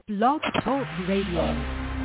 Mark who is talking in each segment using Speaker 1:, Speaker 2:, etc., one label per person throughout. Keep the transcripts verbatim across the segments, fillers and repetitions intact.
Speaker 1: Blog Talk Radio.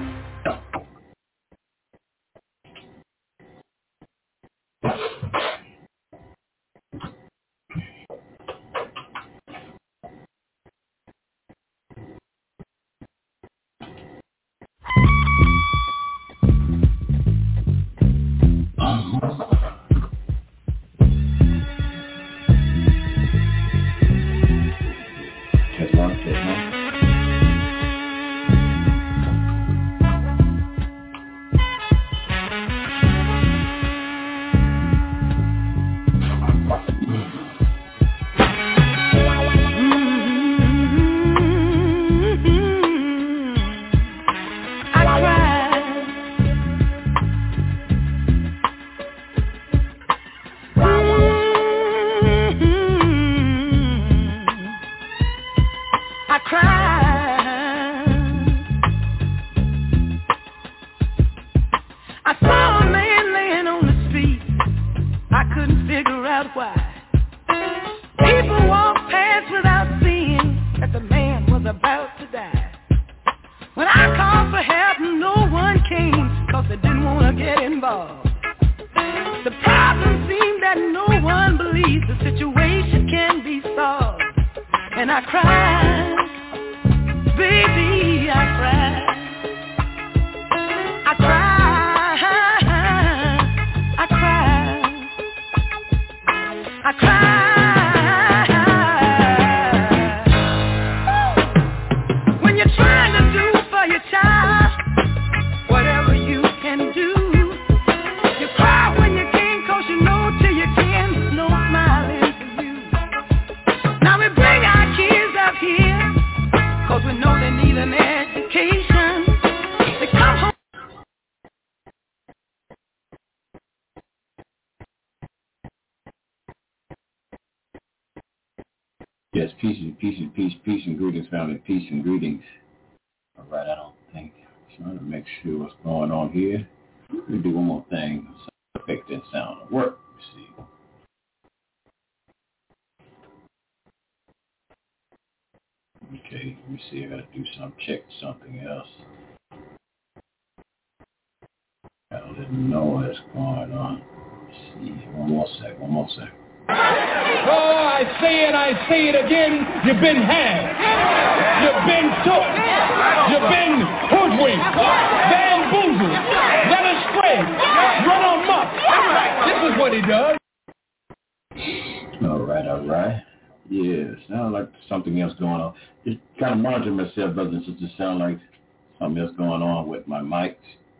Speaker 2: Yes, peace and peace and peace, peace and greetings, family, peace and greetings. All right, I don't think. I'm trying to make sure what's going on here. Let me do one more thing. Sound effect and sound will work. Let's see. Okay, let me see. I gotta do some check something else. I don't know what's going on. Let's see. One more sec. One more sec.
Speaker 3: Oh, I say it, I say it again, you've been had, you've been took, you've been hoodwinked, bamboozled, led astray, run amok. This is what he does.
Speaker 2: All right, all right. Yeah, sound like something else going on. Just kind of monitoring myself, brothers and sisters. Sound like something else going on with my mics,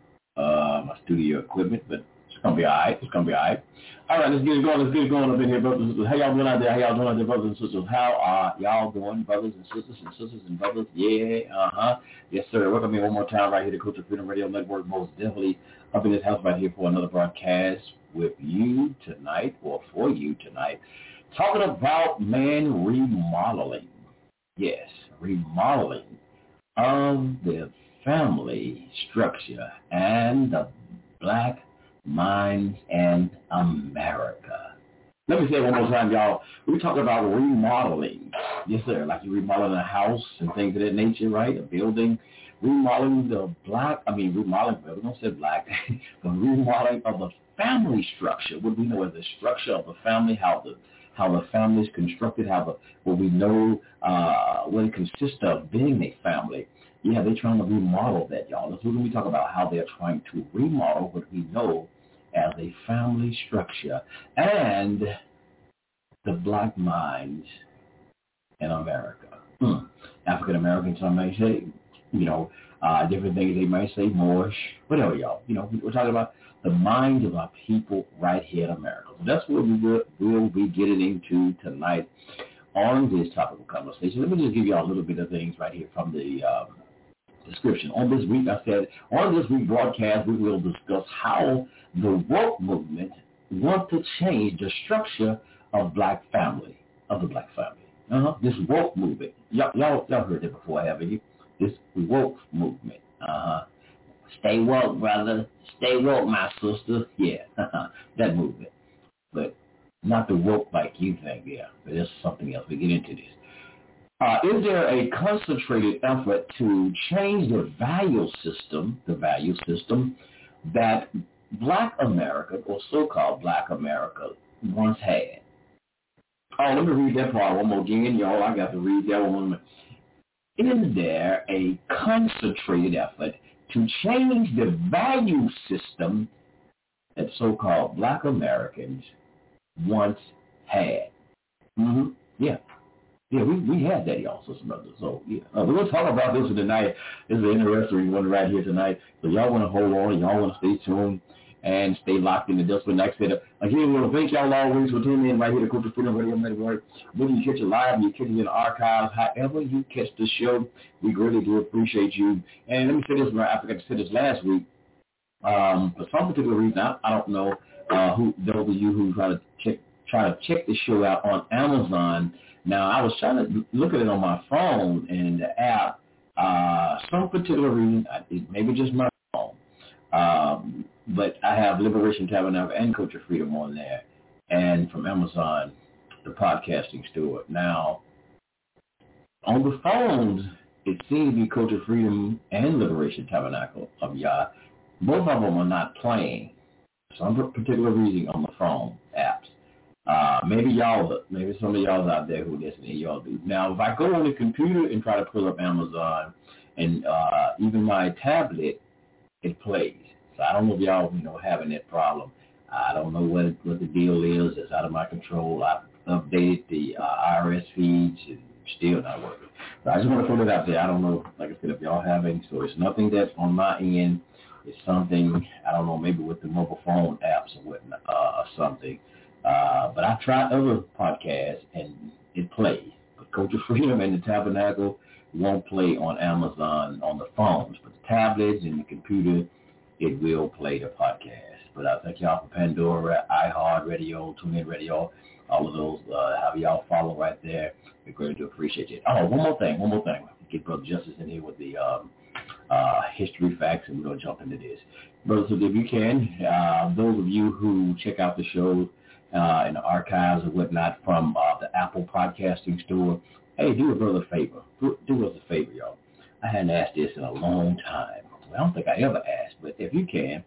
Speaker 2: uh, my studio equipment, but it's gonna be all right. It's gonna be all right. All right, let's get it going. Let's get it going up in here, brothers and sisters. How y'all doing out there? How y'all doing out there, brothers and sisters? How are y'all doing, brothers and sisters and sisters and brothers? Yeah, uh-huh. Yes, sir. Welcome me one more time right here to Culture Freedom Radio Network. Most definitely up in this house right here for another broadcast with you tonight, or for you tonight, talking about man remodeling. Yes, remodeling of the family structure and the black minds and America. Let me say it one more time, y'all. We're talking about remodeling. Yes, sir. Like you're remodeling a house and things of that nature, right? A building. Remodeling the black, I mean, remodeling, we don't say black, but remodeling of the family structure. What we know as the structure of the family, how the how the family is constructed, how the, what we know, uh, what it consists of being a family. Yeah, they're trying to remodel that, y'all. That's when we talk about how they're trying to remodel what we know as a family structure and the black minds in America. Hmm. African Americans, some may say, you know, uh, different things they might say, Moorish, whatever, y'all. You know, we're talking about the minds of our people right here in America. So that's what we will we'll be getting into tonight on this topic of conversation. Let me just give you all a little bit of things right here from the um, description. On this week, I said, on this week broadcast, we will discuss how the woke movement want to change the structure of black family, of the black family. Uh-huh. This woke movement. Y'all, y'all, y'all heard it before, haven't you? This woke movement. Uh-huh. Stay woke, brother. Stay woke, my sister. Yeah, that movement. But not the woke like you think, yeah. But there's something else. We get into this. Uh, is there a concentrated effort to change the value system, the value system that Black America, or so-called Black America, once had? Oh, let me read that part one more again, y'all. I got to read that one. Is there a concentrated effort to change the value system that so-called Black Americans once had? Mm-hmm. Yeah. Yeah, we, we had that, y'all, sisters and brothers. So, yeah. Uh, we're going to talk about this tonight. This is an interesting one right here tonight. So y'all want to hold on. Y'all want to stay tuned and stay locked into this one. Like I said, again, we want to thank y'all always for tuning in right here to Culture Freedom Radio Network. Whether you catch it live, you catch it in the archives, however you catch the show, we really do appreciate you. And let me say this, I forgot to say this last week. Um, for some particular reason, I, I don't know uh, who those of you who try to check try to check the show out on Amazon. Now, I was trying to look at it on my phone and in the app. Uh, some particular reason, maybe just my phone, um, but I have Liberation Tabernacle and Culture Freedom on there, and from Amazon, the podcasting store. Now, on the phones, it seems to be Culture Freedom and Liberation Tabernacle of Yah. Both of them are not playing. Some particular reason on the phone apps. Uh, maybe y'all, maybe some of y'all out there who listen, y'all do. Now, if I go on the computer and try to pull up Amazon, and uh, even my tablet, it plays. So I don't know if y'all, you know, having that problem. I don't know what what the deal is. It's out of my control. I've updated the uh, I R S feeds, and still not working. So I just want to put it out there. I don't know, like I said, if y'all having, so it's nothing that's on my end. It's something, I don't know, maybe with the mobile phone apps or whatnot, uh, or something. Uh, but I've tried other podcasts, and it plays. But Culture Freedom and the Tabernacle won't play on Amazon on the phones. But the tablets and the computer, it will play the podcast. But I thank y'all for Pandora, iHeartRadio, TuneIn Radio, all of those. Uh, have y'all follow right there. We're going to appreciate it. Oh, one more thing, one more thing. Get Brother Justice in here with the um, uh, history facts, and we're going to jump into this. Brothers, if you can, uh, those of you who check out the show uh, in the archives or whatnot from uh, the Apple Podcasting Store, hey, do a brother a favor. Do, do us a favor, y'all. I hadn't asked this in a long time. Well, I don't think I ever asked, but if you can,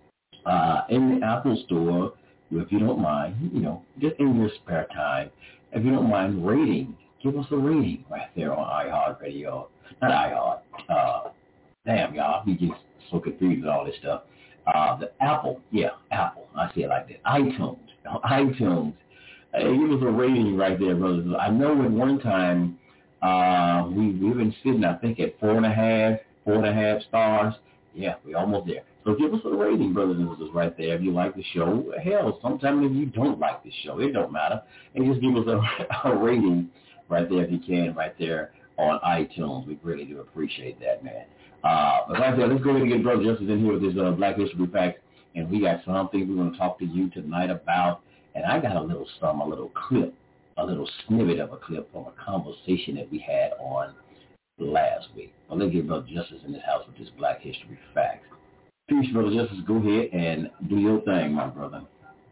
Speaker 2: uh, in the Apple Store, if you don't mind, you know, just in your spare time, if you don't mind rating, give us a rating right there on iHeartRadio. Not iHeart. Uh, damn, y'all, we get so confused with all this stuff. Uh, the Apple, yeah, Apple. I say it like that. iTunes. iTunes. Hey, give us a rating right there, brothers. I know at one time uh, we, we've been sitting, I think, at four and a half, four and a half stars. Yeah, we're almost there. So give us a rating, brothers and sisters, right there. If you like the show, hell, sometimes if you don't like the show, it don't matter. And just give us a, a rating right there if you can, right there on iTunes. We really do appreciate that, man. Uh, but right there, let's go ahead and get Brother Justice in here with his uh, Black History Facts. And we got something we're going to talk to you tonight about. And I got a little some, a little clip, a little snippet of a clip from a conversation that we had on last week. Well, let's get Brother Justice in this house with his Black History Facts. Peace, Brother Justice. Go ahead and do your thing, my brother.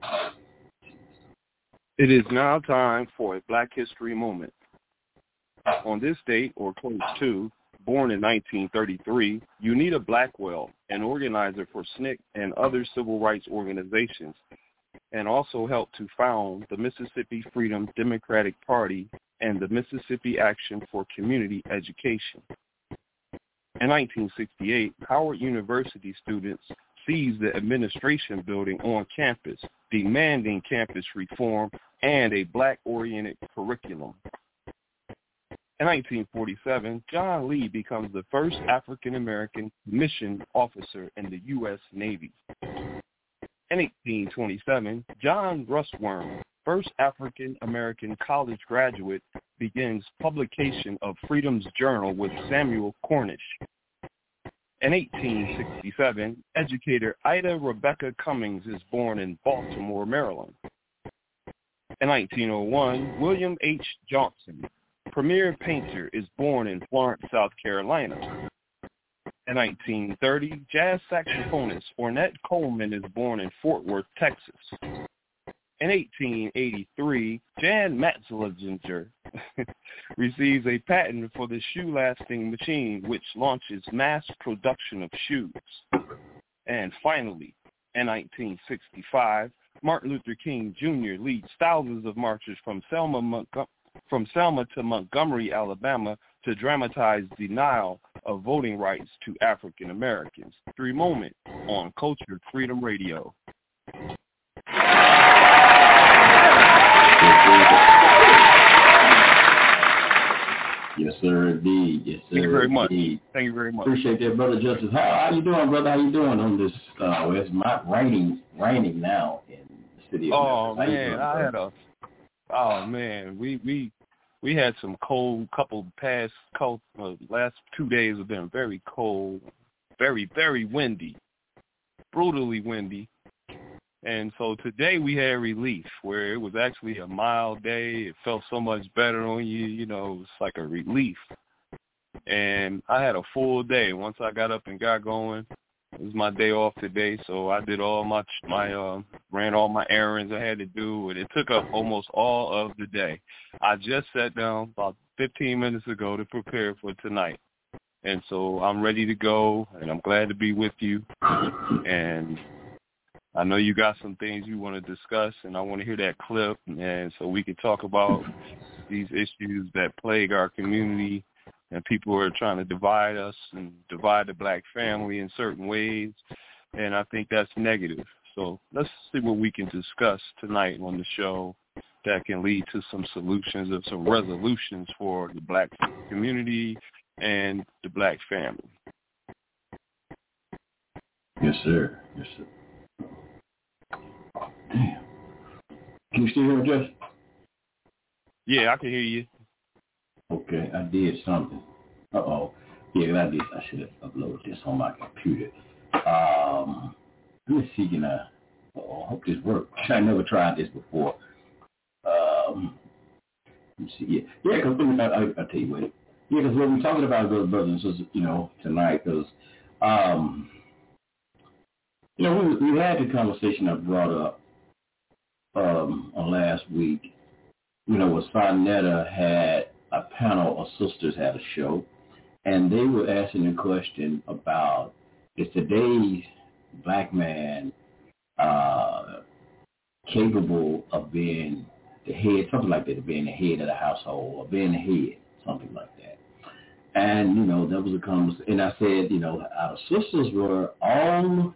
Speaker 4: It is now time for a Black History moment. On this date, or close to, born in nineteen thirty-three, Unita Blackwell, an organizer for S N C C and other civil rights organizations, and also helped to found the Mississippi Freedom Democratic Party and the Mississippi Action for Community Education. In nineteen sixty-eight, Howard University students seized the administration building on campus, demanding campus reform and a black-oriented curriculum. In nineteen forty-seven, John Lee becomes the first African-American commissioned officer in the U S Navy. In eighteen twenty-seven, John Russwurm, first African-American college graduate, begins publication of Freedom's Journal with Samuel Cornish. In eighteen sixty-seven, educator Ida Rebecca Cummings is born in Baltimore, Maryland. In nineteen oh one, William H. Johnson, premier painter, is born in Florence, South Carolina. In nineteen thirty, jazz saxophonist Ornette Coleman is born in Fort Worth, Texas. In eighteen eighty-three, Jan Matzelinger receives a patent for the shoe-lasting machine, which launches mass production of shoes. And finally, in nineteen sixty-five, Martin Luther King Junior leads thousands of marchers from Selma, Montg- from Selma to Montgomery, Alabama, to dramatize denial of voting rights to African Americans. Three Moment on Culture Freedom Radio.
Speaker 2: Yes, sir, indeed. Yes, sir.
Speaker 4: Thank you very much.
Speaker 2: Indeed.
Speaker 4: Thank you very much.
Speaker 2: Appreciate that, Brother Justice. How, how you doing, brother? How you doing on this? Uh, well, it's not raining, raining now in the city of
Speaker 4: Oh
Speaker 2: Memphis.
Speaker 4: man,
Speaker 2: doing,
Speaker 4: I had a. Oh man, we we we had some cold. Couple past cold uh, last two days have been very cold, very very windy, brutally windy. And so today we had relief, where it was actually a mild day. It felt so much better on you, you know, it's like a relief. And I had a full day. Once I got up and got going, it was my day off today, so I did all my, my uh, ran all my errands I had to do, and it took up almost all of the day. I just sat down about fifteen minutes ago to prepare for tonight. And so I'm ready to go, and I'm glad to be with you. And I know you got some things you want to discuss, and I want to hear that clip, and so we can talk about these issues that plague our community, and people are trying to divide us and divide the black family in certain ways, and I think that's negative. So let's see what we can discuss tonight on the show that can lead to some solutions or some resolutions for the black community and the black family.
Speaker 2: Yes, sir. Yes, sir. Damn. Can you still hear me, Judge?
Speaker 4: Yeah, I can hear you.
Speaker 2: Okay, I did something. Uh-oh. Yeah, I did. I should have uploaded this on my computer. Um, let me see, can I... Uh-oh, I hope this works. I never tried this before. Um, let me see. Yeah, yeah, because I'll tell you what. Yeah, because what we're talking about, brothers and sisters, you know, tonight, because, um, you know, we, we had the conversation I brought up um, on last week. You know, where Sonetta had a panel of sisters had a show, and they were asking a question about, is today's black man uh, capable of being the head, something like that, of being the head of the household, or being the head, something like that. And, you know, that was a conversation, and I said, you know, our sisters were all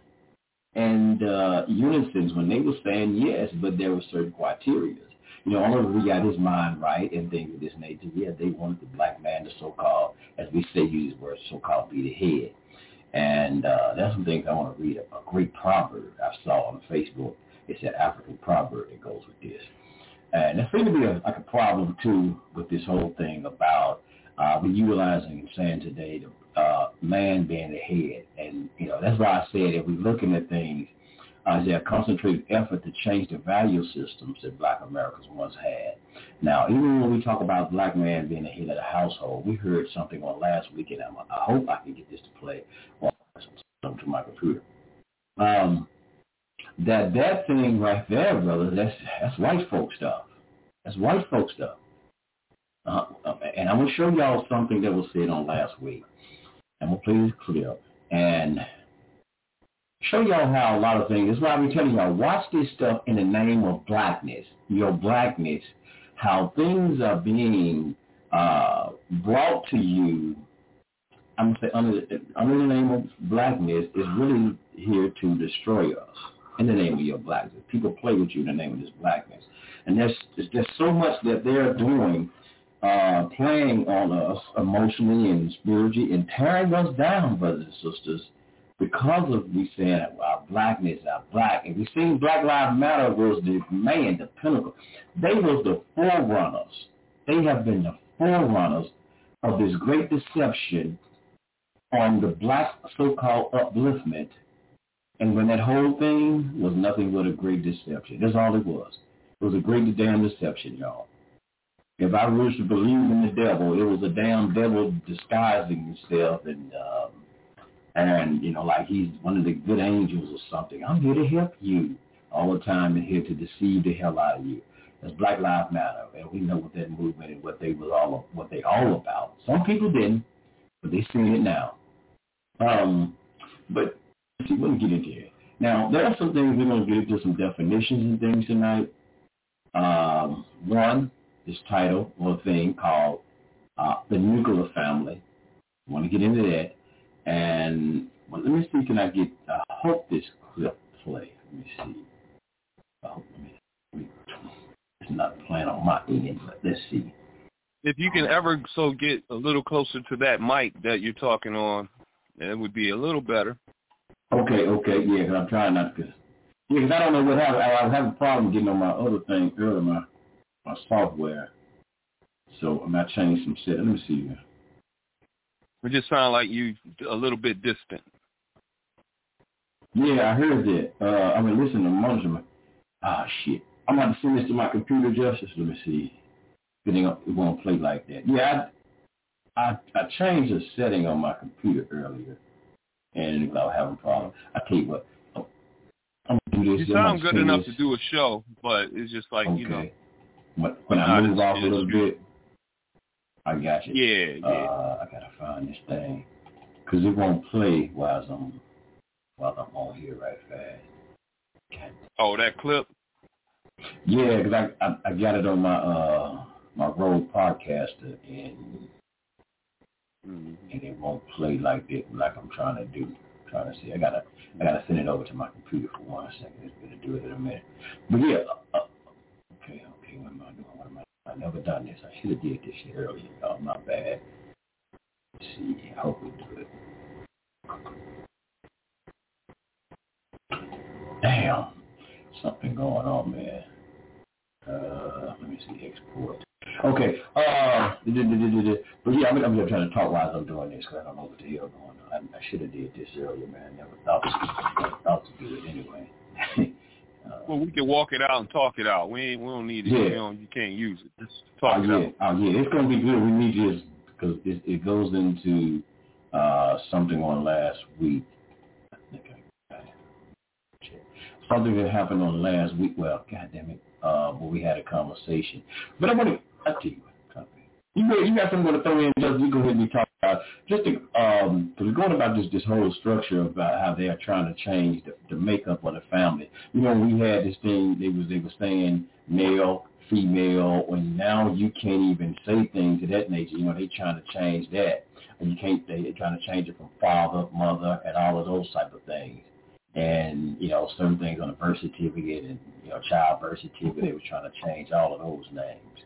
Speaker 2: in uh, unison when they were saying yes, but there were certain criteria. You know, all of we got his mind right and things of this nature. Yeah, they wanted the black man to so-called, as we say, use these words, so-called be the head. And uh, that's some things I want to read. A, a great proverb I saw on Facebook. It's an African proverb that goes with this. And there seems to be a, like a problem, too, with this whole thing about uh, we utilizing and saying today the uh, man being the head. And, you know, that's why I said if we're looking at things, Uh, is there a concentrated effort to change the value systems that black Americans once had. Now, even when we talk about black man being the head of the household, we heard something on last week, and I'm, I hope I can get this to play on to my computer. Um, that that thing right there, brother, that's that's white folk stuff. That's white folk stuff. Uh, and I'm going to show y'all something that was said on last week. I'm going to play this clip. And show y'all how a lot of things, that's why I'm telling y'all, watch this stuff in the name of blackness, your blackness, how things are being uh, brought to you, I'm going to say under, under the name of blackness is really here to destroy us in the name of your blackness. People play with you in the name of this blackness. And there's, there's so much that they're doing, uh, playing on us emotionally and spiritually and tearing us down, brothers and sisters, because of we saying our blackness, our black, and we seen Black Lives Matter was the man, the pinnacle. They was the forerunners. They have been the forerunners of this great deception on the black so-called upliftment. And when that whole thing was nothing but a great deception. That's all it was. It was a great damn deception, y'all. If I was to believe in the devil, it was a damn devil disguising himself and um, And, you know, like he's one of the good angels or something. I'm here to help you. all the time and here to deceive the hell out of you. It's Black Lives Matter, and we know what that movement and what they was all what they all about. Some people didn't, but they seen it now. Um, but let's see, we're gonna get into it. Now there are some things we're gonna get into some definitions and things tonight. Um, one, this title or thing called uh, the nuclear family. I want to get into that, and well, let me see. Can I get? I hope this clip play. Let me see. I hope. Let me, let me, it's not playing on my end, but let's see.
Speaker 4: If you can ever so get a little closer to that mic that you're talking on, it would be a little better.
Speaker 2: Okay, okay, yeah, because I'm trying not to. Yeah, because I don't know what happened. I, I was having a problem getting on my other thing earlier, my my software. So I'm not changing some shit. Let me see here.
Speaker 4: It just sounds like you a little bit distant.
Speaker 2: Yeah, I heard that. Uh, I mean, listen to Munchman. Ah, shit. I'm going to send this to my computer, Justice. Let me see. It, ain't, it won't play like that. Yeah, I, I I changed the setting on my computer earlier, and I was having problems. I tell you what, I'm going to do this.
Speaker 4: You sound good enough this. to do a show, but it's just like,
Speaker 2: okay.
Speaker 4: you know.
Speaker 2: When, when I move off a little bit, I got you.
Speaker 4: Yeah, yeah.
Speaker 2: Uh, I got to find this thing, because it won't play while I'm, while I'm on here right fast. Okay.
Speaker 4: Oh, that clip?
Speaker 2: Yeah, because I, I I got it on my uh my Rode Podcaster, and mm-hmm. and it won't play like it like I'm trying to do. I'm trying to see, I gotta I gotta send it over to my computer for one second. It's gonna do it in a minute. But yeah, uh, okay, okay. What am I doing? What am I? I never done this. I should have did this shit earlier. Oh, not bad. Let's see, I hope we do it. Damn, something going on, man. Uh, let me see, export. Okay, uh, but yeah, I'm, I'm just trying to talk while I'm doing this because I don't know what the hell going on. I, I should have did this earlier, man. I never thought to, never thought to do it anyway. uh,
Speaker 4: well, we can walk it out and talk it out. We ain't, we don't need it.
Speaker 2: Yeah.
Speaker 4: You know, you can't use it. Just talk
Speaker 2: oh,
Speaker 4: it
Speaker 2: yeah.
Speaker 4: out.
Speaker 2: Oh, yeah, it's going to be good. We need this because it, it goes into uh, something on last week. I think I, I something that happened on last week. Well, God damn it. Uh, but we had a conversation. But I want to, I'll tell you what, you got, you got something to throw in, just you go ahead and talk about, just to, um, because we're going about this, this whole structure about how they are trying to change the, the makeup of the family. You know, we had this thing, they was, they were saying male, female, and now you can't even say things of that nature. You know, they trying to change that. And you can't, they, they're trying to change it from father, mother, and all of those type of things. And, you know, certain things on the birth certificate and, you know, child birth certificate, they were trying to change all of those names.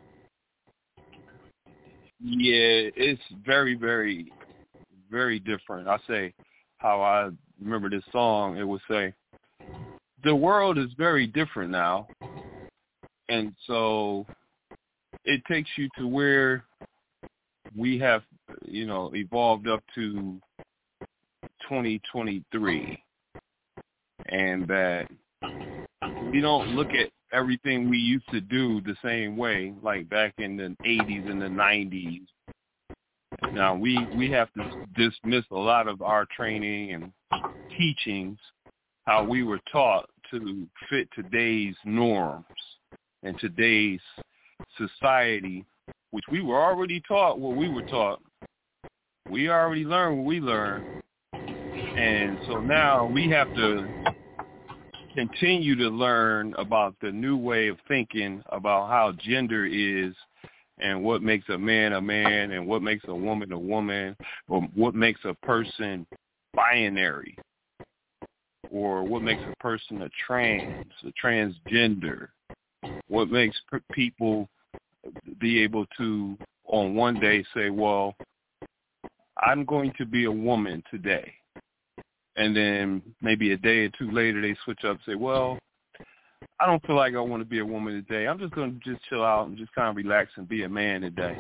Speaker 4: Yeah, it's very, very, very different. I say how I remember this song, it would say, the world is very different now. And so it takes you to where we have, you know, evolved up to twenty twenty-three. And that we don't look at everything we used to do the same way, like back in the eighties and the nineties. Now, we, we have to dismiss a lot of our training and teachings, how we were taught to fit today's norms and today's society, which we were already taught what we were taught. We already learned what we learned. And so now we have to continue to learn about the new way of thinking about how gender is and what makes a man a man and what makes a woman a woman, or what makes a person binary, or what makes a person a trans, a transgender, what makes people be able to on one day say, well, I'm going to be a woman today. And then maybe a day or two later, they switch up and say, well, I don't feel like I want to be a woman today. I'm just going to just chill out and just kind of relax and be a man today.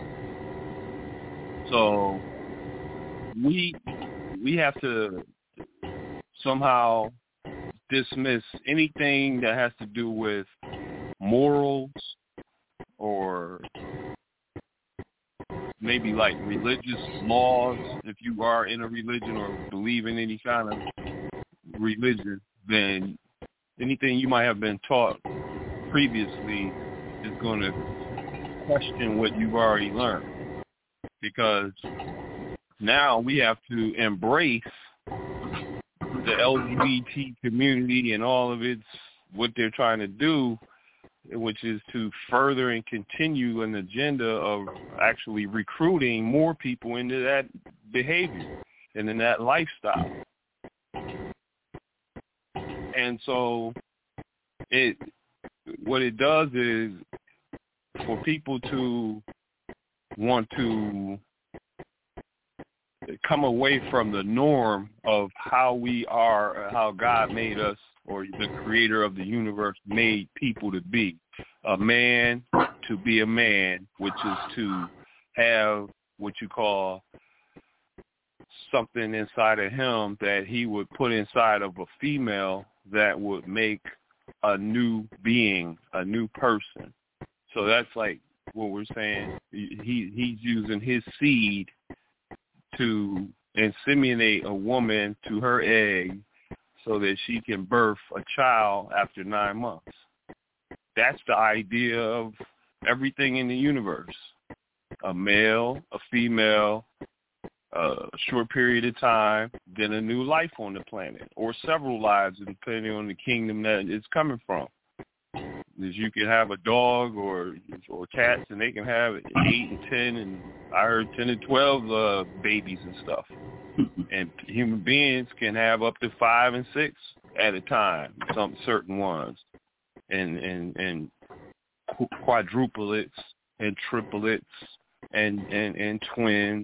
Speaker 4: So we we have to somehow dismiss anything that has to do with morals or maybe like religious laws. If you are in a religion or believe in any kind of religion, then anything you might have been taught previously is going to question what you've already learned, because now we have to embrace the L G B T community and all of its, what they're trying to do, which is to further and continue an agenda of actually recruiting more people into that behavior and in that lifestyle. And so it, what it does is for people to want to come away from the norm of how we are, how God made us, or the creator of the universe made people to be. A man to be a man, which is to have what you call something inside of him that he would put inside of a female that would make a new being, a new person. So that's like what we're saying. He he's using his seed to inseminate a woman to her egg so that she can birth a child after nine months. That's the idea of everything in the universe. A male, a female, a short period of time, then a new life on the planet, or several lives, depending on the kingdom that it's coming from. Is you can have a dog or or cats, and they can have eight and ten, and I heard ten and twelve uh, babies and stuff. And human beings can have up to five and six at a time, some certain ones, and and and quadruplets and triplets and and and twins.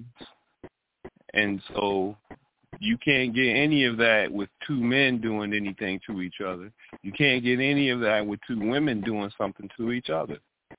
Speaker 4: And so you can't get any of that with two men doing anything to each other. You can't get any of that with two women doing something to each other.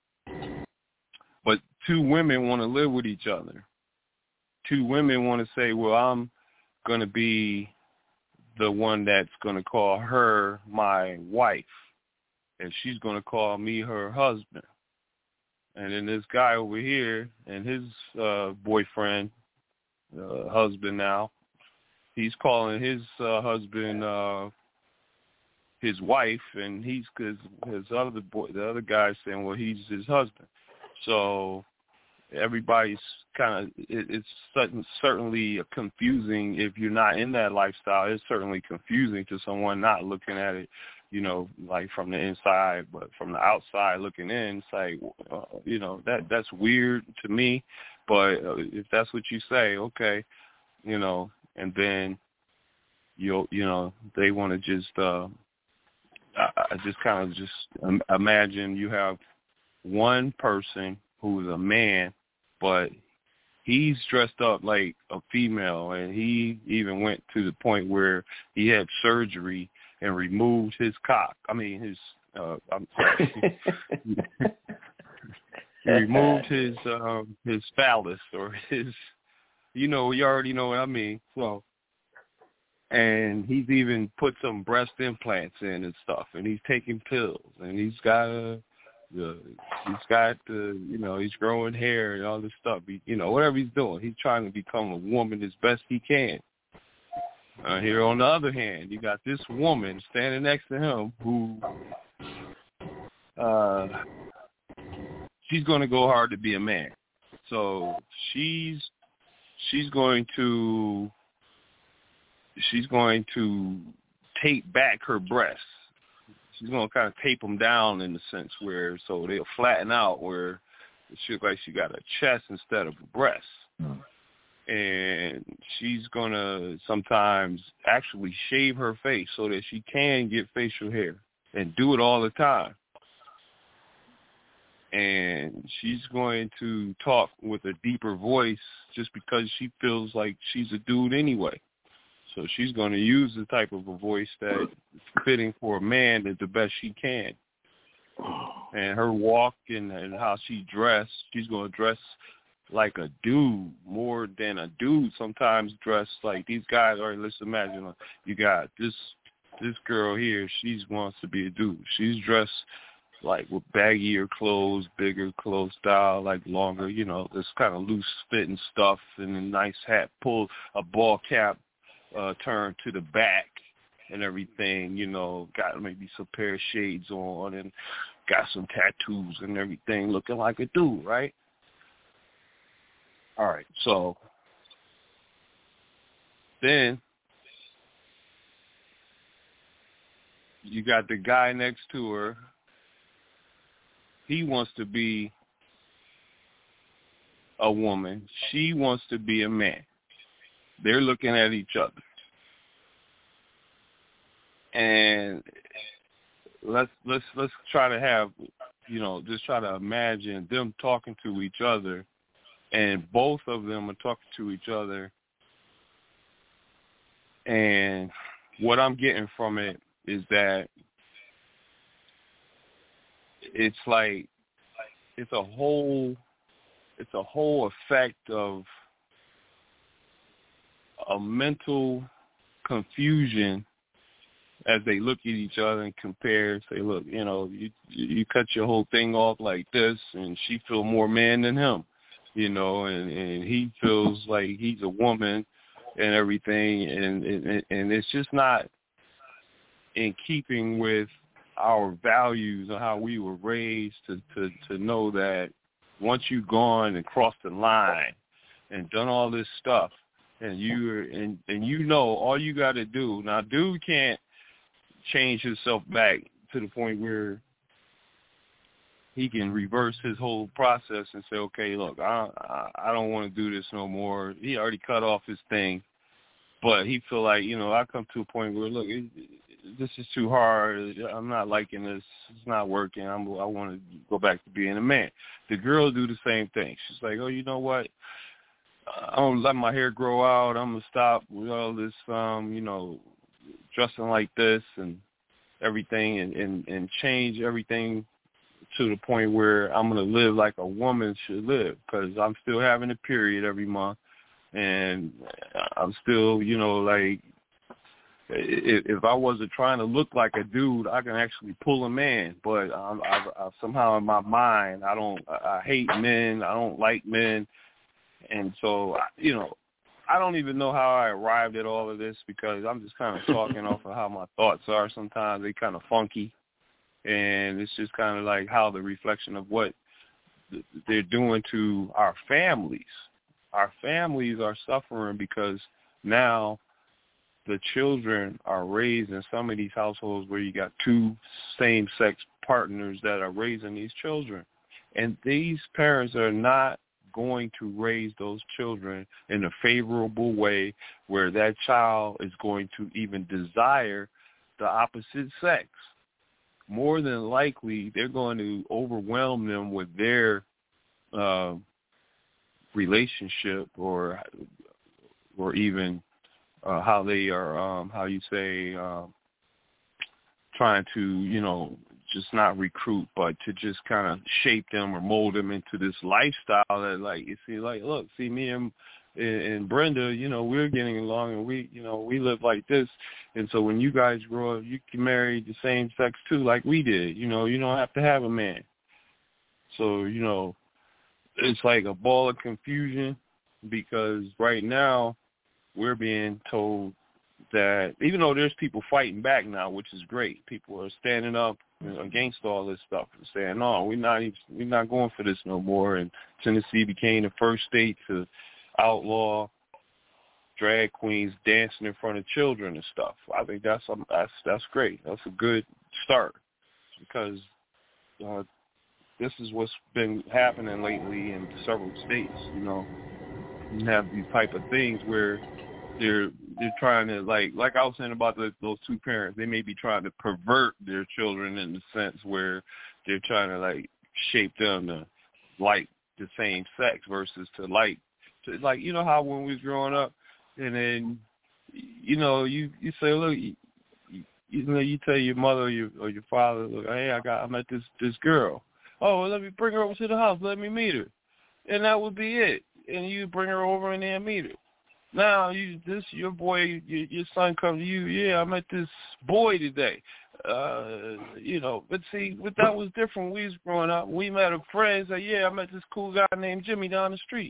Speaker 4: But two women want to live with each other. Two women want to say, well, I'm going to be the one that's going to call her my wife, and she's going to call me her husband. And then this guy over here and his uh, boyfriend, uh, husband now, he's calling his uh, husband uh, his wife, and he's cause his other boy, the other guy's saying, well, he's his husband. So everybody's kind of, it, it's certain, certainly confusing if you're not in that lifestyle. It's certainly confusing to someone not looking at it, you know, like from the inside, but from the outside looking in, it's like, uh, you know, that that's weird to me. But uh, if that's what you say, okay, you know, and then you'll, you know, they want to just, uh, I, I just kind of just um, imagine you have one person who's a man, but he's dressed up like a female, and he even went to the point where he had surgery and removed his cock. I mean, his, uh, I'm sorry. He removed his um, his phallus, or his, you know, you already know what I mean. So, and he's even put some breast implants in and stuff, and he's taking pills, and he's got a, the, he's got the, you know, he's growing hair and all this stuff. He, you know, whatever he's doing, he's trying to become a woman as best he can. Uh, here on the other hand, you got this woman standing next to him who, uh, she's going to go hard to be a man. So she's she's going to she's going to tape back her breasts. She's going to kind of tape them down in the sense where so they'll flatten out where it looks like she got a chest instead of a breast. Mm. And she's going to sometimes actually shave her face so that she can get facial hair, and do it all the time. And she's going to talk with a deeper voice just because she feels like she's a dude anyway. So she's going to use the type of a voice that's fitting for a man the best she can. And her walk and, and how she dressed, she's going to dress like a dude more than a dude sometimes dress like these guys. All right, let's imagine you got this this girl here. She wants to be a dude. She's dressed like with baggier clothes, bigger clothes style, like longer, you know, this kind of loose fitting stuff, and a nice hat, pull a ball cap uh, turned to the back, and everything, you know, got maybe some pair of shades on and got some tattoos and everything, looking like a dude, right? All right, so then you got the guy next to her. He wants to be a woman. She wants to be a man. They're looking at each other. And let's let's let's try to have, you know, just try to imagine them talking to each other, and both of them are talking to each other. And what I'm getting from it is that it's like it's a whole it's a whole effect of a mental confusion as they look at each other and compare, say, look, you know, you you cut your whole thing off like this, and she feel more man than him, you know, and, and he feels like he's a woman and everything, and, and and it's just not in keeping with our values and how we were raised to, to, to know that once you've gone and crossed the line and done all this stuff, and you and and you know all you got to do now, dude can't change himself back to the point where he can reverse his whole process and say, okay, look, I I, I don't want to do this no more. He already cut off his thing, but he feel like, you know, I come to a point where, look, it, it, this is too hard. I'm not liking this. It's not working. I'm, I want to go back to being a man. The girl do the same thing. She's like, oh, you know what? I don't let my hair grow out. I'm going to stop with all this, um, you know, dressing like this and everything, and, and, and change everything to the point where I'm going to live like a woman should live, because I'm still having a period every month, and I'm still, you know, like, if, if I wasn't trying to look like a dude, I can actually pull a man, but I'm, I, I, somehow in my mind, I don't, I hate men, I don't like men, and so, you know, I don't even know how I arrived at all of this, because I'm just kind of talking off of how my thoughts are. Sometimes they kind of funky, and it's just kind of like how the reflection of what they're doing to our families. Our families are suffering because now the children are raised in some of these households where you got two same-sex partners that are raising these children. And these parents are not going to raise those children in a favorable way where that child is going to even desire the opposite sex. More than likely, they're going to overwhelm them with their uh, relationship, or or even uh, how they are, um, how you say, um, trying to, you know, just not recruit, but to just kind of shape them or mold them into this lifestyle that, like, you see, like, look, see, me and, and Brenda, you know, we're getting along, and we, you know, we live like this. And so when you guys grow up, you can marry the same sex too, like we did. You know, you don't have to have a man. So, you know, it's like a ball of confusion, because right now we're being told that, even though there's people fighting back now, which is great, people are standing up against all this stuff and saying, no, we're not even, we're not going for this no more. And Tennessee became the first state to outlaw drag queens dancing in front of children and stuff. I think that's um, that's that's great. That's a good start, because uh, this is what's been happening lately in several states. You know, you have these type of things where they're they're trying to, like like I was saying about the, those two parents, they may be trying to pervert their children in the sense where they're trying to, like, shape them to like the same sex versus to like to, like, you know how when we was growing up, and then, you know, you you say, look, you, you know, you tell your mother or your, or your father, look, hey, I got I met this this girl. Oh, well, let me bring her over to the house. Let me meet her, and that would be it. And you bring her over and then meet her. Now, you this your boy, your, your son comes to you. Yeah, I met this boy today. Uh, you know, but see, but that was different. We was growing up. We met a friend. Say, yeah, I met this cool guy named Jimmy down the street.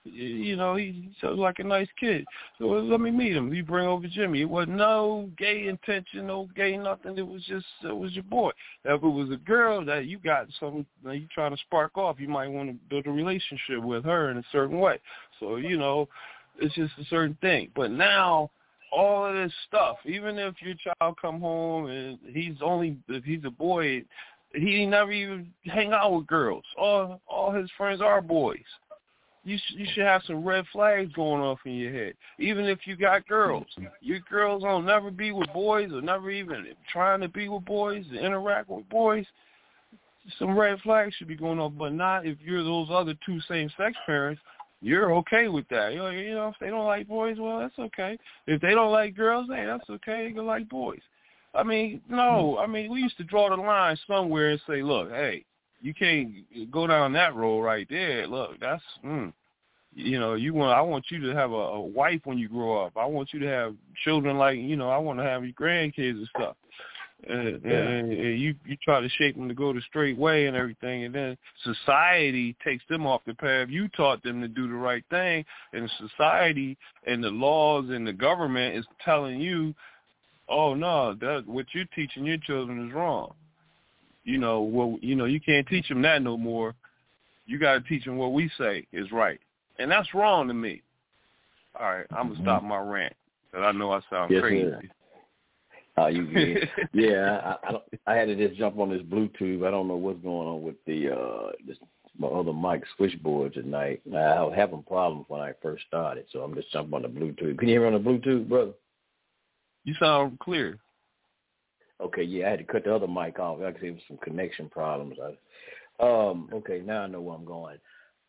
Speaker 4: You know, he sounds like a nice kid. So let me meet him. You bring over Jimmy. It was no gay intention, no gay nothing. It was just, it was your boy. If it was a girl that you got something that you trying to spark off, you might want to build a relationship with her in a certain way. So, you know, it's just a certain thing. But now, all of this stuff, even if your child come home and he's only, if he's a boy, he never even hang out with girls. All, all his friends are boys. You, sh- you should have some red flags going off in your head. Even if you got girls, your girls don't never be with boys or never even trying to be with boys and interact with boys. Some red flags should be going on, but not if you're those other two same-sex parents. You're okay with that. You know, you know, if they don't like boys, well, that's okay. If they don't like girls, hey, that's okay. They can like boys. I mean, no. I mean, we used to draw the line somewhere and say, look, hey, you can't go down that road right there. Look, that's, mm, you know, you want. I want you to have a, a wife when you grow up. I want you to have children like, you know, I want to have your grandkids and stuff. And, yeah. and, and you, you try to shape them to go the straight way and everything, and then society takes them off the path. You taught them to do the right thing, and society and the laws and the government is telling you, oh, no, that what you're teaching your children is wrong. You know, well, you know, you can't teach them that no more. You got to teach them what we say is right. And that's wrong to me. All right, I'm going to stop my rant, because I know I sound
Speaker 2: yes,
Speaker 4: crazy.
Speaker 2: Sir. Oh, you good. Yeah, I, I, don't, I had to just jump on this Bluetooth. I don't know what's going on with the uh, this, my other mic switchboard tonight. I was having problems when I first started, so I'm just jumping on the Bluetooth. Can you hear me on the Bluetooth, brother?
Speaker 4: You sound clear.
Speaker 2: Okay, yeah, I had to cut the other mic off. Like I said, there was some connection problems. I, um, okay, now I know where I'm going.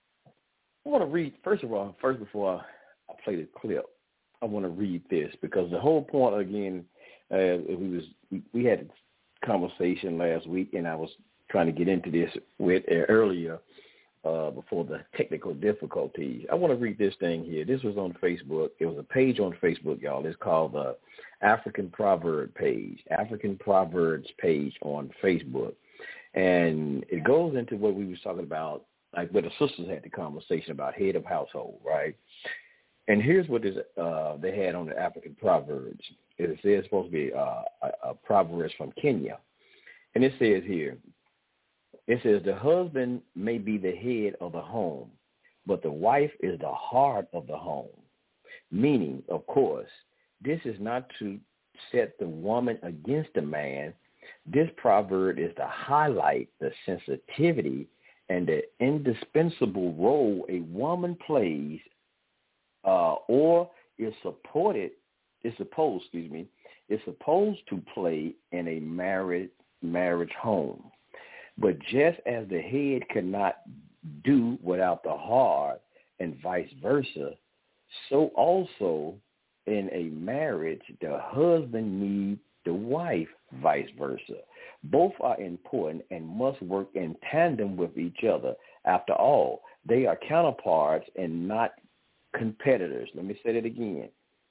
Speaker 2: I want to read, first of all, first before I, I play the clip, I want to read this because the whole point, again, uh, we was we, we had a conversation last week, and I was trying to get into this with uh, earlier uh, before the technical difficulties. I want to read this thing here. This was on Facebook. It was a page on Facebook, y'all. It's called the African Proverb page, African Proverbs page on Facebook. And it goes into what we was talking about, like where the sisters had the conversation about head of household, right? And here's what this, uh, they had on the African Proverbs. It says it's supposed to be uh, a, a Proverbs from Kenya. And it says here, it says, the husband may be the head of the home, but the wife is the heart of the home. Meaning, of course, this is not to set the woman against the man. This proverb is to highlight the sensitivity and the indispensable role a woman plays uh, or is supported, is supposed, excuse me, is supposed to play in a married marriage home. But just as the head cannot do without the heart and vice versa, so also in a marriage, the husband needs the wife, vice versa. Both are important and must work in tandem with each other. After all, they are counterparts and not competitors. Let me say that again.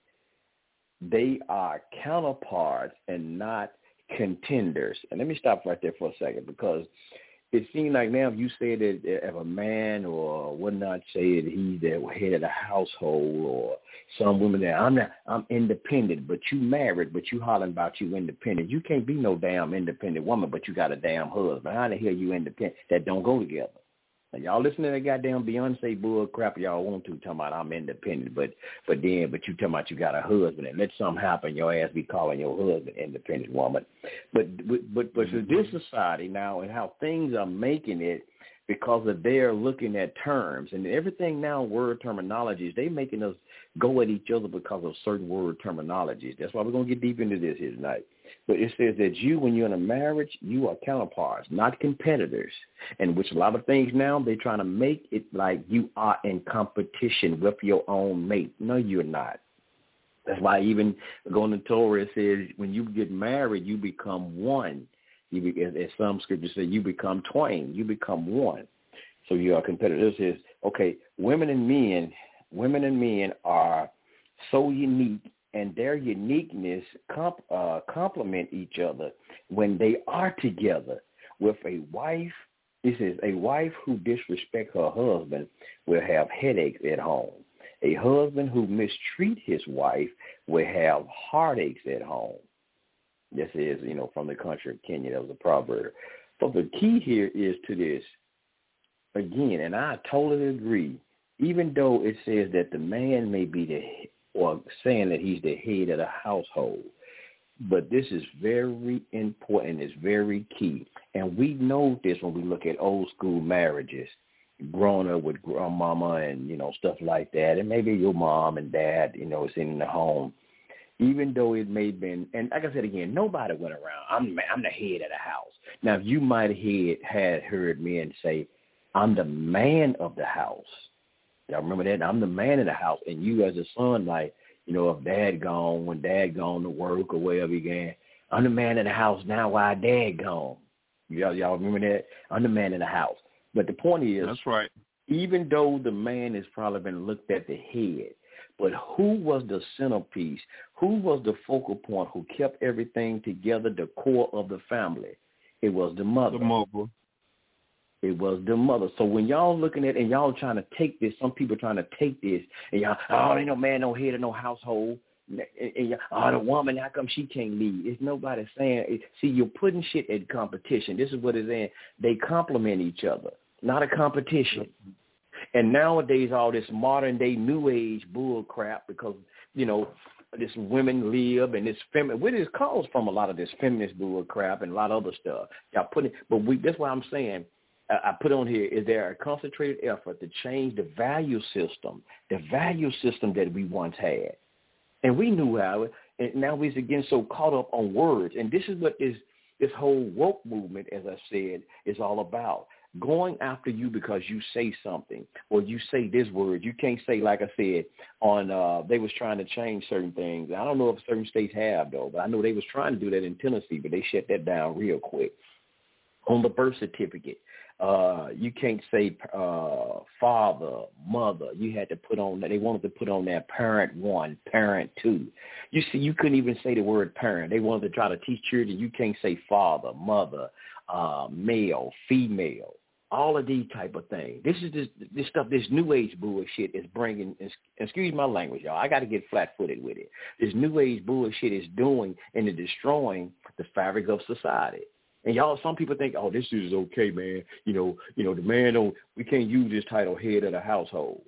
Speaker 2: They are counterparts and not contenders. And let me stop right there for a second, because it seems like now if you say that if a man or whatnot say that he's the head of the household, or some women that I'm not, I'm independent, but you married, but you hollering about you independent. You can't be no damn independent woman, but you got a damn husband. How the hell you independent? That don't go together. Now, y'all listen to that goddamn Beyonce bull crap y'all want to, talking about I'm independent, but but then but you talking about you got a husband and let something happen, your ass be calling your husband independent woman. But but but, but for this society now and how things are making it, because of they're looking at terms and everything now, word terminologies, they making us go at each other because of certain word terminologies. That's why we're going to get deep into this here tonight. But it says that you, when you're in a marriage, you are counterparts, not competitors, and which a lot of things now, they're trying to make it like you are in competition with your own mate. No, you're not. That's why even going to Torah, it says when you get married, you become one. You be, as, as some scriptures say, you become twain. You become one. So you are competitors. It says, okay, women and men, women and men are so unique, and their uniqueness comp, uh, complement each other when they are together with a wife
Speaker 5: It says, a wife who disrespects her husband will have headaches at home. A husband who mistreats his wife will have heartaches at home. This is, you know, from the country of Kenya. That was a proverb. So the key here is to this, again, and I totally agree, even though it says that the man may be the, or saying that he's the head of the household, but this is very important. It's very key. And we know this when we look at old school marriages, growing up with grandmama and, you know, stuff like that, and maybe your mom and dad, you know, is in the home. Even though it may have been, and like I said again, nobody went around, I'm, I'm the head of the house. Now, if you might have had heard men say, I'm the man of the house. Y'all remember that? I'm the man of the house. And you as a son, like, you know, if dad gone, when dad gone to work or wherever he gone, I'm the man of the house now while dad gone. Y'all, y'all remember that? I'm the man of the house. But the point is,
Speaker 4: that's right.
Speaker 5: Even though the man has probably been looked at the head, but who was the centerpiece? Who was the focal point? Who kept everything together, the core of the family? It was the mother.
Speaker 4: The mother.
Speaker 5: It was the mother. So when y'all looking at and y'all trying to take this, some people trying to take this, and y'all, oh, ain't no man, no head of no household. And, and y'all, oh, the woman, how come she can't lead? It's nobody saying. It, see, you're putting shit in competition. This is what it's in. They complement each other, not a competition. And nowadays, all this modern day new age bull crap, because, you know, this women live and this feminine, where this calls from a lot of this feminist bull crap and a lot of other stuff. Y'all putting, but we, that's why I'm saying, I put on here, is there a concentrated effort to change the value system, the value system that we once had? And we knew how, and now we're again so caught up on words. And this is what this, this whole woke movement, as I said, is all about. Going after you because you say something or you say this word. You can't say, like I said, on uh, they was trying to change certain things. I don't know if certain states have, though, but I know they was trying to do that in Tennessee, but they shut that down real quick. On the birth certificate, uh, you can't say uh, father, mother. You had to put on, they wanted to put on that parent one, parent two. You see, you couldn't even say the word parent. They wanted to try to teach children you can't say father, mother, uh, male, female. All of these type of things. This is this, this stuff, this new age bullshit is bringing, excuse my language, y'all. I got to get flat-footed with it. This new age bullshit is doing and it's destroying the fabric of society. And y'all, some people think, oh, this is okay, man. You know, you know, the man don't, we can't use this title head of the household.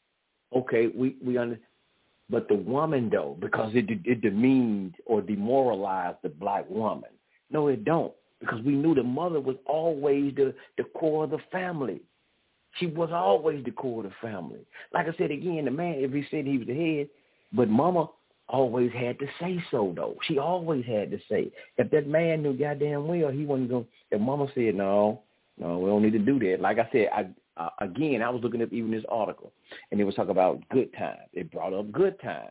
Speaker 5: Okay, we, we under, but the woman though, because it, it demeans or demoralized the black woman. No, it don't. Because we knew the mother was always the, the core of the family. She was always the core of the family. Like I said again, the man, if he said he was the head, but mama always had to say so, though. She always had to say. If that man knew goddamn well he wasn't going to, if mama said, no, no, we don't need to do that. Like I said, I, uh, again, I was looking at even this article, and it was talking about good times. It brought up good times.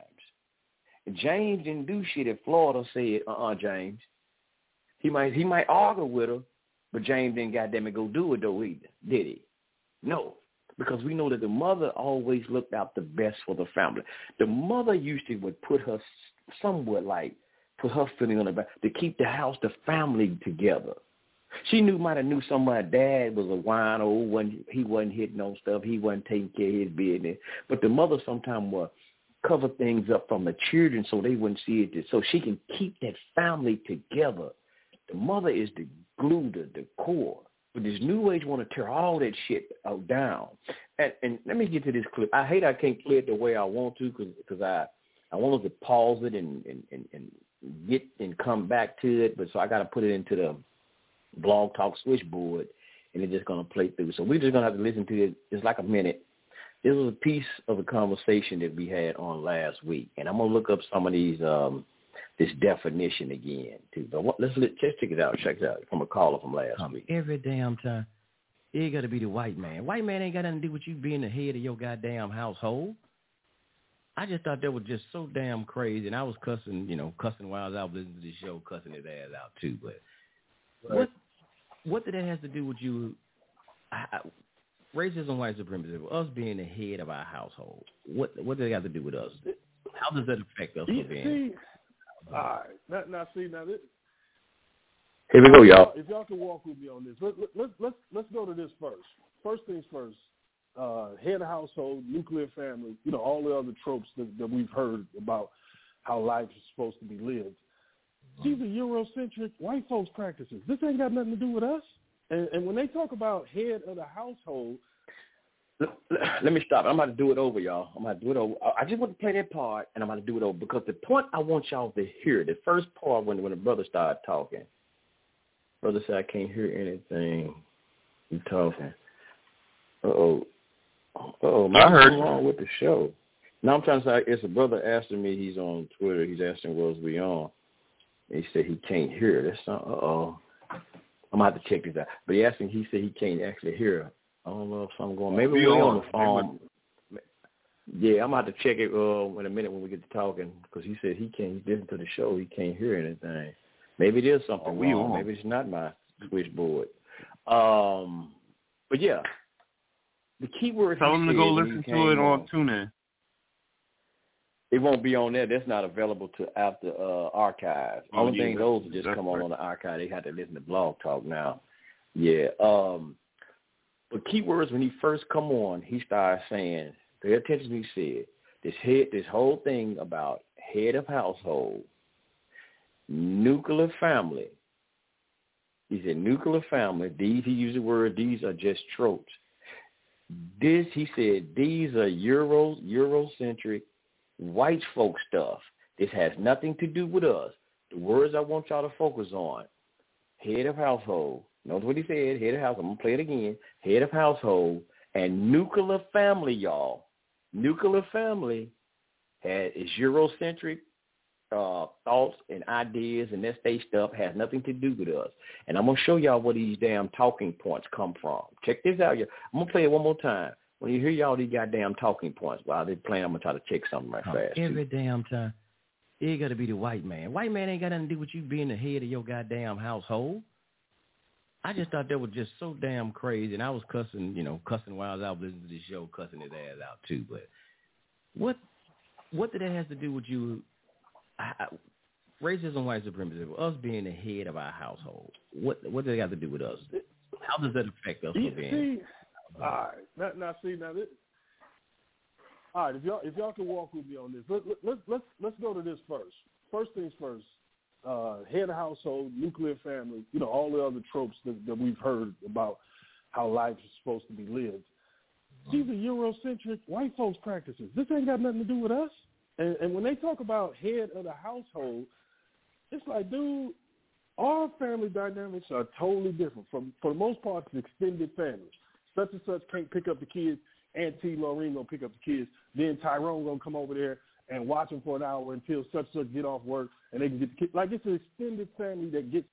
Speaker 5: James didn't do shit if Florida said, uh-uh, James. He might he might argue with her, but James didn't goddamn it go do it though either, did he? No, because we know that the mother always looked out the best for the family. The mother usually would put her somewhat like put her feeling on the back to keep the house, the family together. She knew might have knew somebody dad was a wino, when he wasn't hitting on stuff, he wasn't taking care of his business. But the mother sometimes would cover things up from the children so they wouldn't see it, so she can keep that family together. The mother is the glue, the, the core. But this new age want to tear all that shit out down. And, and let me get to this clip. I hate I can't play it the way I want to because I, I want to pause it and, and, and, and get and come back to it. But so I got to put it into the Blog Talk switchboard, and it's just going to play through. So we're just going to have to listen to it. It's like a minute. This was a piece of a conversation that we had on last week. And I'm going to look up some of these um, – this definition again, too. But what, let's, let's check it out. Check it out from a caller from last
Speaker 1: um,
Speaker 5: week.
Speaker 1: Every damn time, it got to be the white man. White man ain't got nothing to do with you being the head of your goddamn household. I just thought that was just so damn crazy, and I was cussing, you know, cussing while I was out listening to the show, cussing his ass out, too. But right. what what did that have to do with you? I, I, racism, white supremacy, us being the head of our household, what what did it have to do with us? How does that affect us for being...
Speaker 6: All right. Now, now see, now this,
Speaker 5: Here we go, y'all.
Speaker 6: If y'all can walk with me on this, let, let, let's let's let's go to this first. First things first. Uh, head of household, nuclear family, you know, all the other tropes that, that we've heard about how life is supposed to be lived. These are Eurocentric white folks practices. This ain't got nothing to do with us. And, and when they talk about head of the household,
Speaker 5: let, let me stop. I'm about to do it over, y'all. I'm about to do it over. I just want to play that part, and I'm about to do it over because the point I want y'all to hear, the first part when when the brother started talking, brother said I can't hear anything. You talking? Uh oh. Oh, man,
Speaker 4: I heard
Speaker 5: what's wrong with the show? Now I'm trying to say, it's a brother asking me, he's on Twitter, he's asking was we on. He said he can't hear. That's not, uh-oh. I'm going to have to check this out. But he asked me, he said he can't actually hear. I don't know if something going, maybe we're on the phone. Yeah, I'm going to have to check it uh, in a minute when we get to talking because he said he can't, he's listening to the show, he can't hear anything. Maybe it is something oh, wrong. On. Maybe it's not my switchboard. Um, but yeah. The key word.
Speaker 4: Tell them to go listen to it on TuneIn.
Speaker 5: It won't be on there. That's not available to after uh, archive. Oh, Only yeah. thing those will just That's come on right. on the archive. They have to listen to Blog Talk now. Yeah. Um, but keywords when he first come on, he started saying, pay attention to what he said. This head, this whole thing about head of household, nuclear family. He said nuclear family. These he used the word. These are just tropes. This, he said, these are Euro, Eurocentric white folk stuff. This has nothing to do with us. The words I want y'all to focus on, head of household. Notice what he said, head of household. I'm going to play it again. Head of household and nuclear family, y'all. Nuclear family has, is Eurocentric uh, thoughts and ideas, and that state stuff has nothing to do with us. And I'm going to show y'all where these damn talking points come from. Check this out. I'm going to play it one more time. When you hear y'all these goddamn talking points while they're playing, I'm going to try to check something right oh, fast.
Speaker 1: Every
Speaker 5: too.
Speaker 1: damn time. It got to be the white man. White man ain't got nothing to do with you being the head of your goddamn household. I just thought that was just so damn crazy. And I was cussing, you know, cussing while I was out listening to this show, cussing his ass out too. But what what did that have to do with you? I, racism, white supremacy, us being the head of our household. What what does it got to do with us? How does that affect us?
Speaker 6: See,
Speaker 1: for being,
Speaker 6: see all right, now, now see now this. All right, if y'all if y'all can walk with me on this, let, let, let's let's let's go to this first. First things first. Uh, head of household, nuclear family, you know, all the other tropes that, that we've heard about how life is supposed to be lived. These are Eurocentric white folks practices. This ain't got nothing to do with us. And, and when they talk about head of the household, it's like, dude, our family dynamics are totally different. From for the most part, it's extended families. Such and such can't pick up the kids. Aunt T. Lorraine gonna pick up the kids. Then Tyrone gonna come over there and watch them for an hour until such and such get off work and they can get the kids. Like it's an extended family that gets.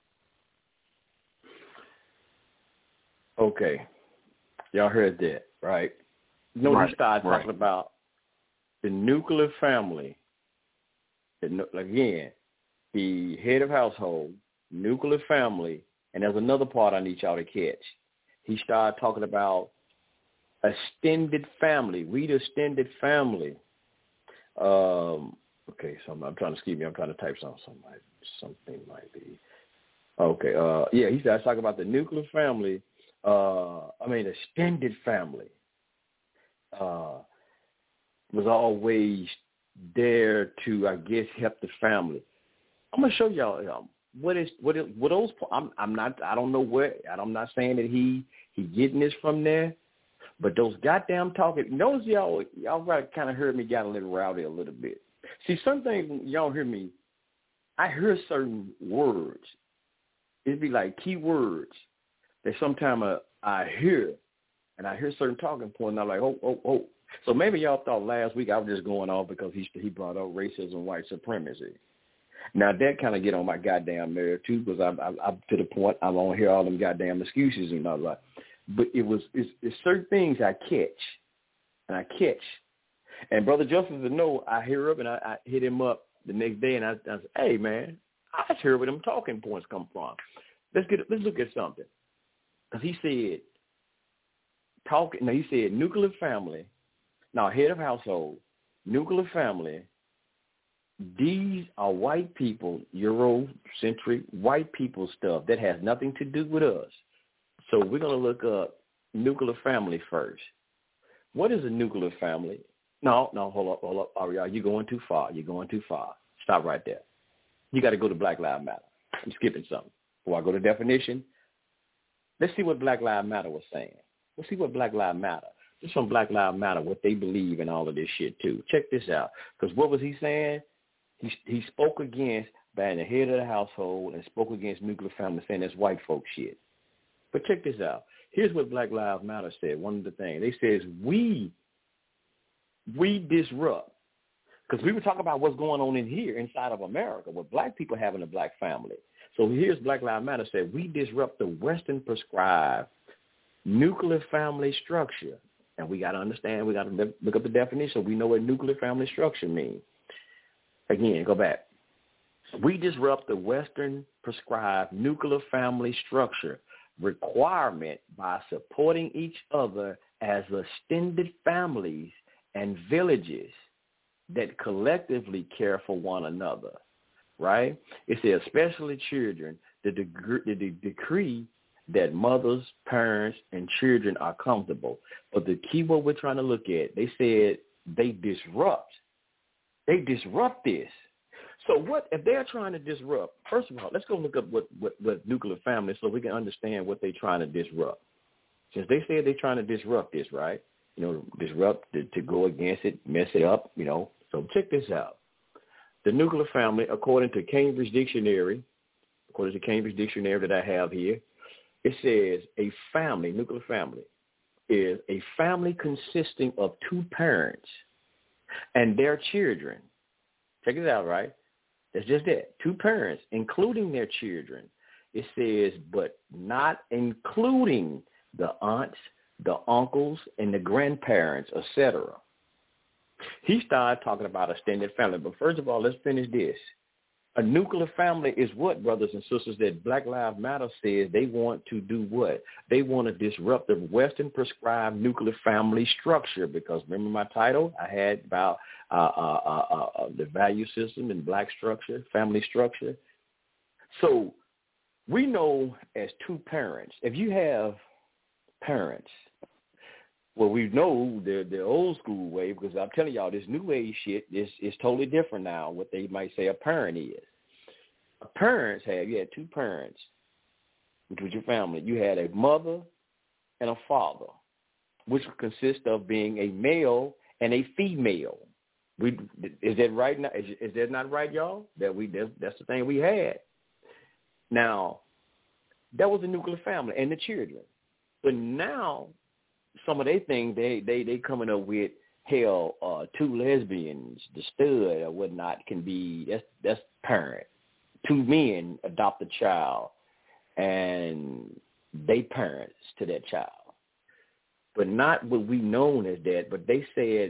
Speaker 5: Okay, y'all heard that, right? You know, right. We started right. talking about the nuclear family. The, again, the head of household, nuclear family, and there's another part I need y'all to catch. He started talking about extended family. We the extended family. Um, okay, so I'm, I'm trying to excuse me. I'm trying to type something. Something might, something might be. Okay. Uh, yeah, he started talking about the nuclear family. Uh, I mean, extended family. Uh, was always there to, I guess, help the family. I'm gonna show y'all um, what is what is what those. I'm I'm not. I don't know where. I'm not saying that he he getting this from there, but those goddamn talking. Notice y'all y'all kind of heard me get a little rowdy a little bit. See, some things y'all hear me. I hear certain words. It'd be like key words that sometimes uh, I hear, and I hear certain talking points, and I'm like, oh, oh, oh. So maybe y'all thought last week I was just going off because he he brought up racism, white supremacy. Now that kind of get on my goddamn nerve too, because I'm, I'm, I'm to the point I don't hear all them goddamn excuses and all that. But it was it's, it's certain things I catch, and I catch. And Brother Justice to know, I hear up and I, I hit him up the next day, and I, I said, "Hey man, I just heard where them talking points come from. Let's get let's look at something." Because he said talking. No, he said nuclear family. Now head of household, nuclear family. these are white people, Eurocentric white people stuff that has nothing to do with us. So we're going to look up nuclear family first. What is a nuclear family? No, no, hold up, hold up, Ariel, you're going too far. You're going too far. Stop right there. You got to go to Black Lives Matter. I'm skipping something. Before I go to definition, let's see what Black Lives Matter was saying. Let's see what Black Lives Matter. This from Black Lives Matter, what they believe in all of this shit too. Check this out. Because what was he saying? He he spoke against being the head of the household and spoke against nuclear family, saying that's white folk shit. But check this out. Here's what Black Lives Matter said. One of the things they says we we disrupt, because we were talking about what's going on in here inside of America with black people having a black family. So here's Black Lives Matter said we disrupt the Western prescribed nuclear family structure. And we got to understand, we got to look up the definition. We know what nuclear family structure means. Again, go back. We disrupt the Western prescribed nuclear family structure requirement by supporting each other as extended families and villages that collectively care for one another, right? It says especially children, the, deg- the, the decree that mothers, parents, and children are comfortable. But the key word we're trying to look at, they said they disrupt. They disrupt this. So what if they're trying to disrupt? First of all, let's go look up what, what, what nuclear family so we can understand what they're trying to disrupt. Since they said they're trying to disrupt this, right? You know, disrupt to, to go against it, mess it up, you know. So check this out. The nuclear family, according to Cambridge Dictionary, according to Cambridge Dictionary that I have here, it says a family, nuclear family, is a family consisting of two parents and their children. Check it out, right? That's just that. Two parents, including their children. It says, but not including the aunts, the uncles, and the grandparents, et cetera. He started talking about extended family. But first of all, let's finish this. A nuclear family is what, brothers and sisters, that Black Lives Matter says they want to do what? They want to disrupt the Western prescribed nuclear family structure, because remember my title? I had about uh, uh, uh, uh, the value system and black structure, family structure. So we know as two parents, if you have parents, well, we know the the old school way, because I'm telling y'all, this new age shit is is totally different now. What they might say a parent is. A parents have you had two parents, which was your family. You had a mother and a father, which consist of being a male and a female. We is that right now? Is, is that not right, y'all? That we that's, that's the thing we had. Now, that was the nuclear family and the children, but now. Some of their things, they, they, they coming up with, hell, uh, two lesbians, the stud or whatnot can be, that's, that's parent. Two men adopt a child, and they parents to that child. But not what we known as that, but they said,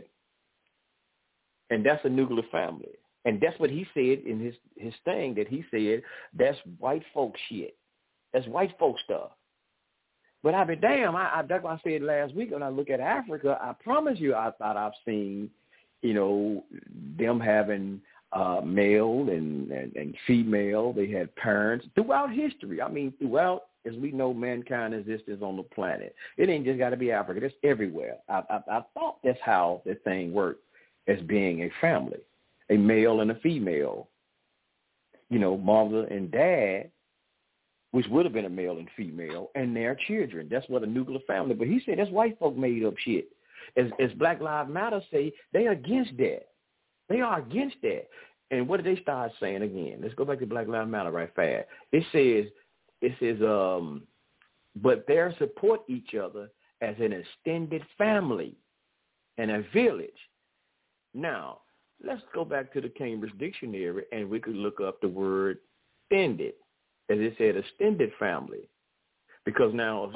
Speaker 5: and that's a nuclear family. And that's what he said in his, his thing, that he said, that's white folk shit. That's white folk stuff. But I mean, damn, I, I, that's what I said last week when I look at Africa. I promise you, I thought I've seen, you know, them having uh, male and, and, and female. They had parents throughout history. I mean, throughout, as we know, mankind existence on the planet. It ain't just got to be Africa. It's everywhere. I, I, I thought that's how the thing worked, as being a family, a male and a female. You know, mother and dad, which would have been a male and female, and their children. That's what a nuclear family. But he said that's white folk made up shit. As, as Black Lives Matter say, they are against that. They are against that. And what did they start saying again? Let's go back to Black Lives Matter right fast. It says, it says, um, but they support each other as an extended family and a village. Now, let's go back to the Cambridge Dictionary, and we could look up the word extended. As it said, extended family, because now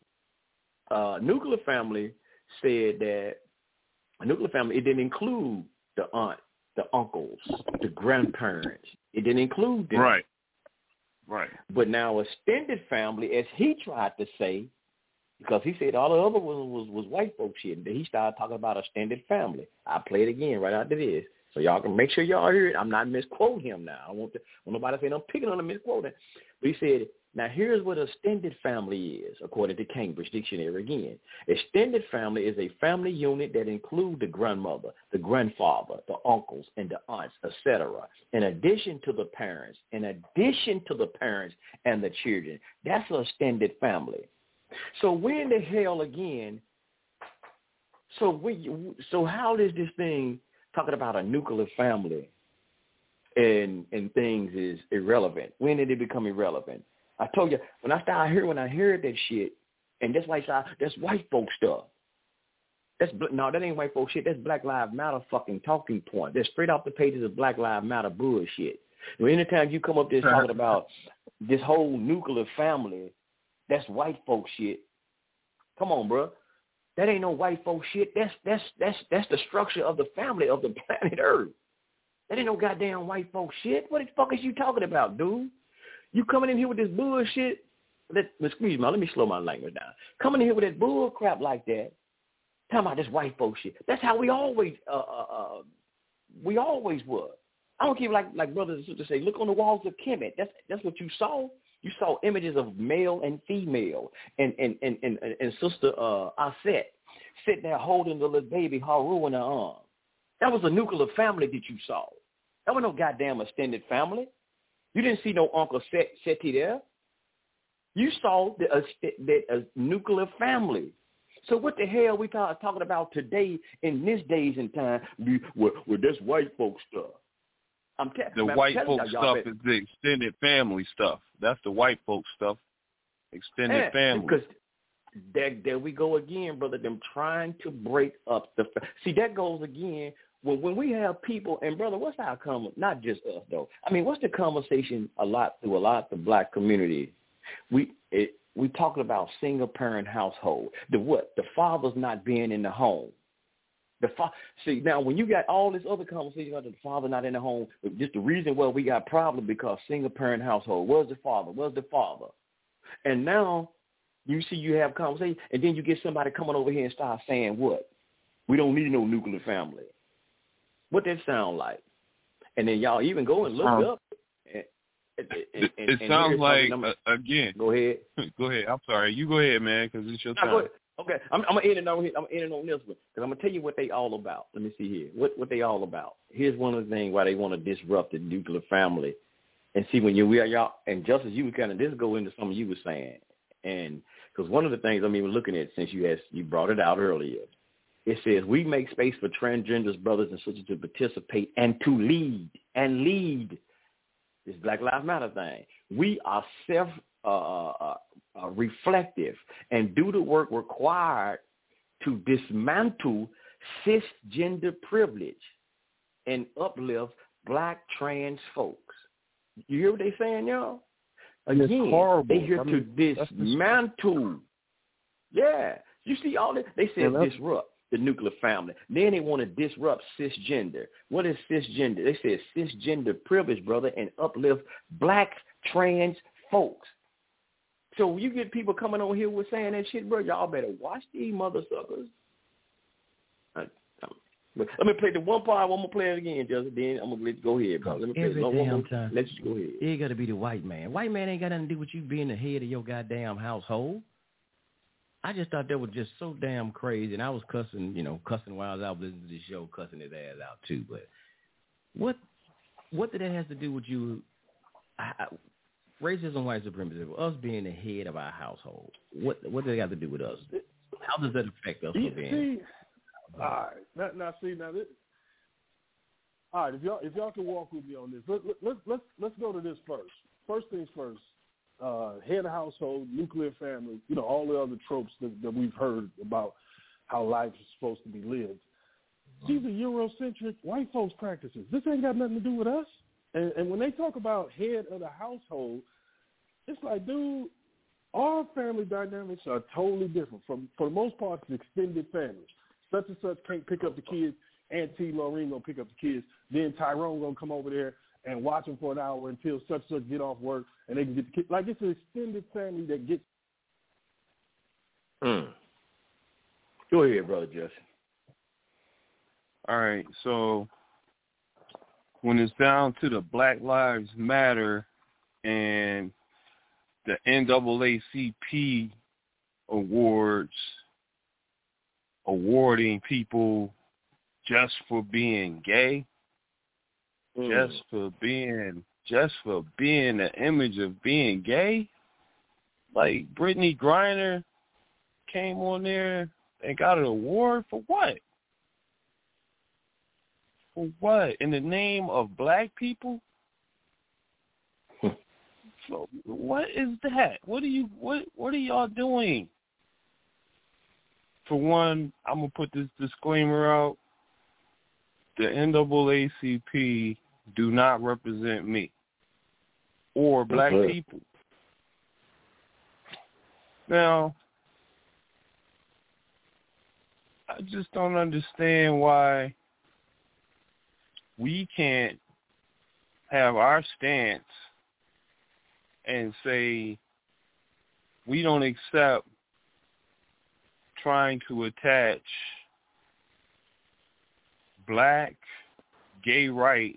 Speaker 5: uh, nuclear family said that a nuclear family, it didn't include the aunt, the uncles, the grandparents. It didn't include them.
Speaker 4: Right, right.
Speaker 5: But now extended family, as he tried to say, because he said all the other ones was, was white folk shit, and then he started talking about extended family. I'll play it again right after this. So y'all can make sure y'all hear it. I'm not misquoting him now. I want, to, want nobody saying I'm picking on him misquoting. But he said, now here's what extended family is, according to Cambridge Dictionary again. Extended family is a family unit that includes the grandmother, the grandfather, the uncles, and the aunts, et cetera, in addition to the parents, in addition to the parents and the children. That's an extended family. So when the hell again, so we, so how is this thing talking about a nuclear family and and things is irrelevant? When did it become irrelevant? I told you, when I started hearing, when I heard that shit, and that's why I, that's white folk stuff. That's no, that ain't white folk shit. That's Black Lives Matter fucking talking point. That's straight off the pages of Black Lives Matter bullshit. You know, anytime you come up there talking about this whole nuclear family, that's white folk shit. Come on, bro. That ain't no white folk shit. That's that's that's that's the structure of the family of the planet Earth. That ain't no goddamn white folk shit. What the fuck is you talking about, dude? You coming in here with this bullshit? Let, excuse me, let me slow my language down. Coming in here with that bull crap like that, talking about this white folk shit. That's how we always, uh, uh, uh, we always were. I don't care, like like brothers and sisters say, look on the walls of Kemet. That's that's what you saw. You saw images of male and female, and and and and, and Sister uh, Aset sitting there holding the little baby Haru in her arm. That was a nuclear family that you saw. That was no goddamn extended family. You didn't see no Uncle Set, Seti there. You saw the, uh, the uh, nuclear family. So what the hell we talk, talking about today in this days and time? Well, well that's white folk stuff. I'm te-
Speaker 4: the
Speaker 5: I'm
Speaker 4: white
Speaker 5: telling
Speaker 4: folk
Speaker 5: y'all,
Speaker 4: stuff
Speaker 5: y'all
Speaker 4: is the extended family stuff. That's the white folk stuff. Extended
Speaker 5: yeah,
Speaker 4: family.
Speaker 5: Because there, there we go again, brother. Them trying to break up the. See, that goes again. When when we have people, and brother, what's our common, not just us though. I mean, what's the conversation a lot through a lot of the black community? We it, we talking about single parent household. The what? The father's not being in the home. The fa- See now, when you got all this other conversation about the father not in the home, just the reason why we got problem because single parent household. Where's the father? Where's the father? And now you see you have conversation, and then you get somebody coming over here and start saying what? We don't need no nuclear family. What that sound like? And then y'all even go and look um, up. And, and, and,
Speaker 4: it it
Speaker 5: and
Speaker 4: sounds like,
Speaker 5: uh,
Speaker 4: again.
Speaker 5: Go ahead.
Speaker 4: Go ahead. I'm sorry. You go ahead, man, because it's your
Speaker 5: no,
Speaker 4: time.
Speaker 5: Okay, I'm, I'm going to end it on here. I'm going to end it on this one because I'm going to tell you what they all about. Let me see here. What what they all about. Here's one of the things why they want to disrupt the nuclear family. And see, when you we are y'all, and Justice, you would kind of just go into something you were saying. And because one of the things I'm even looking at since you asked, you brought it out earlier. It says, we make space for transgenders, brothers and sisters to participate and to lead, and lead this Black Lives Matter thing. We are self uh, uh, uh, reflective and do the work required to dismantle cisgender privilege and uplift black trans folks. You hear what they saying, y'all? Again, they here I mean, to dismantle. Yeah. You see all this? They said yeah, disrupt the nuclear family. Then they want to disrupt cisgender. What is cisgender? They said cisgender privilege, brother, and uplift black trans folks. So when you get people coming over here with saying that shit, bro, y'all better watch these mother suckers. I, let me play the one part. I'm going to play it again, Justin. Then I'm going to let you go ahead, bro. Let me play
Speaker 1: Every
Speaker 5: it one
Speaker 1: damn
Speaker 5: more
Speaker 1: time.
Speaker 5: Let you go ahead.
Speaker 1: It got to be the white man. White man ain't got nothing to do with you being the head of your goddamn household. I just thought that was just so damn crazy, and I was cussing, you know, cussing while I was out listening to this show, cussing his ass out too. But what, what did that have to do with you? I, I, racism, white supremacy, us being the head of our household. What, what does it have to do with us? How does that affect us?
Speaker 6: See,
Speaker 1: for being?
Speaker 6: see, all right, now, now see now. This, all right, if y'all if y'all can walk with me on this, let, let, let's let's let's go to this first. First things first. Uh, head of household, nuclear family, you know, all the other tropes that, that we've heard about how life is supposed to be lived. These are Eurocentric white folks' practices. This ain't got nothing to do with us. And, and when they talk about head of the household, it's like, dude, our family dynamics are totally different. From, for the most part, it's extended families. Such and such can't pick up the kids. Auntie Lorraine gonna pick up the kids. Then Tyrone gonna come over there and watch them for an hour until such such get off work and they can get the kids. Like, it's an extended family that gets.
Speaker 5: Mm. Go ahead, Brother Justin.
Speaker 4: All right, so when it's down to the Black Lives Matter and the N double A C P awards awarding people just for being gay, mm. just for being just for being the image of being gay. Like Brittany Griner came on there and got an award for what? For what? In the name of black people? So what is that? What are you what what are y'all doing? For one, I'm gonna put this disclaimer out. The N double A C P do not represent me or black okay. people. Now, I just don't understand why we can't have our stance and say we don't accept trying to attach black gay rights,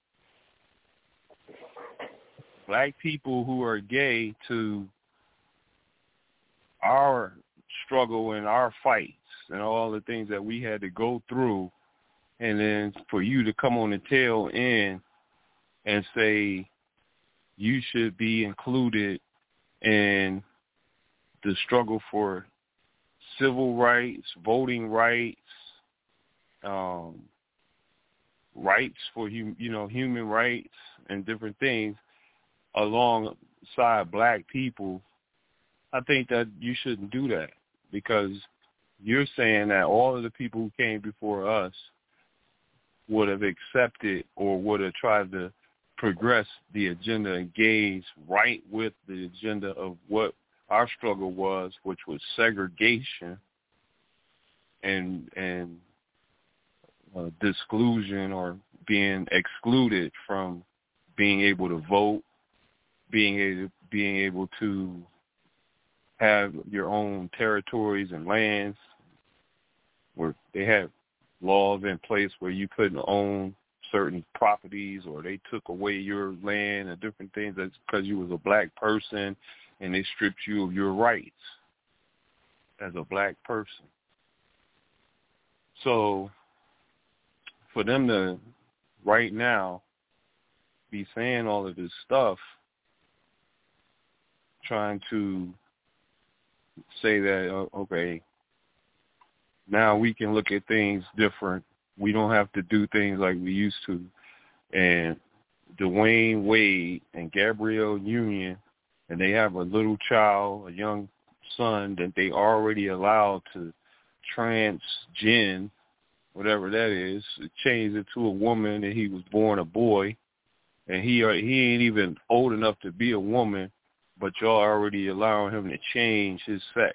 Speaker 4: black people who are gay, to our struggle and our fights and all the things that we had to go through, and then for you to come on the tail end and say you should be included in the struggle for civil rights, voting rights, um, rights for you know human rights and different things alongside black people. I think that you shouldn't do that, because you're saying that all of the people who came before us would have accepted or would have tried to progress the agenda, engage right with the agenda of what our struggle was, which was segregation and and uh, disclusion, or being excluded from being able to vote, being able being able to have your own territories and lands, where they had laws in place where you couldn't own certain properties, or they took away your land and different things. That's because you was a black person and they stripped you of your rights as a black person. So for them to right now be saying all of this stuff, trying to say that, okay, now we can look at things different. We don't have to do things like we used to. And Dwayne Wade and Gabrielle Union, and they have a little child, a young son that they already allowed to transgen, whatever that is, change it to a woman, and he was born a boy, and he he ain't even old enough to be a woman, but y'all already allowing him to change his sex.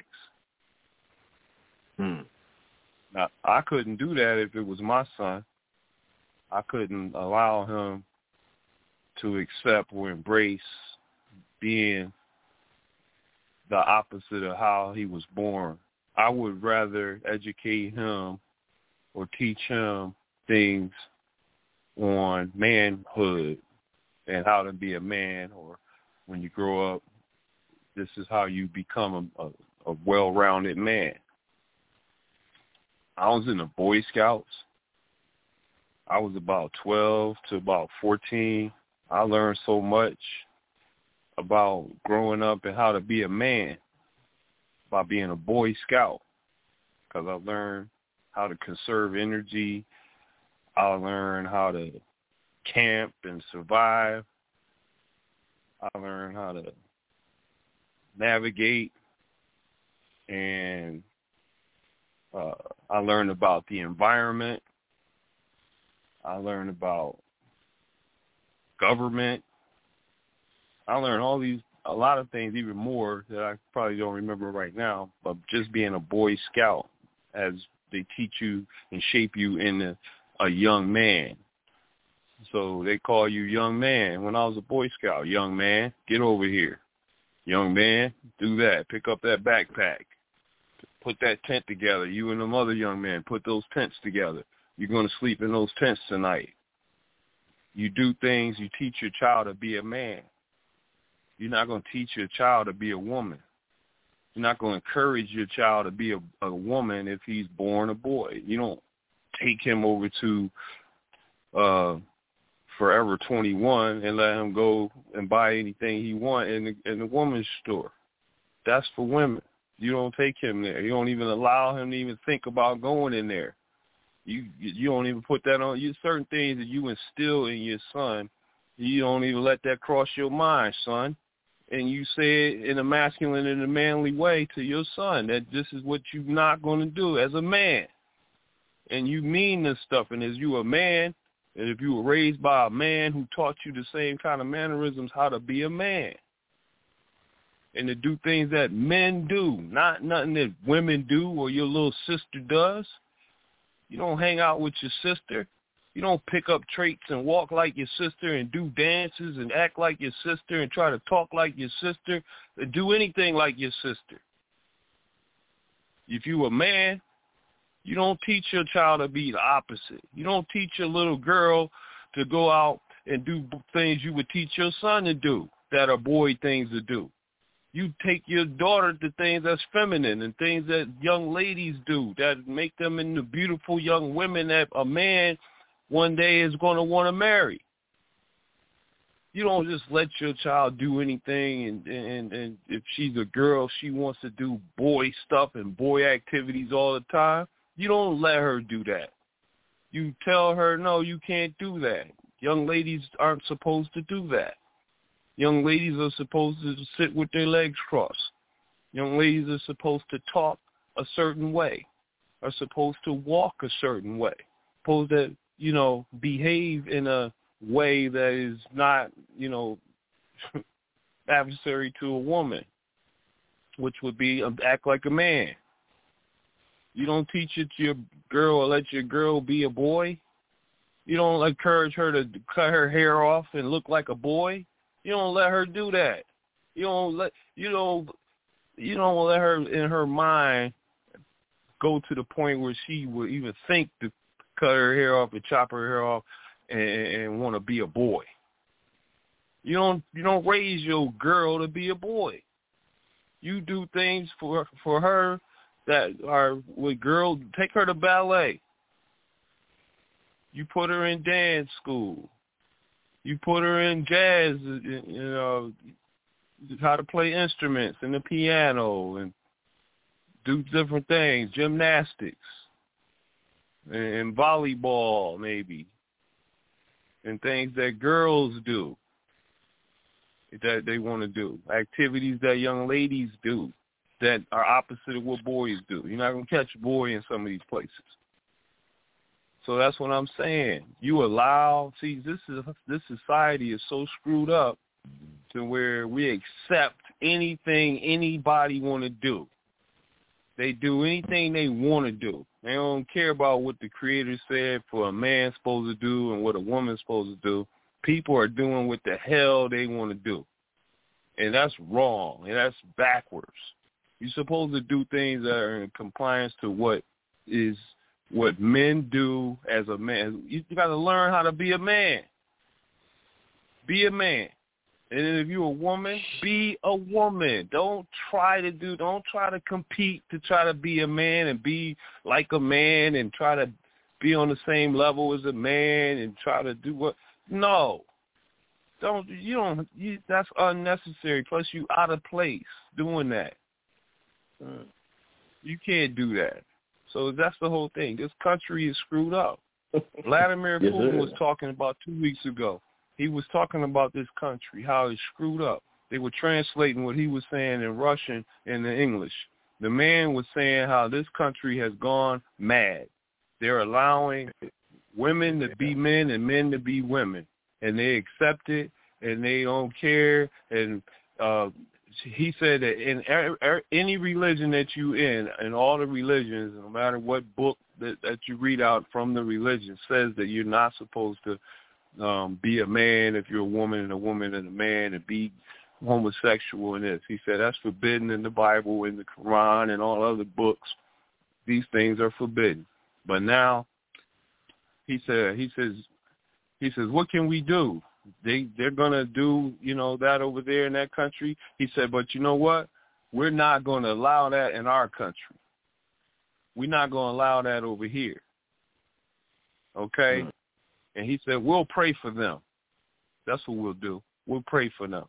Speaker 5: Hmm.
Speaker 4: Now, I couldn't do that if it was my son. I couldn't allow him to accept or embrace being the opposite of how he was born. I would rather educate him or teach him things on manhood and how to be a man, or when you grow up, this is how you become a, a, a well-rounded man. I was in the Boy Scouts. I was about twelve to about fourteen. I learned so much about growing up and how to be a man by being a Boy Scout, because I learned how to conserve energy. I learned how to camp and survive. I learned how to navigate, and uh, I learned about the environment. I learned about government. I learned all these, a lot of things, even more that I probably don't remember right now, but just being a Boy Scout, as they teach you and shape you into a young man. So they call you young man. When I was a Boy Scout, young man, get over here. Young man, do that. Pick up that backpack. Put that tent together. You and them other young men, put those tents together. You're going to sleep in those tents tonight. You do things, you teach your child to be a man. You're not going to teach your child to be a woman. You're not going to encourage your child to be a, a woman if he's born a boy. You don't take him over to uh, Forever twenty-one and let him go and buy anything he wants in the, in the woman's store. That's for women. You don't take him there. You don't even allow him to even think about going in there. You you don't even put that on. You certain things that you instill in your son, you don't even let that cross your mind, son. And you say it in a masculine and a manly way to your son that this is what you're not going to do as a man. And you mean this stuff. And as you a man, and if you were raised by a man who taught you the same kind of mannerisms, how to be a man. And to do things that men do, not nothing that women do or your little sister does. You don't hang out with your sister. You don't pick up traits and walk like your sister and do dances and act like your sister and try to talk like your sister or do anything like your sister. If you a man, you don't teach your child to be the opposite. You don't teach your little girl to go out and do things you would teach your son to do that are boy things to do. You take your daughter to things that's feminine and things that young ladies do that make them into beautiful young women that a man one day is going to want to marry. You don't just let your child do anything, and, and, and if she's a girl, she wants to do boy stuff and boy activities all the time. You don't let her do that. You tell her, no, you can't do that. Young ladies aren't supposed to do that. Young ladies are supposed to sit with their legs crossed. Young ladies are supposed to talk a certain way, are supposed to walk a certain way, supposed to, you know, behave in a way that is not, you know, adversary to a woman, which would be act like a man. You don't teach it to your girl or let your girl be a boy. You don't encourage her to cut her hair off and look like a boy. You don't let her do that. You don't let you don't you don't let her in her mind go to the point where she would even think to cut her hair off and chop her hair off and, and want to be a boy. You don't you don't raise your girl to be a boy. You do things for for her that are with girls. Take her to ballet. You put her in dance school. You put her in jazz, you know, how to play instruments and the piano and do different things, gymnastics and volleyball maybe, and things that girls do that they want to do, activities that young ladies do that are opposite of what boys do. You're not going to catch a boy in some of these places. So that's what I'm saying. You allow, see, this is this society is so screwed up to where we accept anything anybody want to do. They do anything they want to do. They don't care about what the Creator said for a man supposed to do and what a woman's supposed to do. People are doing what the hell they want to do. And that's wrong, and that's backwards. You're supposed to do things that are in compliance to what is what men do as a man. You got to learn how to be a man. Be a man. And then if you're a woman, be a woman. Don't try to do, don't try to compete to try to be a man and be like a man and try to be on the same level as a man and try to do what, no. Don't, you don't, you, that's unnecessary. Plus you out of place doing that. You can't do that. So that's the whole thing. This country is screwed up. Vladimir
Speaker 5: Yes,
Speaker 4: Putin
Speaker 5: sir.
Speaker 4: was talking about two weeks ago. He was talking about this country, how it's screwed up. They were translating what he was saying in Russian and in English. The man was saying how this country has gone mad. They're allowing women to be men and men to be women, and they accept it, and they don't care. And uh, he said that in er, er, any religion that you in, in all the religions, no matter what book that, that you read out from the religion, says that you're not supposed to um, be a man if you're a woman and a woman and a man and be homosexual in this. He said that's forbidden in the Bible, in the Quran, and all other books. These things are forbidden. But now, he said, he says, He says, what can we do? They, they're going to do, you know, that over there in that country. He said, but you know what? We're not going to allow that in our country. We're not going to allow that over here. Okay? Mm. And he said, we'll pray for them. That's what we'll do. We'll pray for them.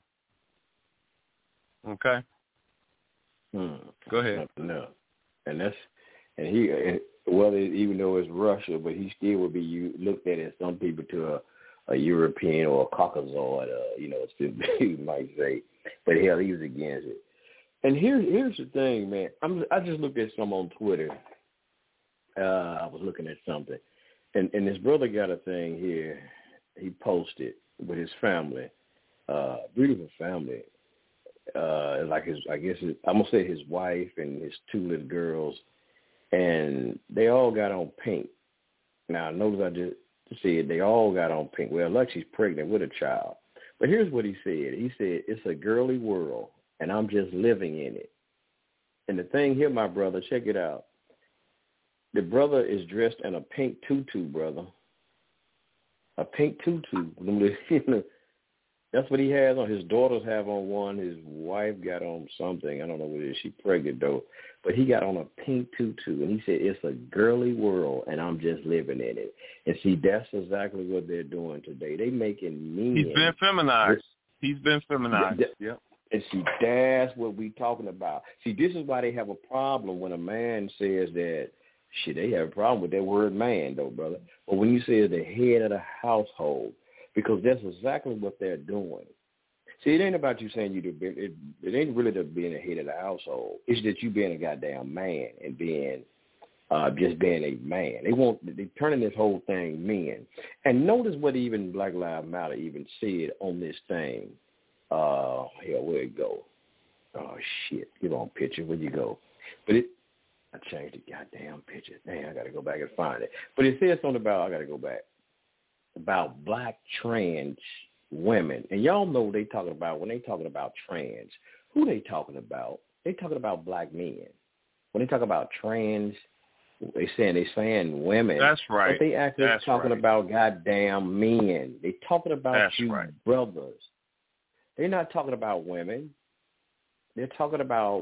Speaker 4: Okay?
Speaker 5: Hmm.
Speaker 4: Go ahead.
Speaker 5: No. And that's, and he, whether, even though it's Russia, but he still would be looked at as some people to a, a European or a Caucasoid, uh, you know, you might say. But hell, he was against it. And here, here's the thing, man. I'm, I just looked at some on Twitter. Uh, I was looking at something. And, and his brother got a thing here. He posted with his family, uh, beautiful family. Uh, like his, I guess his, I'm gonna say his wife and his two little girls, and they all got on pink. Now, notice I just said they all got on pink. Well, Lexi's pregnant with a child, but here's what he said. He said, "It's a girly world, and I'm just living in it." And the thing here, my brother, check it out. The brother is dressed in a pink tutu, brother. A pink tutu. That's what he has on. His daughters have on one. His wife got on something. I don't know what it is. She's pregnant, though. But he got on a pink tutu, and he said, it's a girly world, and I'm just living in it. And see, that's exactly what they're doing today. They making men.
Speaker 4: He's been feminized. He's been feminized.
Speaker 5: Th-
Speaker 4: yep.
Speaker 5: And see, that's what we talking about. See, this is why they have a problem when a man says that, shit, they have a problem with that word man, though, brother. But when you say the head of the household, because that's exactly what they're doing. See, it ain't about you saying you the it, it ain't really the being the head of the household. It's that you being a goddamn man and being uh, just being a man. They want they turning this whole thing men. And notice what even Black Lives Matter even said on this thing. Uh, here, where it go? Oh shit, get on picture. Where you go? But it, I changed the goddamn picture. Damn, I gotta go back and find it. But it says something about I gotta go back. About black trans women. And y'all know they talking about, when they talking about trans, who they talking about? They talking about black men. When they talk about trans, they saying they saying women.
Speaker 4: That's right.
Speaker 5: But they actually
Speaker 4: That's
Speaker 5: talking
Speaker 4: right.
Speaker 5: about goddamn men. They talking about
Speaker 4: That's
Speaker 5: you
Speaker 4: right.
Speaker 5: brothers. They're not talking about women. They're talking about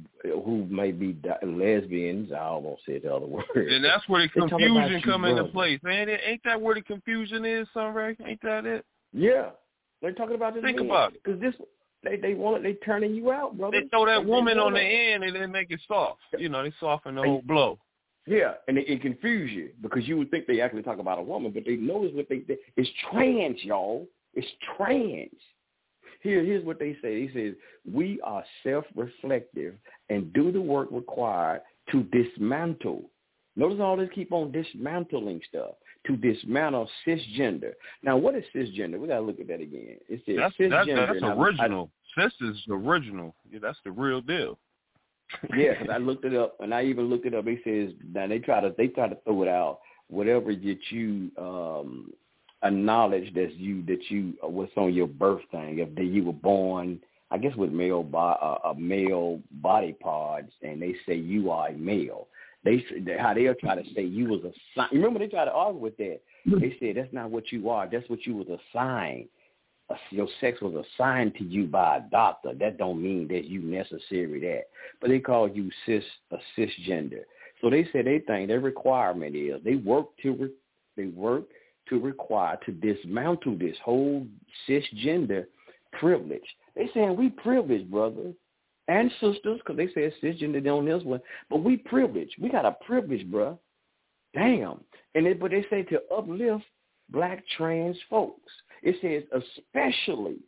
Speaker 5: who may be lesbians. I almost said the other word.
Speaker 4: And that's where the confusion come into place. Man, ain't that where the confusion is, Sunray? Ain't that it?
Speaker 5: Yeah. They're talking about this.
Speaker 4: Think about it.
Speaker 5: Because this, they, they want it, they turning you out, brother.
Speaker 4: They throw that
Speaker 5: they,
Speaker 4: woman
Speaker 5: they
Speaker 4: on the
Speaker 5: it.
Speaker 4: end and then make it soft. You know, they soften the whole blow.
Speaker 5: Yeah, and it, it confuse you because you would think they actually talk about a woman, but they notice what they, they it's trans, y'all. It's trans. Here, here's what they say. He says, we are self-reflective and do the work required to dismantle. Notice all this keep on dismantling stuff, to dismantle cisgender. Now, what is cisgender? We got to look at that again. It says
Speaker 4: that's,
Speaker 5: cisgender.
Speaker 4: That, that's original. I, Cis is original. Yeah, that's the real deal.
Speaker 5: Yeah, because I looked it up, and I even looked it up. It says, now they try to, they try to throw it out, whatever that you um, – a knowledge that you that you uh, what's on your birth thing, if that you were born, I guess with male bo- uh, uh, male body parts, and they say you are a male. They how they'll try to say you was assigned. Remember they try to argue with that. They said that's not what you are. That's what you was assigned. Uh, your sex was assigned to you by a doctor. That don't mean that you necessary that. But they call you cis a cisgender. So they said they think their requirement is they work to re- they work. to require to dismantle this whole cisgender privilege. They saying we privileged, brothers and sisters, because they said cisgender on this one, but we privileged. We got a privilege, bro. Damn. And they, but they say to uplift black trans folks. It says especially,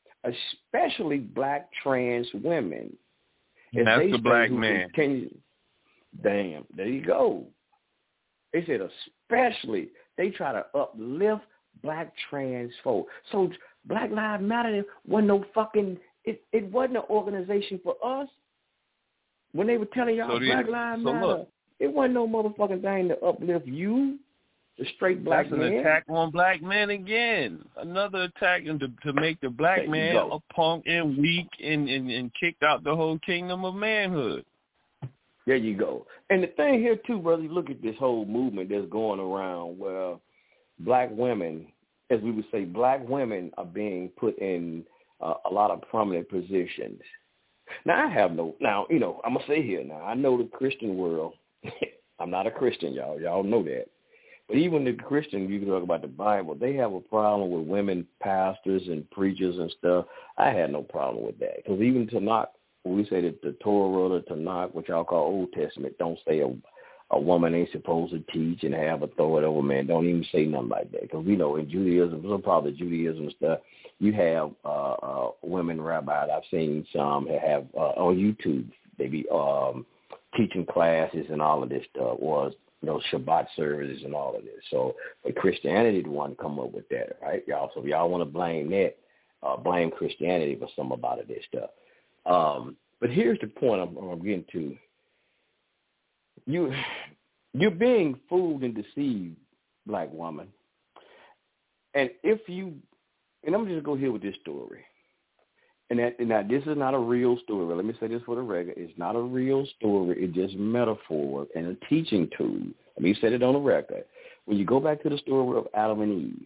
Speaker 5: especially black trans women.
Speaker 4: And that's the black man.
Speaker 5: Continue, damn, there you go. They said especially. They try to uplift black trans folk. So Black Lives Matter wasn't no fucking, it, it wasn't an organization for us. When they were telling y'all
Speaker 4: so
Speaker 5: Black
Speaker 4: the,
Speaker 5: Lives
Speaker 4: so
Speaker 5: Matter,
Speaker 4: look,
Speaker 5: it wasn't no motherfucking thing to uplift you, the straight black
Speaker 4: that's
Speaker 5: man.
Speaker 4: That's an attack on black men again. Another attack to, to make the black man a punk and weak and, and, and kicked out the whole kingdom of manhood.
Speaker 5: There you go. And the thing here, too, brother, you look at this whole movement that's going around where black women as we would say, black women are being put in uh, a lot of prominent positions. Now, I have no, now, you know, I'm going to say here now, I know the Christian world, I'm not a Christian, y'all. Y'all know that. But even the Christian, you can talk about the Bible, they have a problem with women pastors and preachers and stuff. I had no problem with that. Because even Tanakh, when we say that the Torah, the Tanakh, which y'all call Old Testament, don't say a, a woman ain't supposed to teach and have authority over man. Don't even say nothing like that. Because we know in Judaism, some part of Judaism and stuff, you have uh, uh, women rabbis. I've seen some that have uh, on YouTube, they be um, teaching classes and all of this stuff, or you know, Shabbat services and all of this. So, but Christianity the one to come up with that, right, y'all? So if y'all want to blame that, uh, blame Christianity for some about of this stuff. Um, but here's the point I'm, I'm getting to. You, you're being fooled and deceived, black woman. And if you, and I'm just going to go here with this story. And that, and now this is not a real story. Let me say this for the record. It's not a real story. It's just metaphor and a teaching tool. Let me say it on the record. When you go back to the story of Adam and Eve,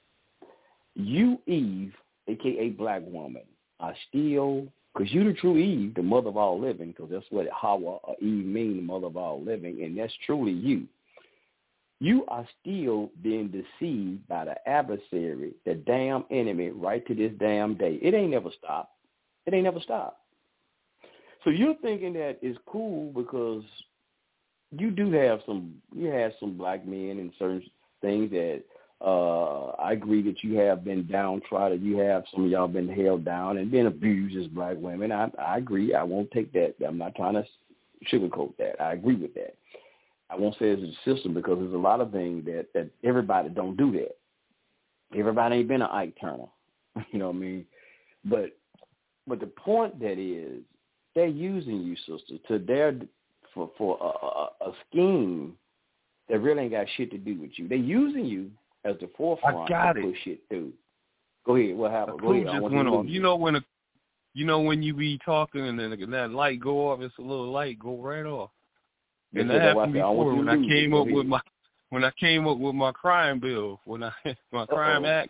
Speaker 5: you, Eve, a k a black woman, are still, because you the true Eve, the mother of all living, because that's what Hawa or Eve mean, the mother of all living, and that's truly you. You are still being deceived by the adversary, the damn enemy, right to this damn day. It ain't never stopped. It ain't never stopped. So you're thinking that it's cool because you do have some, you have some black men and certain things that uh, I agree that you have been downtrodden. You have some of y'all been held down and been abused as black women. I, I agree. I won't take that. I'm not trying to sugarcoat that. I agree with that. I won't say it's a system because there's a lot of things that, that everybody don't do that. Everybody ain't been an Ike Turner, you know what I mean? But but the point that is, they're using you, sister, to their for for a, a, a scheme that really ain't got shit to do with you. They're using you as the forefront to push shit through. Go ahead. What happened? Go ahead.
Speaker 4: Just went off. You know when a, you know when you be talking and then that light go off, it's a little light go right off. And that happened before when I came up with my when I came up with my crime bill, when I my crime act.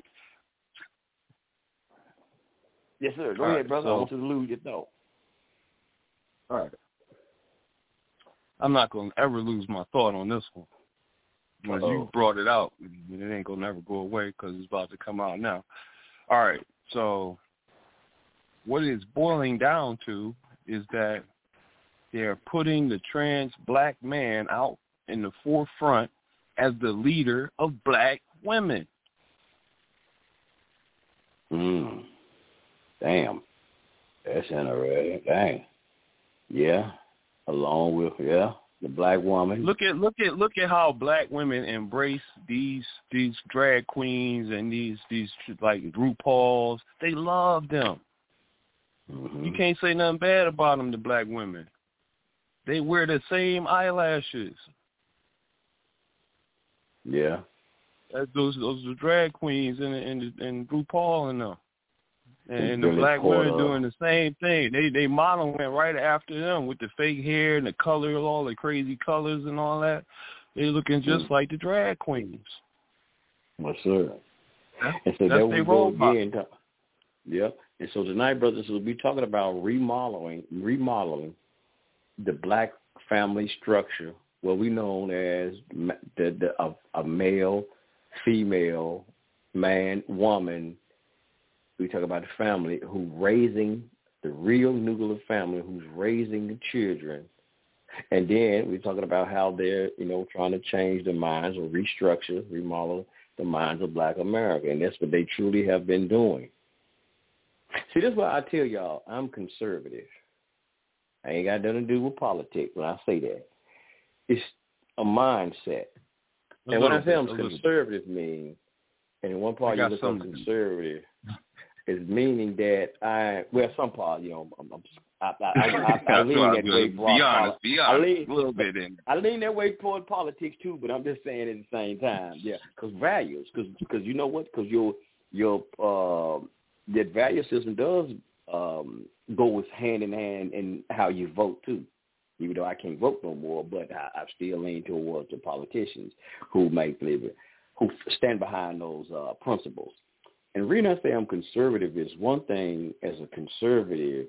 Speaker 5: Yes, sir. Go ahead, brother. I want you to lose your thought.
Speaker 4: All right. I'm not gonna ever lose my thought on this one. Once you brought it out, it ain't gonna never go away because it's about to come out now. All right. So what it's boiling down to is that they're putting the trans black man out in the forefront as the leader of black women.
Speaker 5: Mm. Damn. That's interesting. Dang. Yeah. Along with, yeah, the black woman.
Speaker 4: Look at look at look at how black women embrace these these drag queens and these these like RuPauls. They love them. Mm-hmm. You can't say nothing bad about them, the black women. They wear the same eyelashes.
Speaker 5: Yeah.
Speaker 4: That's those those are drag queens and and and RuPaul and them. And, and the black women doing the same thing. They they modeling right after them with the fake hair and the color, all the crazy colors and all that. They looking just mm. like the drag queens.
Speaker 5: Yes, sir.
Speaker 4: That's,
Speaker 5: and so
Speaker 4: that's their role
Speaker 5: again. Yeah. And so tonight, brothers, we'll be talking about remodeling, remodeling the black family structure, what we know as the, the a, a male, female, man, woman. We talk about the family who raising the real nuclear family, who's raising the children. And then we're talking about how they're, you know, trying to change the minds or restructure, remodel the minds of black America. And that's what they truly have been doing. See, this is why I tell y'all, I'm conservative. I ain't got nothing to do with politics when I say that. It's a mindset. A and when I say I'm conservative, mean, and in one part you look up conservative, is meaning that I, well, some part, you know, I'm, I'm, I, I, I, I, I lean that way.
Speaker 4: Be honest, be honest,
Speaker 5: I lean,
Speaker 4: a little bit in.
Speaker 5: I lean that way toward politics too, but I'm just saying at the same time, yeah, because values, because you know what, because your your uh, that value system does um, go with hand in hand in how you vote too. Even though I can't vote no more, but I, I still lean towards the politicians who make living. who stand behind those uh, principles. And the reason I say I'm conservative is one thing as a conservative,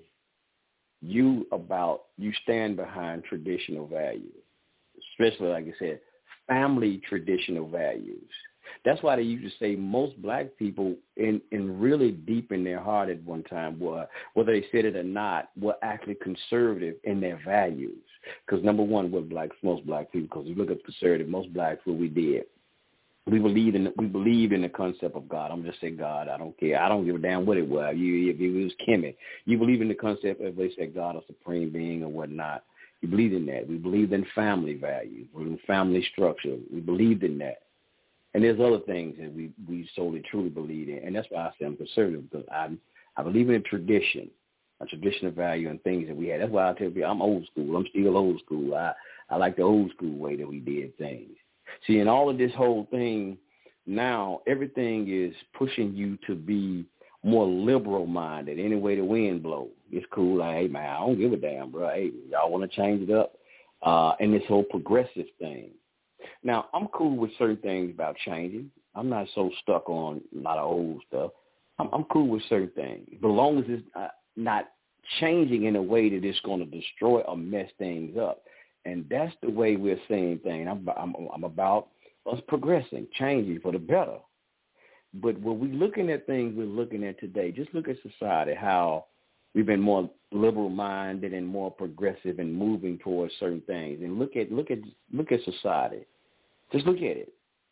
Speaker 5: you about you stand behind traditional values, especially like I said, family traditional values. That's why they used to say most black people, in, in really deep in their heart at one time, were, whether they said it or not, were actually conservative in their values. Because number one, we're black, most black people. Because you look at conservative, most blacks, what we did, we believe in we believe in the concept of God. I'm just saying God. I don't care. I don't give a damn what it was. You, if it was Kimmy, you believe in the concept of they say God, a supreme being or whatnot. You believe in that. We believed in family values, in family structure. We believed in that. And there's other things that we, we solely truly believe in. And that's why I say I'm conservative, because I I believe in a tradition, a traditional value and things that we had. That's why I tell people I'm old school. I'm still old school. I, I like the old school way that we did things. See, in all of this whole thing, now everything is pushing you to be more liberal-minded. Any way the wind blows, it's cool. Like, hey, man, I don't give a damn, bro. Hey, y'all want to change it up? Uh, and this whole progressive thing. Now, I'm cool with certain things about changing. I'm not so stuck on a lot of old stuff. I'm, I'm cool with certain things, but as long as it's uh, not changing in a way that it's going to destroy or mess things up. And that's the way we're seeing things. I'm, I'm, I'm about us progressing, changing for the better. But when we're looking at things we're looking at today, just look at society, how we've been more liberal-minded and more progressive and moving towards certain things. And look at look at look at society. Just look at it.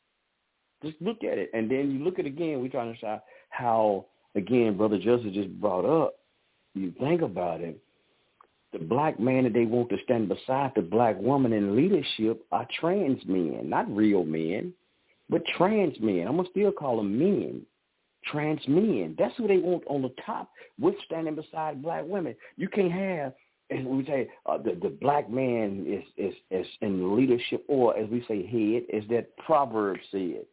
Speaker 5: Just look at it. And then you look at it again, we're trying to decide how, again, Brother Justice just brought up, you think about it, the black man that they want to stand beside the black woman in leadership are trans men, not real men, but trans men. I'm going to still call them men, trans men. That's who they want on the top with standing beside black women. You can't have, as we say, uh, the, the black man is, is, is in leadership, or as we say head, as that proverb said.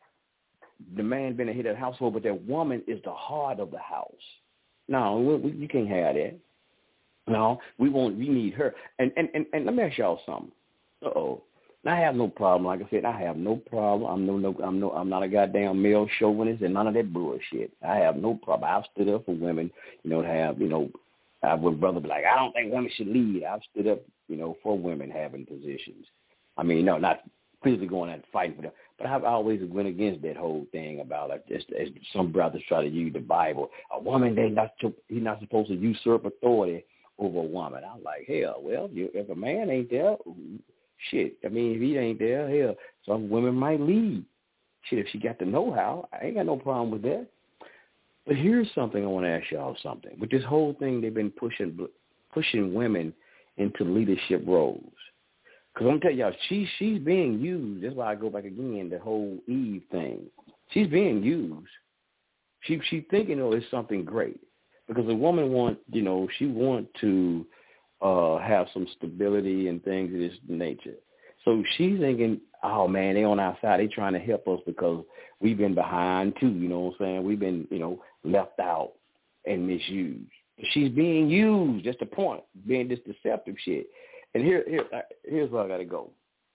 Speaker 5: The man been a head of the household, but that woman is the heart of the house. No, we, we, you can't have that. No, we want, we need her. And and, and, and let me ask y'all something. Uh-oh. I have no problem. Like I said, I have no problem. I'm no, no, I'm no, I'm not a goddamn male chauvinist and none of that bullshit. I have no problem. I've stood up for women, you know, to have, you know, I would brother be like, I don't think women should lead. I've stood up, you know, for women having positions. I mean, no, not physically going out and fighting for them, but I've always went against that whole thing about, like, just as some brothers try to use the Bible, a woman, they not to, he's not supposed to usurp authority over a woman. I'm like, hell, well, you, if a man ain't there, shit, I mean, if he ain't there, hell, some women might lead. Shit, if she got the know-how, I ain't got no problem with that. But here's something I want to ask y'all something. With this whole thing, they've been pushing pushing women into leadership roles. Because I'm telling y'all, she, she's being used. That's why I go back again, the whole Eve thing. She's being used. She she thinking, oh, it's something great. Because a woman want, you know, she want to uh, have some stability and things of this nature. So she's thinking, oh, man, they on our side. They trying to help us because we've been behind, too, you know what I'm saying? We've been, you know, left out and misused. She's being used. That's the point, being this deceptive shit. And here, here, here's where I got to go.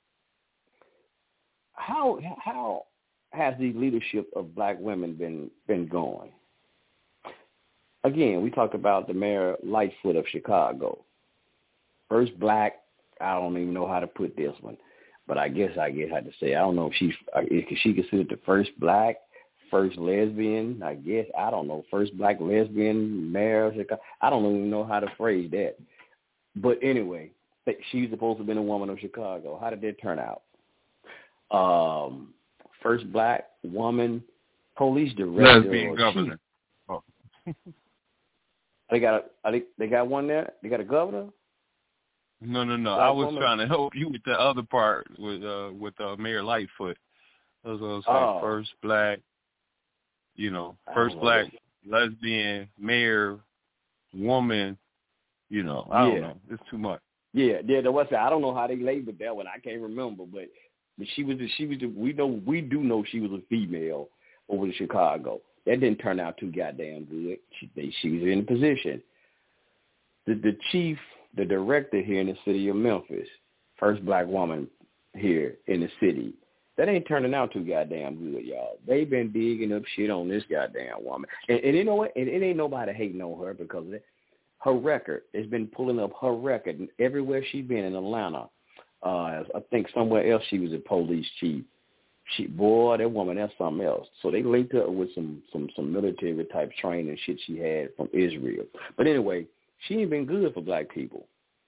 Speaker 5: How how has the leadership of black women been been going? Again, we talked about the Mayor Lightfoot of Chicago. First black, I don't even know how to put this one, but I guess I guess I had to say, I don't know if she's, is she considered the first black, first lesbian, I guess, I don't know, first black lesbian mayor of Chicago. I don't even know how to phrase that. But anyway, she's supposed to have been a woman of Chicago. How did that turn out? Um, first black woman police director.
Speaker 4: Lesbian governor. Oh.
Speaker 5: They got a, they, they got one there? They got a governor?
Speaker 4: No, no, no.
Speaker 5: Black
Speaker 4: I was
Speaker 5: woman?
Speaker 4: trying to help you with the other part with uh, with uh, Mayor Lightfoot. That was, was like
Speaker 5: oh.
Speaker 4: first black, you know, first black
Speaker 5: know.
Speaker 4: lesbian mayor woman. You know, I
Speaker 5: yeah.
Speaker 4: don't know. It's too much.
Speaker 5: Yeah, yeah. There was. I don't know how they labeled that one. I can't remember, but but she was. The, she was. The, we know. We do know she was a female over in Chicago. That didn't turn out too goddamn good. She, they, she was in a position. The the chief, the director here in the city of Memphis, first black woman here in the city. that ain't turning out too goddamn good, y'all. They've been digging up shit on this goddamn woman. And, and you know what? And it ain't nobody hating on her because of it. Her record has been pulling up her record everywhere she's been in Atlanta. Uh, I think somewhere else she was a police chief. She, boy, that woman, that's something else. So they linked her with some, some, some military type training shit she had from Israel. But anyway, she ain't been good for black people.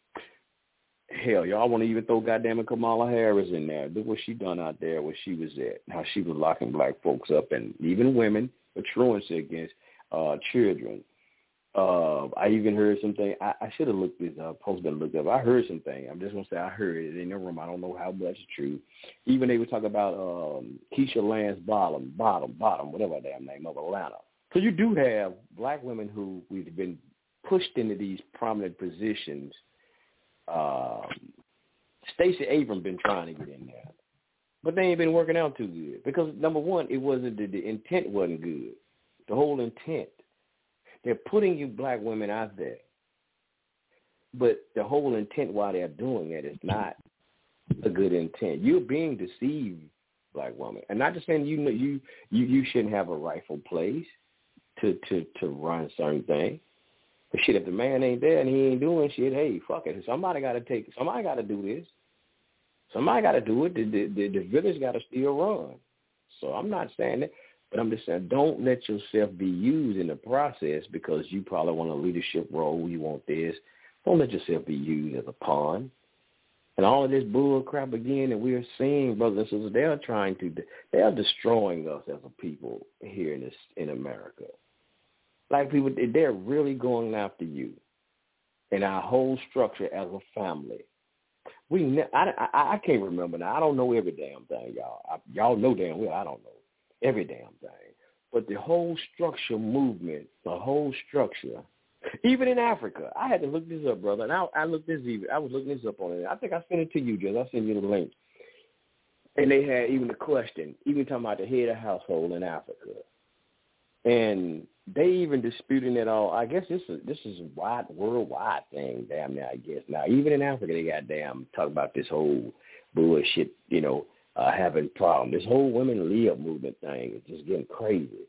Speaker 5: Hell, y'all want to even throw goddamn Kamala Harris in there. Look what she done out there where she was at, how she was locking black folks up and even women for truancy against uh, children. Uh, I even heard something. I, I should have looked this up, post been looked up. I heard something. I'm just going to say I heard it in the room. I don't know how much is true. Even they were talking about um, Keisha Lance Bottom, Bottom, Bottom, whatever her damn name of Atlanta. So you do have black women who we've been pushed into these prominent positions. Um, Stacey Abrams been trying to get in there, but they ain't been working out too good because number one, it wasn't the, the intent wasn't good. The whole intent, they're putting you black women out there, but the whole intent why they're doing it is not a good intent. You're being deceived, black woman, and not just saying you know you you you shouldn't have a rightful place to to to run certain things. But shit, if the man ain't there and he ain't doing shit, hey, fuck it. Somebody got to take. Somebody got to do this. Somebody got to do it. The, the, the, the village got to still run. So I'm not saying that, but I'm just saying don't let yourself be used in the process because you probably want a leadership role. You want this. Don't let yourself be used as a pawn. And all of this bull crap again that we're seeing, brothers and sisters, they're trying to, they're destroying us as a people here in this in America. Like people, they're really going after you and our whole structure as a family. We, ne- I, I, I can't remember now. I don't know every damn thing, y'all. I, y'all know damn well I don't know every damn thing. But the whole structure movement, the whole structure, even in Africa, I had to look this up, brother. And I, I looked this even. I was looking this up on it. I think I sent it to you, Jess. I sent you the link. And they had even the question, even talking about the head of household in Africa. And they even disputing it all. I guess this is this is a wide worldwide thing, damn near, I guess. Now, even in Africa, they got damn talk about this whole bullshit, you know, uh, having problems. This whole women live movement thing is just getting crazy.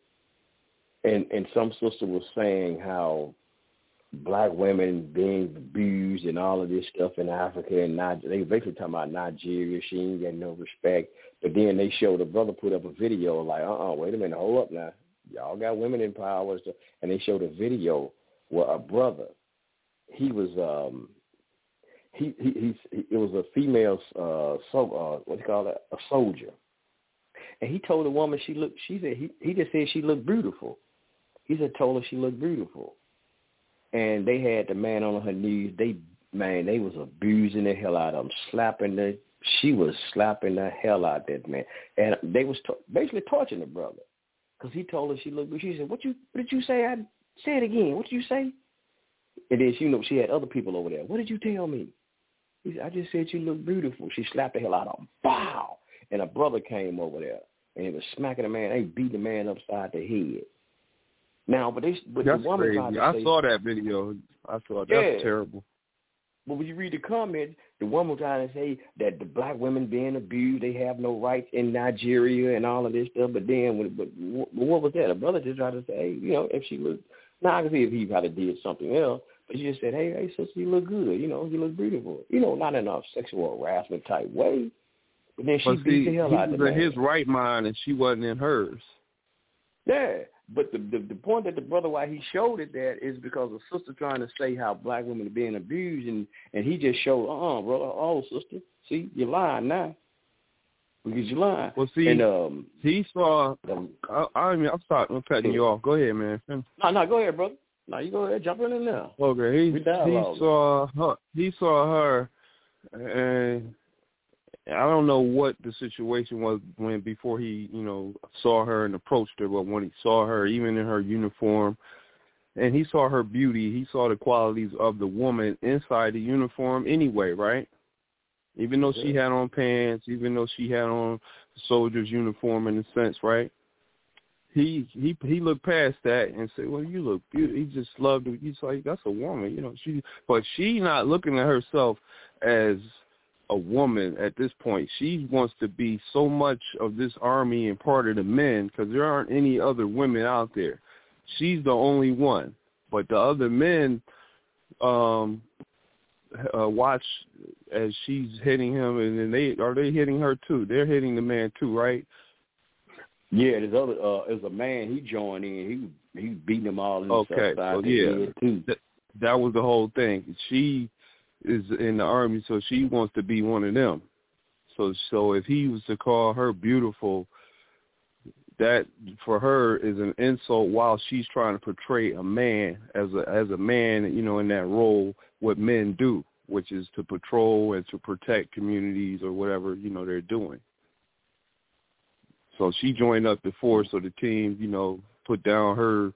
Speaker 5: And and some sister was saying how black women being abused and all of this stuff in Africa and Nigeria. They basically talking about Nigeria. She ain't getting no respect. But then they showed a brother put up a video like, uh-uh, wait a minute, hold up now. Y'all got women in power, and they showed a video where a brother, he was, um, he he he, it was a female, uh, so uh, what do you call it, a soldier, and he told the woman she looked. She said he he just said she looked beautiful. He said told her she looked beautiful, and they had the man on her knees. They man, they was abusing the hell out of him, slapping the. She was slapping the hell out of that man, and they was to- basically torturing the brother. Because he told her she looked good. She said, what you what did you say? I say it again. What did you say? And then she, you know, she had other people over there. What did you tell me? He said, I just said you look beautiful. She slapped the hell out of him. Bow! And a brother came over there. And he was smacking the man. They beat the man upside the head. Now, but they, but
Speaker 4: That's
Speaker 5: the woman
Speaker 4: crazy.
Speaker 5: tried to
Speaker 4: I
Speaker 5: say,
Speaker 4: saw that video. I saw that's
Speaker 5: yeah.
Speaker 4: terrible.
Speaker 5: But when you read the comments, the woman trying to say that the black women being abused, they have no rights in Nigeria and all of this stuff. But then, when, but what was that? A brother just tried to say, hey, you know, if she looked, now I can see if he probably did something else. But she just said, hey, hey, sister, you look good. You know, you look beautiful. You know, not in a sexual harassment type way. But then she
Speaker 4: but
Speaker 5: beat
Speaker 4: see,
Speaker 5: the hell
Speaker 4: he
Speaker 5: out of
Speaker 4: was
Speaker 5: the
Speaker 4: in
Speaker 5: man.
Speaker 4: his right mind, and she wasn't in hers.
Speaker 5: Yeah. But the, the the point that the brother, why he showed it that is because the sister trying to say how black women are being abused, and, and he just showed, uh-uh, brother, oh, sister, see, you're lying now. Because you're lying.
Speaker 4: Well, see,
Speaker 5: and, um,
Speaker 4: he saw,
Speaker 5: um,
Speaker 4: I, I mean, I'm sorry, I'm cutting you off. Go ahead, man.
Speaker 5: No, no, go ahead, brother. No, you go ahead, jump in there now.
Speaker 4: Okay, he, he saw her, he saw her, and I don't know what the situation was when before he, you know, saw her and approached her, but when he saw her, even in her uniform, and he saw her beauty, he saw the qualities of the woman inside the uniform anyway, right? Even though yeah. she had on pants, even though she had on the soldier's uniform in a sense, right? He he he looked past that and said, "Well, you look beautiful." He just loved her. He's like, "That's a woman, you know." She, but she not looking at herself as a woman at this point. She wants to be so much of this army and part of the men because there aren't any other women out there. She's the only one. But the other men um, uh, watch as she's hitting him, and then they are they hitting her too? They're hitting the man too, right?
Speaker 5: Yeah, there's other. Uh, there's a man. He joined in. He he beating them all.
Speaker 4: Okay, so yeah, that, that was the whole thing. She is in the army, so she wants to be one of them. So so if he was to call her beautiful, that for her is an insult while she's trying to portray a man as a as a man, you know, in that role, what men do, which is to patrol and to protect communities or whatever, you know, they're doing. So she joined up before, so the team, you know, put down her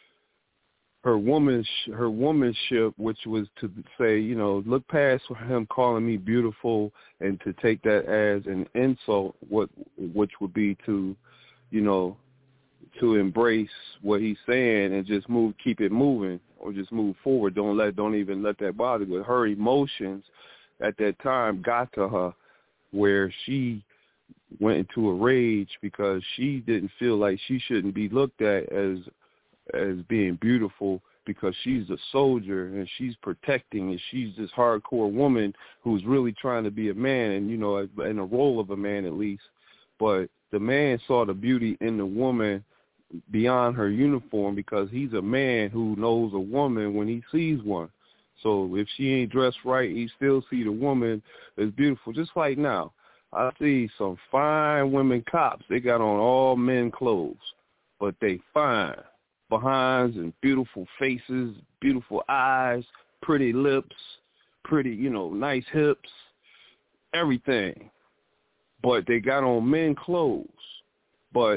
Speaker 4: her woman her womanship, which was to say, you know, look past him calling me beautiful and to take that as an insult, what which would be to, you know, to embrace what he's saying and just move, keep it moving, or just move forward. Don't let, don't even let that bother you. Her emotions at that time got to her where she went into a rage because she didn't feel like she shouldn't be looked at as as being beautiful because she's a soldier and she's protecting and she's this hardcore woman who's really trying to be a man and, you know, in a role of a man at least. But the man saw the beauty in the woman beyond her uniform because he's a man who knows a woman when he sees one. So if she ain't dressed right, he still see the woman as beautiful. Just like now, I see some fine women cops. They got on all men clothes, but they fine. Behinds and beautiful faces, beautiful eyes, pretty lips, pretty, you know, nice hips, everything. But they got on men clothes. But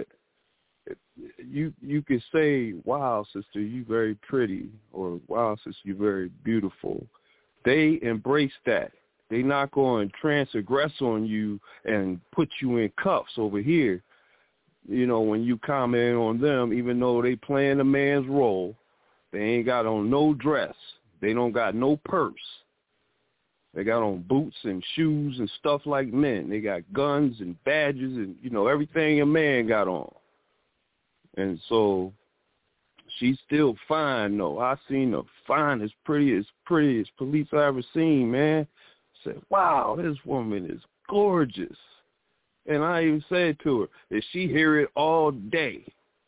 Speaker 4: you you could say, wow, sister, you very pretty, or wow, sister, you very beautiful. They embrace that. They not going to transgress on you and put you in cuffs over here. You know, when you comment on them, even though they playing a man's role, they ain't got on no dress. They don't got no purse. They got on boots and shoes and stuff like men. They got guns and badges and, you know, everything a man got on. And so she's still fine, though. I seen the finest, prettiest, prettiest police I ever seen, man. I said, wow, this woman is gorgeous. And I even said to her that she hear it all day.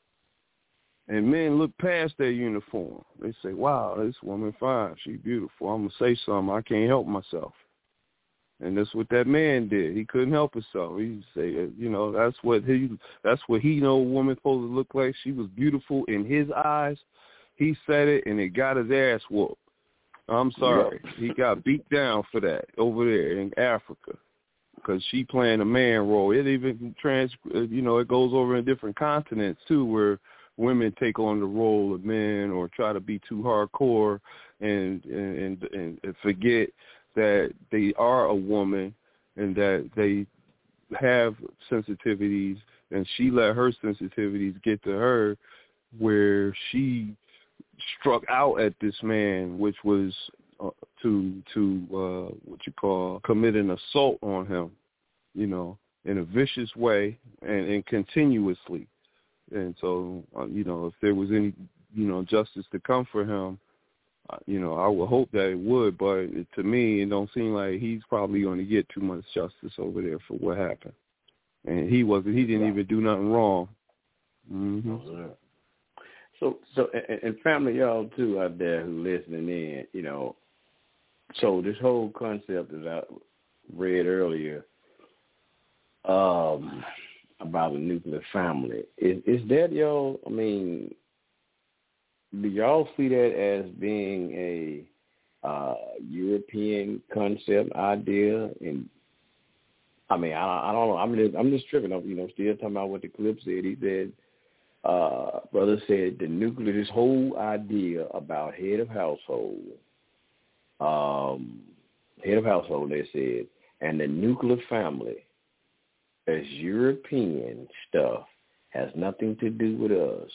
Speaker 4: And men look past their uniform. They say, wow, this woman fine. She beautiful. I'm going to say something. I can't help myself. And that's what that man did. He couldn't help himself. He say, you know, that's what he that's what he know a woman supposed to look like. She was beautiful in his eyes. He said it, and it got his ass whooped. I'm sorry. Yep. He got beat down for that over there in Africa. Because she playing a man role. It even trans, you know, it goes over in different continents too, where women take on the role of men or try to be too hardcore and and and, and forget that they are a woman and that they have sensitivities. And she let her sensitivities get to her, where she struck out at this man, which was Uh, to to uh, what you call commit an assault on him, you know, in a vicious way and, and continuously. And so, uh, you know, if there was any, you know, justice to come for him, uh, you know, I would hope that it would. But it, to me, it don't seem like he's probably going to get too much justice over there for what happened. And he wasn't. He didn't even do nothing wrong. Mm-hmm.
Speaker 5: So, so, and, and family, y'all too out there who listening in, you know. So this whole concept that I read earlier um, about the nuclear family, is, is that y'all, I mean, do y'all see that as being a uh, European concept idea? And I mean, I, I don't know. I'm just, I'm just tripping. I'm, you know, still talking about what the clip said. He said, uh, brother said the nuclear, this whole idea about head of household, Um, head of household, they said, and the nuclear family as European stuff has nothing to do with us.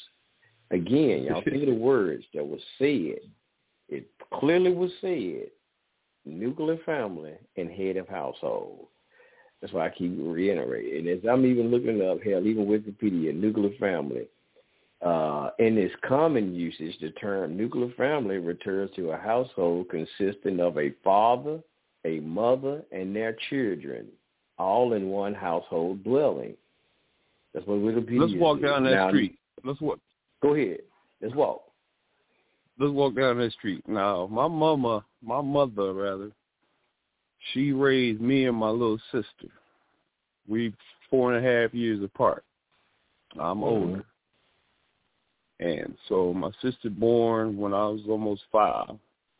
Speaker 5: Again, y'all think of the words that was said. It clearly was said nuclear family and head of household. That's why I keep reiterating. And as I'm even looking up, hell, even Wikipedia, nuclear family, uh, in its common usage, the term nuclear family refers to a household consisting of a father, a mother, and their children, all in one household dwelling. That's what Wikipedia
Speaker 4: Let's walk
Speaker 5: is.
Speaker 4: down that
Speaker 5: now,
Speaker 4: street. Let's walk.
Speaker 5: Go ahead. Let's walk.
Speaker 4: Let's walk down that street. Now, my mama, my mother, rather, she raised me and my little sister. We four and a half years apart. I'm older. And so my sister born when I was almost five.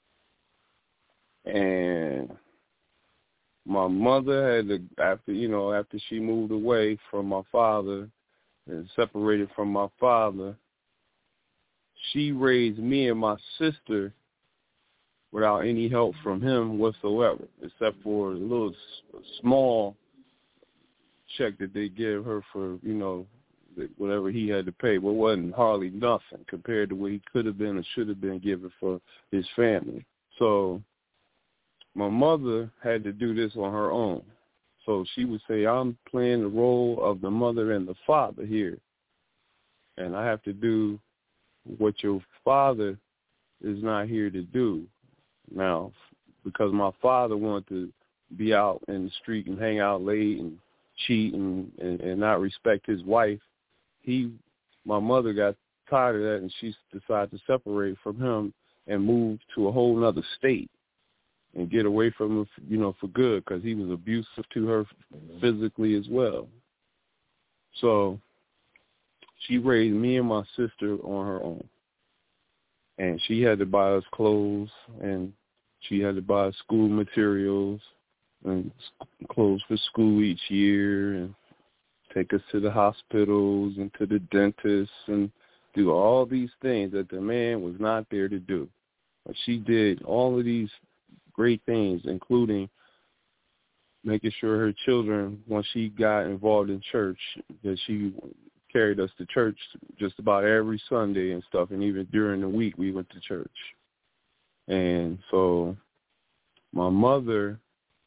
Speaker 4: And my mother had to, after, you know, after she moved away from my father and separated from my father, she raised me and my sister without any help from him whatsoever, except for a little small check that they give her for, you know, whatever he had to pay. But it wasn't hardly nothing compared to what he could have been or should have been given for his family. So my mother had to do this on her own. So she would say, I'm playing the role of the mother and the father here, and I have to do what your father is not here to do. Now, because my father wanted to be out in the street and hang out late and cheat and, and, and not respect his wife, he, my mother got tired of that, and she decided to separate from him and move to a whole other state and get away from him, you know, for good, because he was abusive to her physically as well. So she raised me and my sister on her own. And she had to buy us clothes, and she had to buy us school materials and clothes for school each year, and take us to the hospitals and to the dentists and do all these things that the man was not there to do. But she did all of these great things, including making sure her children, once she got involved in church, that she carried us to church just about every Sunday and stuff, and even during the week we went to church. And so my mother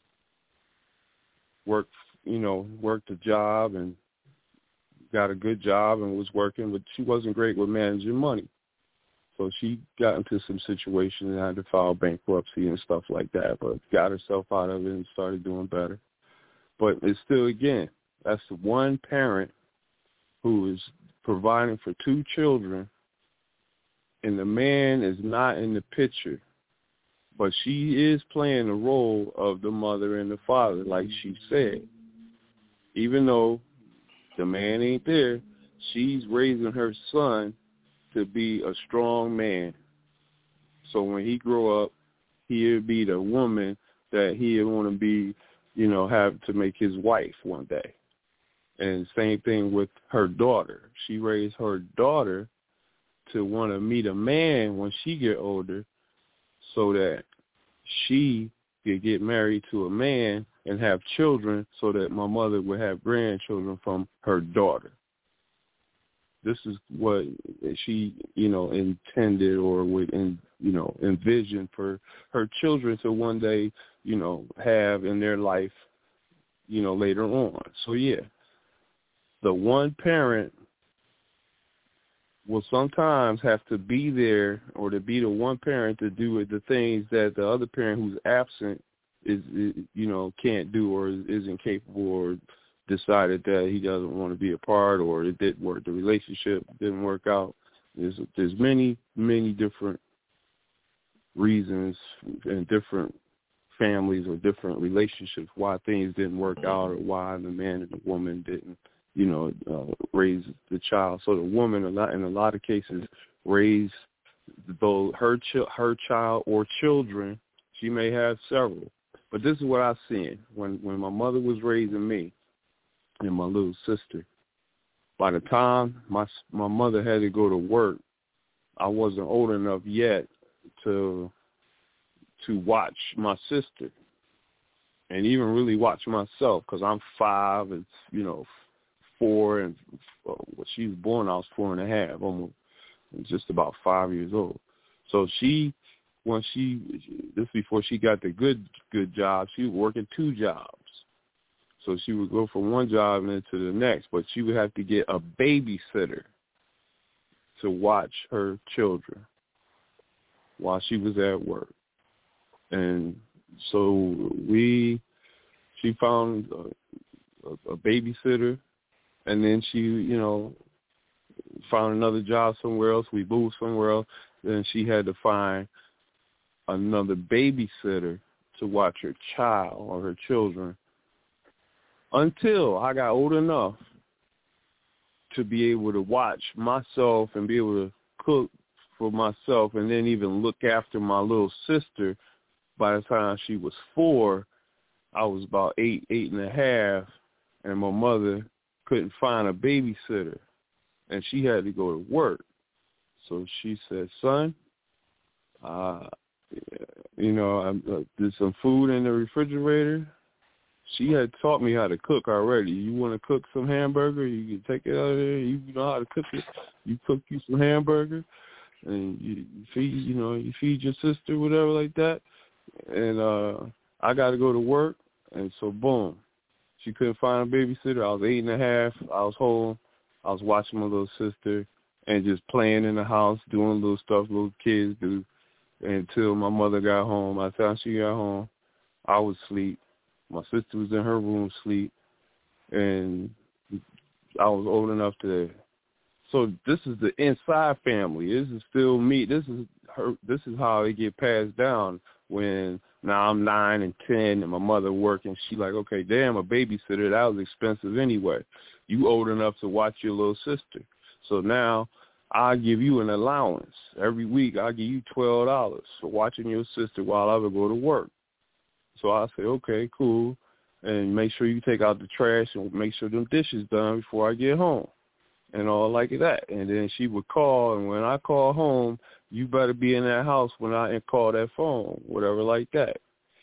Speaker 4: worked, you know, worked a job and got a good job and was working, but she wasn't great with managing money. So she got into some situations and had to file bankruptcy and stuff like that, but got herself out of it and started doing better. But it's still, again, that's the one parent who is providing for two children, and the man is not in the picture. But she is playing the role of the mother and the father, like she said. Even though the man ain't there, she's raising her son to be a strong man. So when he grow up, he'll be the woman that he'll want to be, you know, have to make his wife one day. And same thing with her daughter. She raised her daughter to want to meet a man when she get older, so that she could get married to a man and have children, so that my mother would have grandchildren from her daughter. This is what she, you know, intended or would, in, you know, envision for her children to one day, you know, have in their life, you know, later on. So, yeah, the one parent will sometimes have to be there, or to be the one parent to do the things that the other parent who's absent is, is you know, can't do, or isn't capable, or decided that he doesn't want to be a part, or it didn't work, the relationship didn't work out. There's there's many, many different reasons and different families or different relationships why things didn't work out, or why the man and the woman didn't, you know, uh, raise the child. So the woman, a lot, in a lot of cases, raised though her ch- her child or children. She may have several, but this is what I seen when when my mother was raising me and my little sister. By the time my my mother had to go to work, I wasn't old enough yet to to watch my sister, and even really watch myself, because I'm five and, you know, four, and uh, when she was born, I was four and a half, almost just about five years old. So she once she, this before she got the good good job, she was working two jobs. So she would go from one job and then to the next, but she would have to get a babysitter to watch her children while she was at work. And so we, she found a, a, a babysitter, and then she, you know, found another job somewhere else. We moved somewhere else. Then she had to find another babysitter to watch her child or her children until I got old enough to be able to watch myself and be able to cook for myself, and then even look after my little sister. By the time she was four, I was about eight, eight and a half, and my mother couldn't find a babysitter, and she had to go to work. So she said, son, uh, you know, I, uh, there's some food in the refrigerator. She had taught me how to cook already. You want to cook some hamburger? You can take it out of there. You know how to cook it. You cook you some hamburger, and you, you feed, you know, you feed your sister, whatever like that. And uh, I got to go to work, and so boom, she couldn't find a babysitter. I was eight and a half. I was home. I was watching my little sister and just playing in the house, doing little stuff little kids do, until my mother got home. By the time she got home, I was asleep. My sister was in her room asleep, and I was old enough to. So this is the inside family. This is still me. This is her. This is how it get passed down. When now I'm nine and ten, and my mother working, she like, okay, damn, a babysitter, that was expensive anyway. You old enough to watch your little sister, so now I give you an allowance every week. I give you twelve dollars for watching your sister while I would go to work. So I say, okay, cool, and make sure you take out the trash and make sure them dishes done before I get home, and all like that. And then she would call, and when I call home, you better be in that house when I call that phone, whatever like that.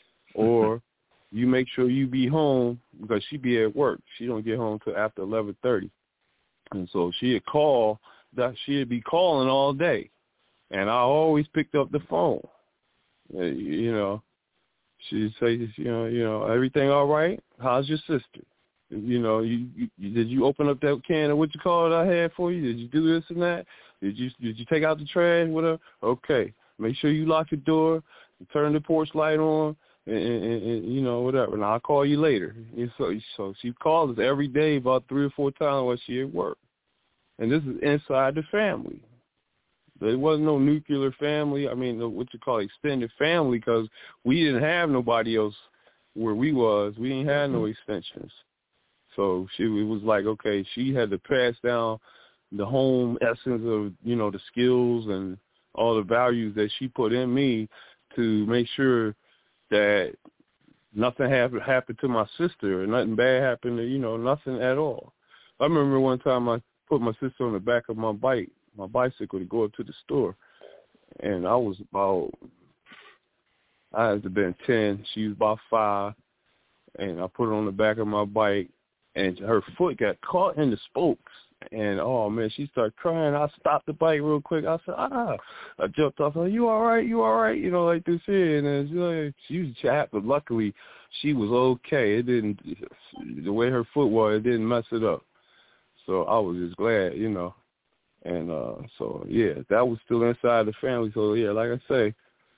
Speaker 4: Or you make sure you be home, because she be at work. She don't get home till after eleven thirty. And so she'd call, that she'd be calling all day, and I always picked up the phone. You know, she'd say, you know, you know, everything all right? How's your sister? You know, you, you did you open up that can of what you call it I had for you? Did you do this and that? Did you did you take out the trash? Whatever. Okay, make sure you lock your door, turn the porch light on, and, and, and you know whatever. And I'll call you later. And so so she calls us every day about three or four times while she at work. And this is inside the family. There wasn't no nuclear family. I mean, what you call extended family, because we didn't have nobody else where we was. We didn't have no extensions. So she it was like, okay, she had to pass down the home essence of, you know, the skills and all the values that she put in me to make sure that nothing happened happened to my sister or nothing bad happened to, you know, nothing at all. I remember one time I put my sister on the back of my bike, my bicycle, to go up to the store. And I was about, I had to have been ten. She was about five. And I put her on the back of my bike, and her foot got caught in the spokes. And, oh, man, she started crying. I stopped the bike real quick. I said, ah. I jumped off. I said, you all right? You all right? You know, like this here. And then she, like, she was chapped, but luckily she was okay. It didn't, the way her foot was, it didn't mess it up. So I was just glad, you know. And uh, so, yeah, that was still inside the family. So, yeah, like I say,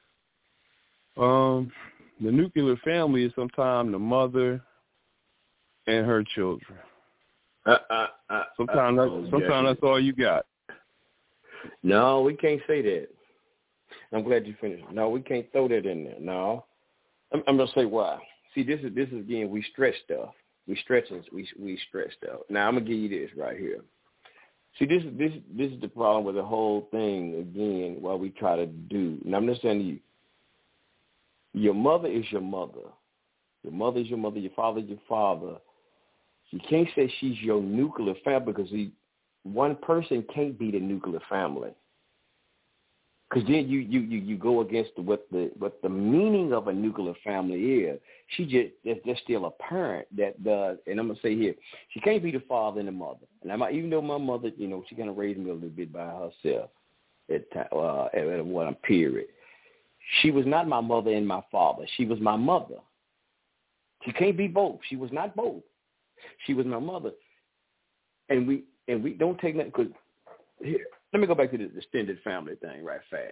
Speaker 4: um, the nuclear family is sometimes the mother and her children.
Speaker 5: Uh, uh, uh,
Speaker 4: sometimes
Speaker 5: uh,
Speaker 4: that's, sometimes that's all you got.
Speaker 5: No, we can't say that. I'm glad you finished. No, we can't throw that in there. No. I'm, I'm going to say why. See, this is, this is again, we stretch stuff. We stretch we we stretch stuff. Now, I'm going to give you this right here. See, this is this this is the problem with the whole thing, again, what we try to do. And I'm just saying to you, your mother is your mother. Your mother is your mother. Your father is your father. You can't say she's your nuclear family, because he, one person can't be the nuclear family. Because then you, you, you, you go against what the what the meaning of a nuclear family is. She just there's, there's still a parent that does, and I'm gonna say here, she can't be the father and the mother. And I'm, even though my mother, you know, she kind of raised me a little bit by herself at time, uh, at, at one period. She was not my mother and my father. She was my mother. She can't be both. She was not both. She was my mother. And we and we don't take that because here. Let me go back to the extended family thing right fast.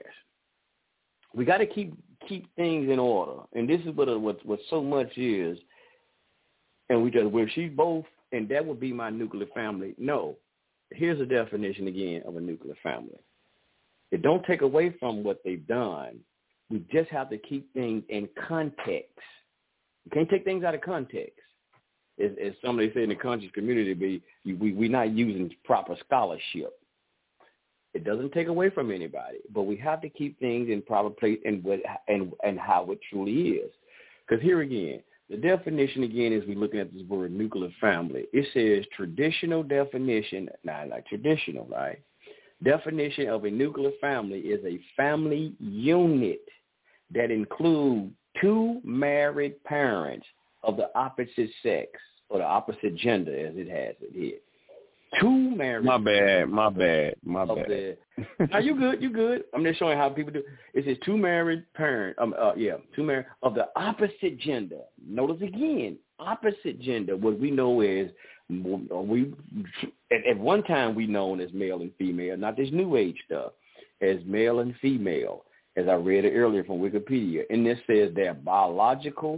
Speaker 5: We got to keep keep things in order, and this is what what what so much is. And we just where she's both, and that would be my nuclear family. No, here's a definition again of a nuclear family. It don't take away from what they've done. We just have to keep things in context. You can't take things out of context. As, as somebody said in the conscious community, be we we're not using proper scholarship. It doesn't take away from anybody, but we have to keep things in proper place and what and and how it truly is. Because here again, the definition again is we're looking at this word nuclear family. It says traditional definition, not like traditional, right? Definition of a nuclear family is a family unit that includes two married parents of the opposite sex or the opposite gender, as it has it here. Two married.
Speaker 4: My bad, my bad, my bad.
Speaker 5: The, now you good, you good. I'm just showing how people do. It says two married parent. Um, uh, yeah, two married of the opposite gender. Notice again, opposite gender. What we know is we at, at one time we known as male and female, not this new age stuff, as male and female. As I read it earlier from Wikipedia, and this says they're biological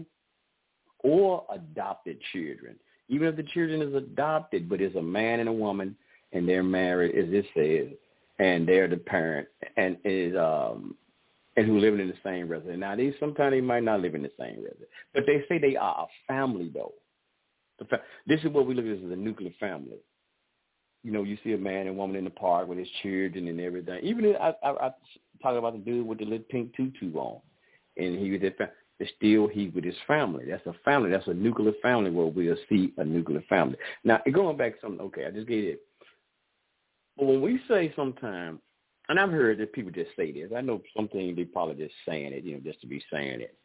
Speaker 5: or adopted children. Even if the children is adopted, but it's a man and a woman, and they're married, as it says, and they're the parent, and is um, and who living in the same residence. Now, these sometimes they might not live in the same residence, but they say they are a family though. The fa- this is what we look at as a nuclear family. You know, you see a man and woman in the park with his children and everything. Even if I, I, I talk about the dude with the little pink tutu on, and he was at fa- it's still he with his family. That's a family. That's a nuclear family where we'll see a nuclear family. Now, going back to something, okay, I just gave it. But when we say sometimes, and I've heard that people just say this. I know something they probably just saying it, you know, just to be saying it.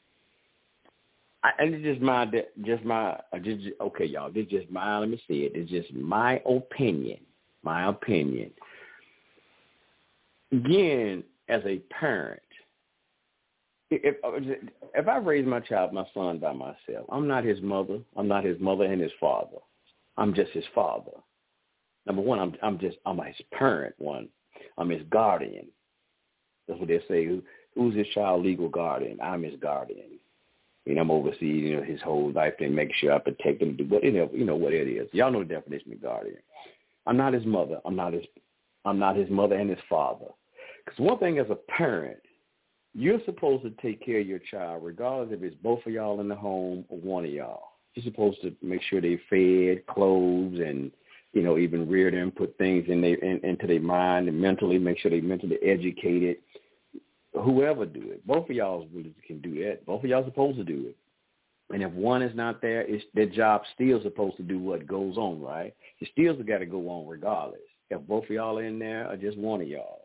Speaker 5: I, and it's just my, just my, just okay, y'all. This is just my. Let me say it. It's just my opinion. My opinion. Again, as a parent, if if I raise my child, my son, by myself, I'm not his mother. I'm not his mother and his father. I'm just his father. Number one, I'm I'm just I'm his parent. One, I'm his guardian. That's what they say. Who, who's his child legal guardian? I'm his guardian. You know, I'm overseeing, you know, his whole life and make sure I protect him. Do what you know, you know what it is. Y'all know the definition of guardian. I'm not his mother. I'm not his. I'm not his mother and his father. Because one thing as a parent, you're supposed to take care of your child, regardless if it's both of y'all in the home or one of y'all. You're supposed to make sure they're fed, clothes, and you know, even rear them, put things in their in, into their mind and mentally, make sure they're mentally educated. Whoever do it, both of y'all really can do that. Both of y'all supposed to do it. And if one is not there, it's their job still supposed to do what goes on, right? It still got to go on regardless. If both of y'all are in there or just one of y'all.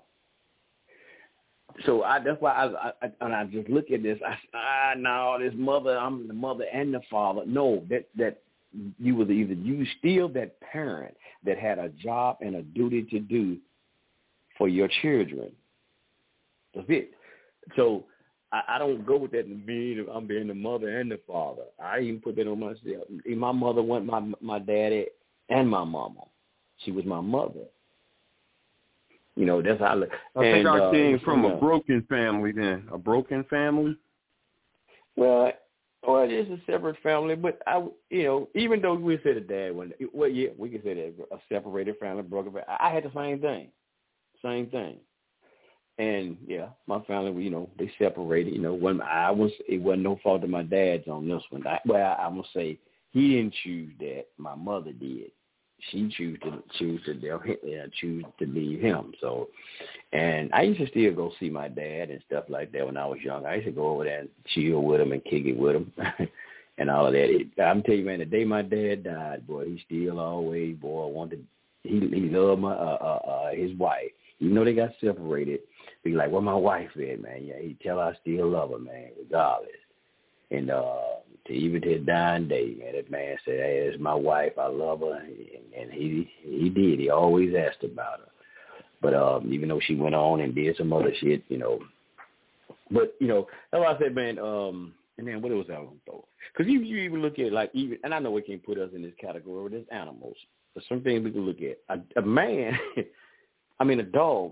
Speaker 5: So I, that's why I, I, and I just look at this. I, ah, no, this mother, I'm the mother and the father. No, that that you was either you still that parent that had a job and a duty to do for your children. That's it. So I, I don't go with that and being I'm being the mother and the father. I even put that on myself. My mother wasn't my my daddy and my mama. She was my mother. You know, that's how I look.
Speaker 4: I think
Speaker 5: and,
Speaker 4: I
Speaker 5: uh,
Speaker 4: came from
Speaker 5: uh,
Speaker 4: a broken family then. A broken family?
Speaker 5: Well, well, it's a separate family, but I, you know, even though we said a dad one, well, yeah, we can say that a separated family, broken family. I had the same thing, same thing. And yeah, my family, you know, they separated. You know, when I was, it wasn't no fault of my dad's on this one. I, well, I, I'm gonna say he didn't choose that. My mother did. She choose to choose to uh, choose to leave him. So, and I used to still go see my dad and stuff like that when I was young. I used to go over there and chill with him and kick it with him and all of that. It, I'm telling you, man, the day my dad died, boy, he still always, boy, wanted. He he loved my uh, uh, uh, his wife. Even though they got separated, he like, "Where my wife at, man?" Yeah, he tell her I still love her, man, regardless. And uh, to even to his dying day, man, that man said, "Hey, it's my wife. I love her," and he he did. He always asked about her. But um, even though she went on and did some other shit, you know, But, you know, that's why I said, man, um, and then what else I want to throw? Because you, you even look at, like, even, and I know we can't put us in this category, but there's animals. There's some things we can look at. A, a man, I mean, a dog,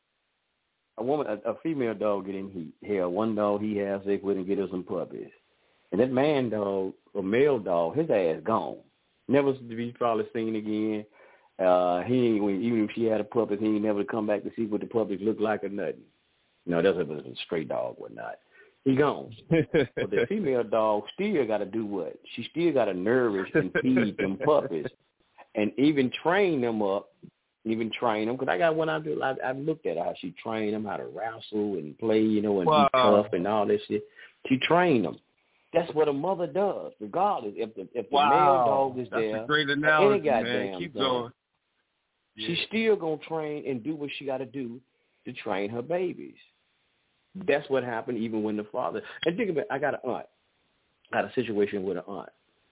Speaker 5: a woman, a, a female dog get in heat. Hell, one dog he has sex with and get her some puppies. And that man dog, a male dog, his ass gone. Never to be probably seen again. Uh, he ain't, even if she had a puppy, he ain't never come back to see what the puppies look like or nothing. No, that's if it's a stray dog or not. He gone. But the female dog still got to do what? She still got to nourish and feed them puppies and even train them up, even train them. Because I got one out there, I, I've looked at her, how she trained them, how to wrestle and play, you know, and wow. be tough and all this shit. She trained them. That's what a mother does, regardless. If the if the
Speaker 4: wow.
Speaker 5: male dog is
Speaker 4: That's
Speaker 5: there,
Speaker 4: a great analogy,
Speaker 5: any
Speaker 4: man. Keep
Speaker 5: thing,
Speaker 4: going.
Speaker 5: She's yeah. still going to train and do what she got to do to train her babies. That's what happened even when the father, and think about it, I got an aunt. I had a situation with an aunt.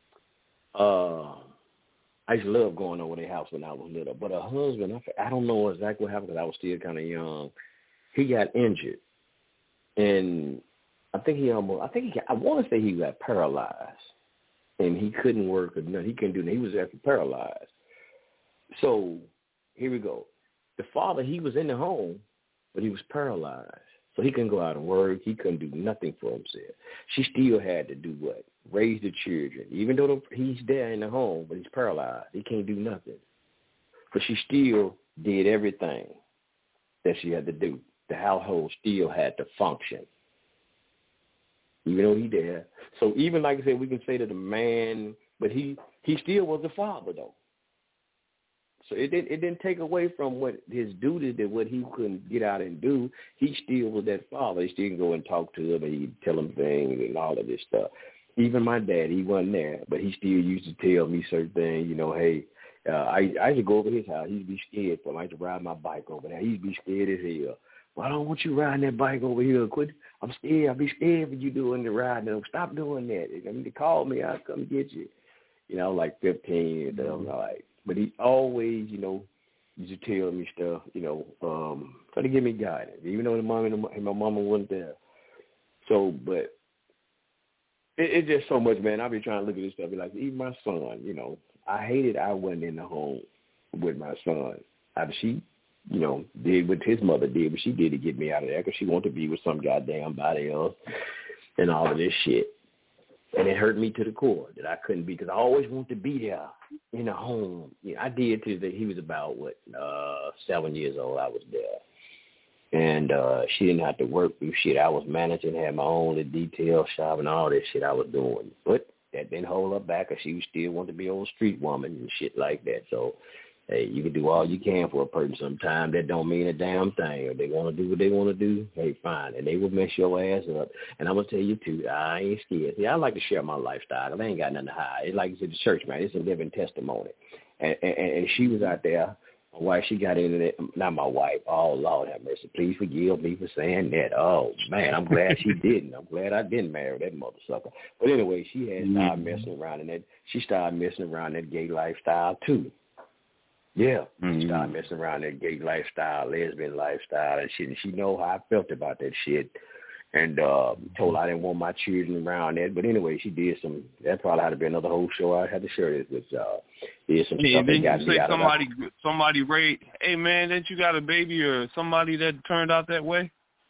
Speaker 5: Uh, I used to love going over their house when I was little, but her husband, I, I don't know exactly what happened because I was still kind of young. He got injured, and I think he almost, I think he, got, I want to say he got paralyzed, and he couldn't work or nothing. He couldn't do nothing. He was actually paralyzed. So here we go. The father, he was in the home, but he was paralyzed. So he couldn't go out and work. He couldn't do nothing for himself. She still had to do what? Raise the children. Even though he's there in the home, but he's paralyzed. He can't do nothing. But she still did everything that she had to do. The household still had to function, even though he there. So even like I said, we can say that the man, but he, he still was the father, though. So it didn't it didn't take away from what his duty that what he couldn't get out and do. He still was that father. He still can go and talk to him and he'd tell him things and all of this stuff. Even my dad, he wasn't there, but he still used to tell me certain things, you know, hey, uh, I I used to go over his house. He'd be scared for him. I used to ride my bike over there. He'd be scared as hell. Well, I don't want you riding that bike over here. Quit. I'm scared. I'll be scared for you doing the ride. No, stop doing that. I mean, to call me, I'll come get you. You know, like fifteen, and I'm like, but he always, you know, used to tell me stuff, you know, um, try to give me guidance, even though the mom and, the, and my mama wasn't there. So, but it, it's just so much, man. I be trying to look at this stuff, be like, even my son, you know, I hated I wasn't in the home with my son. I, she, you know, did what his mother did, but she did to get me out of there because she wanted to be with some goddamn body else and all of this shit. And it hurt me to the core that I couldn't be because I always wanted to be there in the home. You know, I did till he was about, what, uh, seven years old. I was there. And uh, she didn't have to work through shit. I was managing, had my own detail shop and all this shit I was doing. But that didn't hold her back because she was still wanted to be an old street woman and shit like that. So, hey, you can do all you can for a person sometimes. That don't mean a damn thing. If they want to do what they want to do, hey, fine. And they will mess your ass up. And I'm going to tell you, too, I ain't scared. See, I like to share my lifestyle because I ain't got nothing to hide. It's like you said, the church, man. It's a living testimony. And, and, and she was out there. My wife, she got into it. Not my wife. Oh, Lord have mercy. Please forgive me for saying that. Oh, man, I'm glad she didn't. I'm glad I didn't marry that mother sucker. But anyway, she had started messing around in that. She started messing around in that gay lifestyle, too. Yeah, mm-hmm. She started messing around that gay lifestyle, lesbian lifestyle, and shit. And she know how I felt about that shit. And uh, told her I didn't want my children around that. But anyway, she did some. That probably had to be another whole show. I had to share this with y'all. Did some
Speaker 4: yeah,
Speaker 5: stuff that got
Speaker 4: you
Speaker 5: me
Speaker 4: say
Speaker 5: out
Speaker 4: somebody,
Speaker 5: of that.
Speaker 4: somebody rate, hey man, that you got a baby or somebody that turned out that way?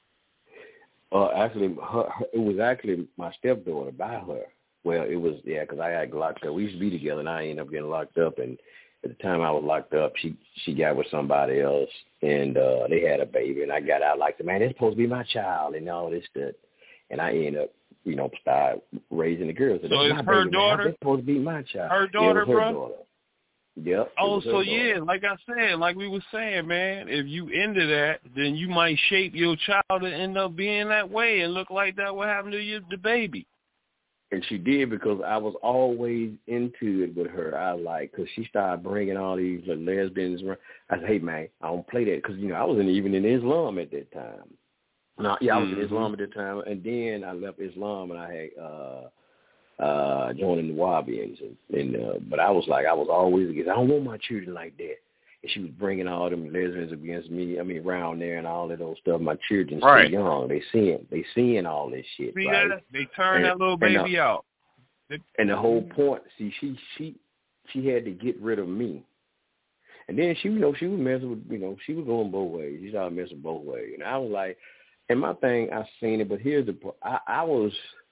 Speaker 5: Uh, actually, her, her, it was actually my stepdaughter by her. Well, it was yeah, because I got locked up. We used to be together, and I ended up getting locked up. And at the time I was locked up, she she got with somebody else, and uh, they had a baby. And I got out like, man, that's supposed to be my child, and all this stuff. And I ended up, you know, start raising the girls. So,
Speaker 4: so it's
Speaker 5: my
Speaker 4: her
Speaker 5: baby,
Speaker 4: daughter?
Speaker 5: Man. That's supposed to be my child.
Speaker 4: Her daughter,
Speaker 5: yeah, it was her
Speaker 4: bro?
Speaker 5: daughter. Yep.
Speaker 4: Oh, so yeah, like I said, like we were saying, man, if you into that, then you might shape your child to end up being that way and look like that what happened to you, the baby.
Speaker 5: And she did because I was always into it with her. I like, because she started bringing all these like, lesbians around. I said, hey, man, I don't play that because, you know, I was in, even in Islam at that time. No, yeah, I was mm-hmm. in Islam at that time. And then I left Islam and I had uh, uh, joined the Wahabians. And, and, uh, but I was like, I was always against, I don't want my children like that. and she was bringing all them lesbians against me. I mean, around there and all of those stuff. My children
Speaker 4: right.
Speaker 5: still young. They seeing, they seeing all this shit.
Speaker 4: See
Speaker 5: right?
Speaker 4: that? They turn
Speaker 5: and,
Speaker 4: that little baby
Speaker 5: and the,
Speaker 4: out.
Speaker 5: And the whole point, see, she she she had to get rid of me. And then she, you know, she was messing with, you know, she was going both ways. She started messing both ways. And I was like, and my thing, I seen it, but here's the, I, I was,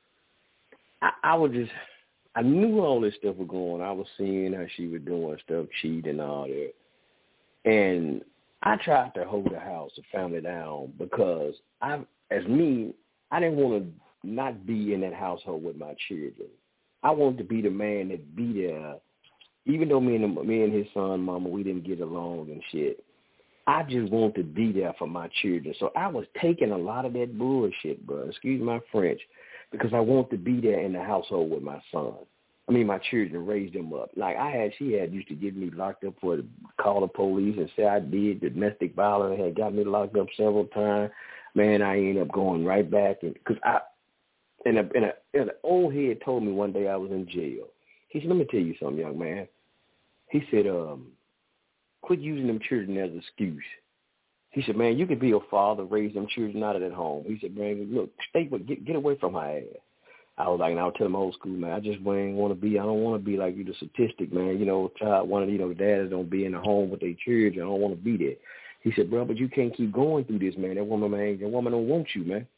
Speaker 5: I, I was just, I knew all this stuff was going on. I was seeing how she was doing stuff, cheating and all that. And I tried to hold the house, the family down, because I, as me, I didn't want to not be in that household with my children. I wanted to be the man that be there. Even though me and me and his son, mama, we didn't get along and shit, I just wanted to be there for my children. So I was taking a lot of that bullshit, bro. Excuse my French, because I wanted to be there in the household with my son. I mean, my children, raised them up. Like I had, she had used to get me locked up for call the police and say I did domestic violence. Had got me locked up several times. Man, I ended up going right back and because I, and a, and, a, and an old head told me one day I was in jail. He said, let me tell you something, young man. He said, um, quit using them children as an excuse. He said, man, you could be a father, raise them children out of that home. He said, man, look, stay, get, get away from her ass. I was like, and I would tell him old school, man, I just ain't want to be, I don't want to be like you, the statistic, man. You know, child, one of, you know, the dads don't be in the home with their children. I don't want to be there. He said, bro, but you can't keep going through this, man. That woman, man, that woman don't want you, man.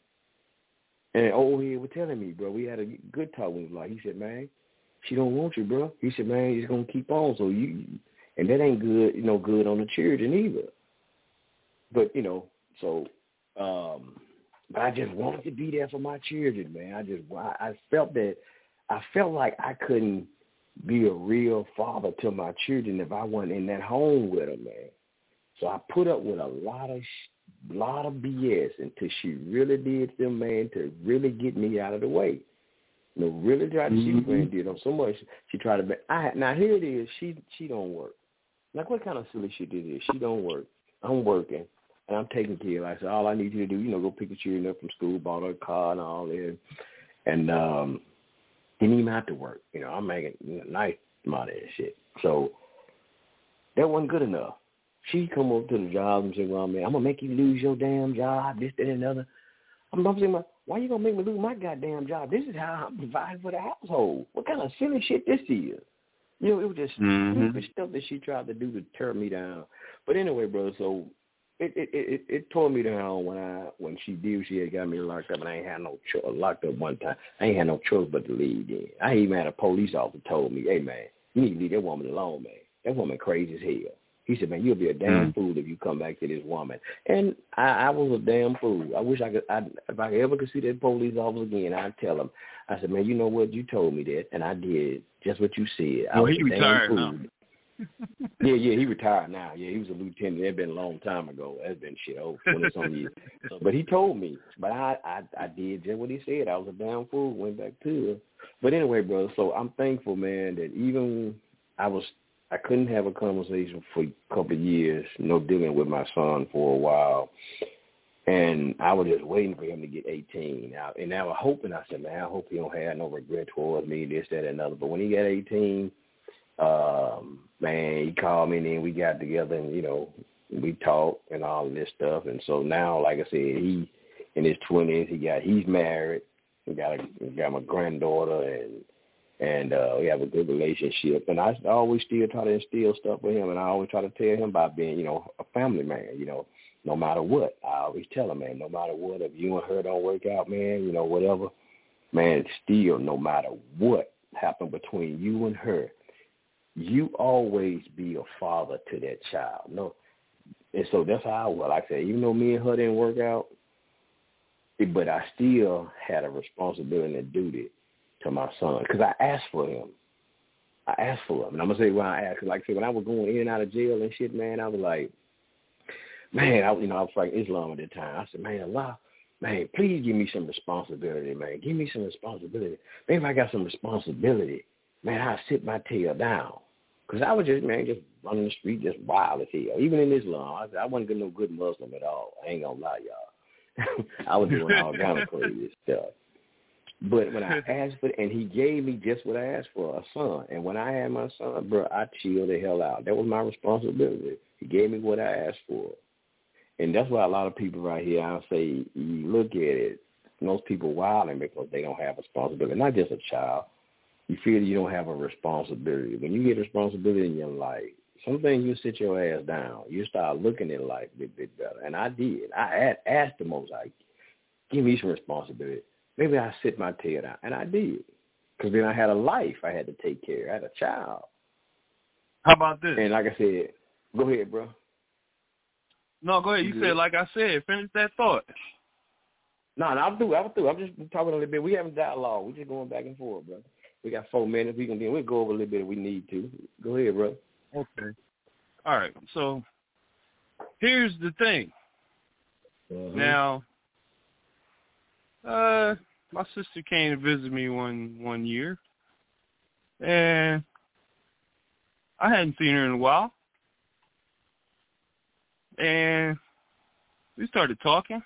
Speaker 5: And old head was telling me, bro, we had a good talk with him. Like, he said, man, she don't want you, bro. He said, man, it's going to keep on. So you, and that ain't good, you know, good on the children either. But, you know, so, um, but I just wanted to be there for my children, man. I just, I, I felt that, I felt like I couldn't be a real father to my children if I wasn't in that home with them, man. So I put up with a lot of, lot of B S until she really did them, man, to really get me out of the way. You know, really tried to, mm-hmm. she did them so much. She tried to, I now here it is, she, she don't work. Like, what kind of silly shit is this? She don't work. I'm working, and I'm taking care of her. I said, all I need you to do, you know, go pick the children up from school, bought her a car and all that. And um, didn't even have to work. You know, I'm making you know, nice money and shit. So that wasn't good enough. She come up to the job and say, well, man, I'm going to make you lose your damn job, this, that, and another. I'm, I'm saying, why you going to make me lose my goddamn job? This is how I'm providing for the household. What kind of silly shit this is? You know, it was just mm-hmm. stupid stuff that she tried to do to tear me down. But anyway, bro, so it it, it, it tore me down when I when she did. She had got me locked up, and I ain't had no cho- locked up one time. I ain't had no choice but to leave. Then I even had a police officer told me, "Hey man, you need to leave that woman alone, man. That woman crazy as hell." He said, man, you'll be a damn mm. fool if you come back to this woman. And I, I was a damn fool. I wish I could, I, if I ever could see that police officer again, I'd tell him. I said, man, you know what? You told me that, and I did just what you said. I
Speaker 4: well,
Speaker 5: was
Speaker 4: he
Speaker 5: a
Speaker 4: retired
Speaker 5: damn
Speaker 4: now.
Speaker 5: fool. yeah, yeah, he retired now. Yeah, he was a lieutenant. That had been a long time ago. That's been shit over twenty-some years. So, but he told me. But I, I, I did just what he said. I was a damn fool. Went back to her. But anyway, brother, so I'm thankful, man, that even I was – I couldn't have a conversation for a couple of years, you know, dealing with my son for a while. And I was just waiting for him to get eighteen. Now, and I was hoping, I said, man, I hope he don't have no regret towards me, this, that, and another. But when he got eighteen, um, man, he called me and then we got together and, you know, we talked and all of this stuff. And so now, like I said, he in his twenties, he got, he's married. He got, a, he got my granddaughter and, And uh, we have a good relationship. And I always still try to instill stuff with him. And I always try to tell him about being, you know, a family man, you know, no matter what. I always tell him, man, no matter what, if you and her don't work out, man, you know, whatever, man, still, no matter what happened between you and her, you always be a father to that child. No, and so that's how I was. Like I said, even though me and her didn't work out, but I still had a responsibility and a duty to my son, because I asked for him. I asked for him. And I'm going to say when I asked, like I said, when I was going in and out of jail and shit, man, I was like, man, I, you know, I was like Islam at the time. I said, man, Allah, man, please give me some responsibility, man. Give me some responsibility. Maybe if I got some responsibility, man, I'll sit my tail down. Because I was just, man, just running the street, just wild as hell. Even in Islam, I, I wasn't no good Muslim at all. I ain't going to lie, y'all. I was doing all kind of crazy stuff. But when I asked for it, and he gave me just what I asked for, a son. And when I had my son, bro, I chilled the hell out. That was my responsibility. He gave me what I asked for. And that's why a lot of people right here, I'll say, you look at it, most people wilding because they don't have responsibility. Not just a child. You feel you don't have a responsibility. When you get responsibility in your life, some things you sit your ass down. You start looking at life a bit, bit better. And I did. I asked the Most High, give me some responsibility. Maybe I sit my tail down. And I did. Because then I had a life I had to take care of. I had a child.
Speaker 4: How about this?
Speaker 5: And like I said, go ahead, bro.
Speaker 4: No, go ahead. You, you said, like I said, finish that thought.
Speaker 5: No, no, I'm through. I'm through. I'm just talking a little bit. We haven't dialogue. We're just going back and forth, bro. We got four minutes. We can we'll go over a little bit if we need to. Go ahead, bro.
Speaker 4: Okay. All right. So here's the thing. Uh-huh. Now, uh, my sister came to visit me one one year, and I hadn't seen her in a while, and we started talking,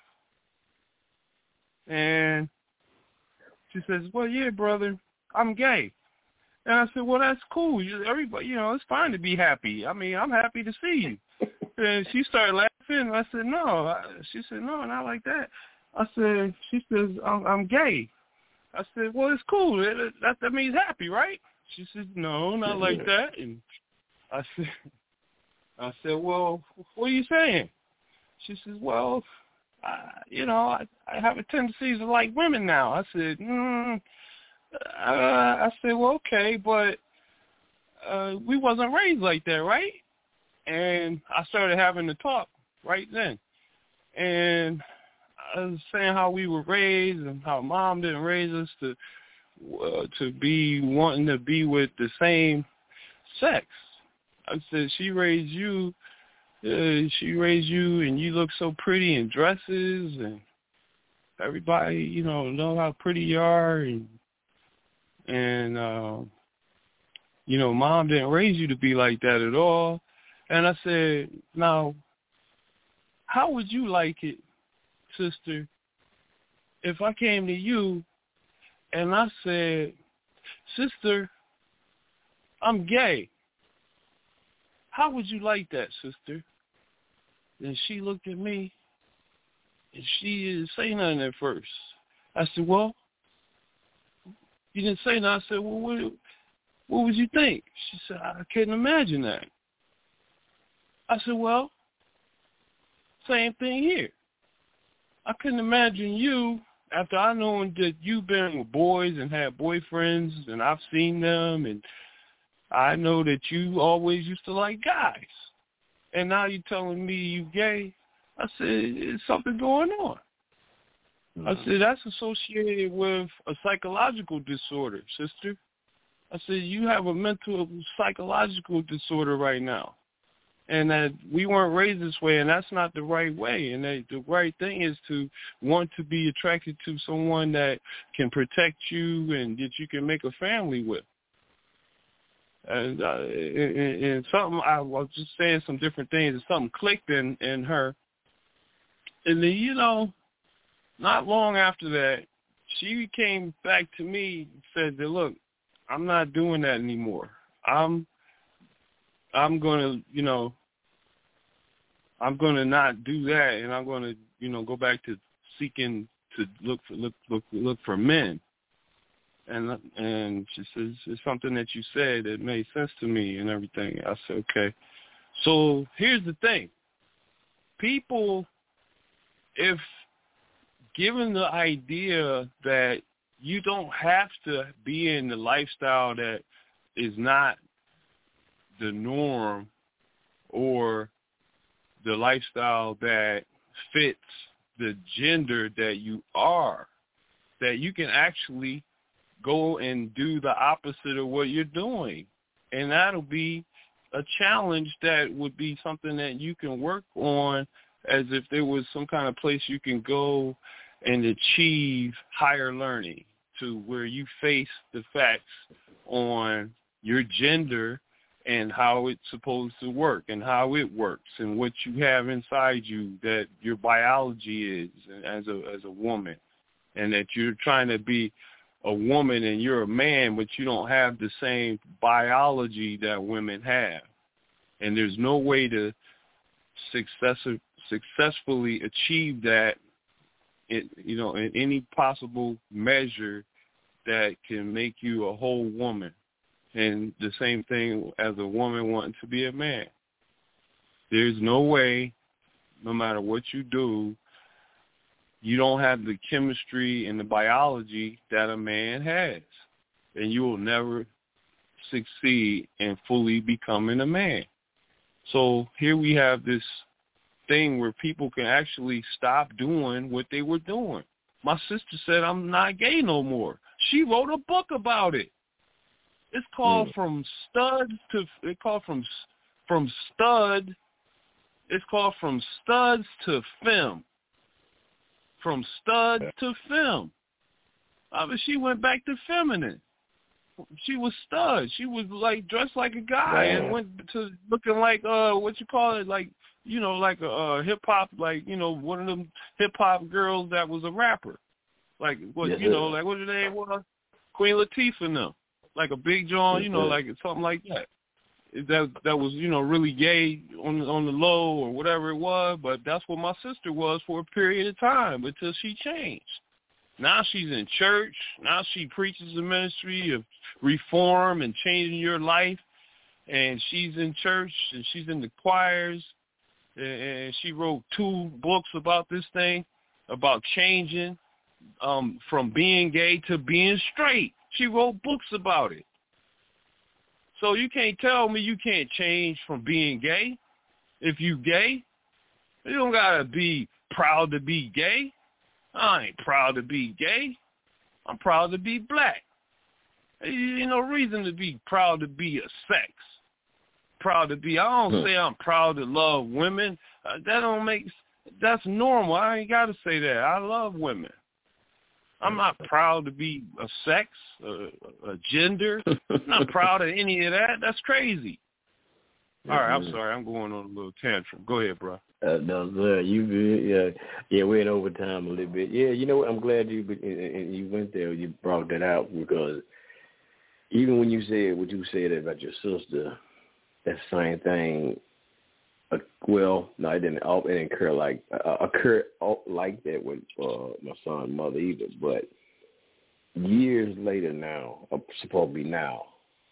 Speaker 4: and she says, "Well, yeah, brother, I'm gay." And I said, "Well, that's cool. You, everybody, you know, it's fine to be happy. I mean, I'm happy to see you." And she started laughing. I said, "No." She said, "No, not like that." I said, "She says I'm, I'm gay." I said, "Well, it's cool. That, that that means happy, right?" She said, "No, not like that." And I said, "I said, well, what are you saying?" She says, "Well, I, you know, I, I have a tendency to like women now." I said, mm, uh, I said, "Well, okay, but uh, we wasn't raised like that, right?" And I started having the talk right then. And I was saying how we were raised and how mom didn't raise us to uh, to be wanting to be with the same sex. I said, she raised you, uh, she raised you and you look so pretty in dresses and everybody, you know, know how pretty you are. And, and uh, you know, mom didn't raise you to be like that at all. And I said, now, how would you like it, sister, if I came to you and I said, "Sister, I'm gay. How would you like that, sister?" And she looked at me and she didn't say nothing at first. I said, "Well, you didn't say nothing." I said, "Well, what, what would you think?" She said, "I couldn't imagine that." I said, "Well, same thing here. I couldn't imagine you, after I known that you've been with boys and had boyfriends, and I've seen them, and I know that you always used to like guys, and now you're telling me you gay." I said, "It's something going on." Mm-hmm. I said, "That's associated with a psychological disorder, sister." I said, "You have a mental psychological disorder right now. And that we weren't raised this way, and that's not the right way. And that the right thing is to want to be attracted to someone that can protect you and that you can make a family with." And, uh, and, and something, I was just saying some different things, and something clicked in, in her. And then, you know, not long after that, she came back to me and said that, "Look, I'm not doing that anymore. I'm I'm going to, you know, I'm going to not do that, and I'm going to, you know, go back to seeking to look for look look look for men." And and she says, "It's something that you said that made sense to me and everything." I said, "Okay." So here's the thing: people, if given the idea that you don't have to be in the lifestyle that is not the norm or the lifestyle that fits the gender that you are, that you can actually go and do the opposite of what you're doing. And that'll be a challenge that would be something that you can work on, as if there was some kind of place you can go and achieve higher learning, to where you face the facts on your gender and how it's supposed to work and how it works and what you have inside you, that your biology is as a as a woman, and that you're trying to be a woman and you're a man, but you don't have the same biology that women have. And there's no way to success, successfully achieve that, in, you know, in any possible measure that can make you a whole woman. And the same thing as a woman wanting to be a man. There's no way, no matter what you do, you don't have the chemistry and the biology that a man has. And you will never succeed in fully becoming a man. So here we have this thing where people can actually stop doing what they were doing. My sister said, I'm not gay no more. She wrote a book about it. It's called mm. From Stud to, it called from, from Stud, it's called From Studs to Femme. From stud to femme. I mean, she went back to feminine. She was stud. She was like dressed like a guy yeah. and went to looking like uh what you call it, like you know, like a uh, hip hop, like you know, one of them hip hop girls that was a rapper. Like what yes, you know, like what did they was? Queen Latifah and them. Like a Big John, you know, like something like that. That that was, you know, really gay on on the low or whatever it was, but that's what my sister was for a period of time until she changed. Now she's in church. Now she preaches the ministry of reform and changing your life, and she's in church and she's in the choirs, and she wrote two books about this thing, about changing um, from being gay to being straight. She wrote books about it. So you can't tell me you can't change from being gay. If you gay, you don't gotta be proud to be gay. I ain't proud to be gay. I'm proud to be black. There's no reason to be proud to be a sex. Proud to be. I don't say I'm proud to love women. Uh, that don't make. That's normal. I ain't gotta say that. I love women. I'm not proud to be a sex, a, a gender. I'm not proud of any of that. That's crazy. All right, I'm sorry. I'm going on a little tantrum. Go ahead, bro.
Speaker 5: Uh, no, sir. You good? Yeah, yeah. We're in overtime a little bit. Yeah, you know what? I'm glad you you went there. You brought that out because even when you said what you said about your sister, that same thing. Uh, well, no, it didn't. It didn't occur like uh, occur like that with uh, my son's mother either. But years later, now, uh, supposed to be now,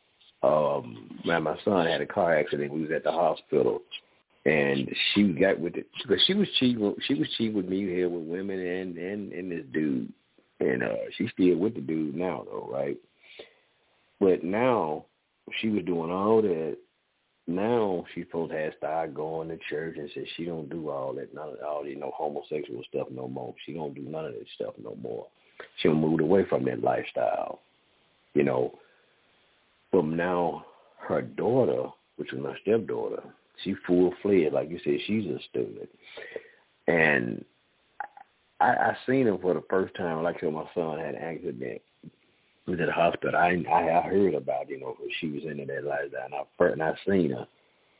Speaker 5: um, man, my son had a car accident. He was at the hospital, and she got with it because she was cheap. She was cheap with me here with women and and and this dude, and uh, she's still with the dude now, though, right? But now she was doing all that. Now she's supposed to have started going to church and says she don't do all that, none of all the you know homosexual stuff no more. She don't do none of that stuff no more. She moved away from that lifestyle, you know. From now, her daughter, which was my stepdaughter, she full fledged, like you said, she's a student. And I, I seen her for the first time. Like I said, my son had an accident. He was at the hospital. I I heard about, you know, she was into that lifestyle. And I first, and I seen her,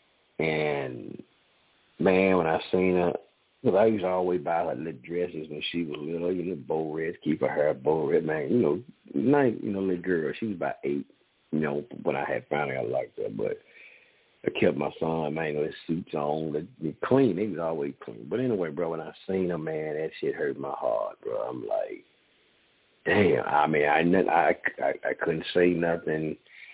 Speaker 5: and man, when I seen her, because I used to always buy her little dresses when she was little, you know, bow reds, keep her hair bow red, man, you know, nice, you know, little girl. She was about eight, you know, when I had found out I liked her, but I kept my son, man, you know, his suits on, the, the clean. He was always clean. But anyway, bro, when I seen her, man, that shit hurt my heart, bro. I'm like, damn, I mean, I, I, I, I couldn't say nothing,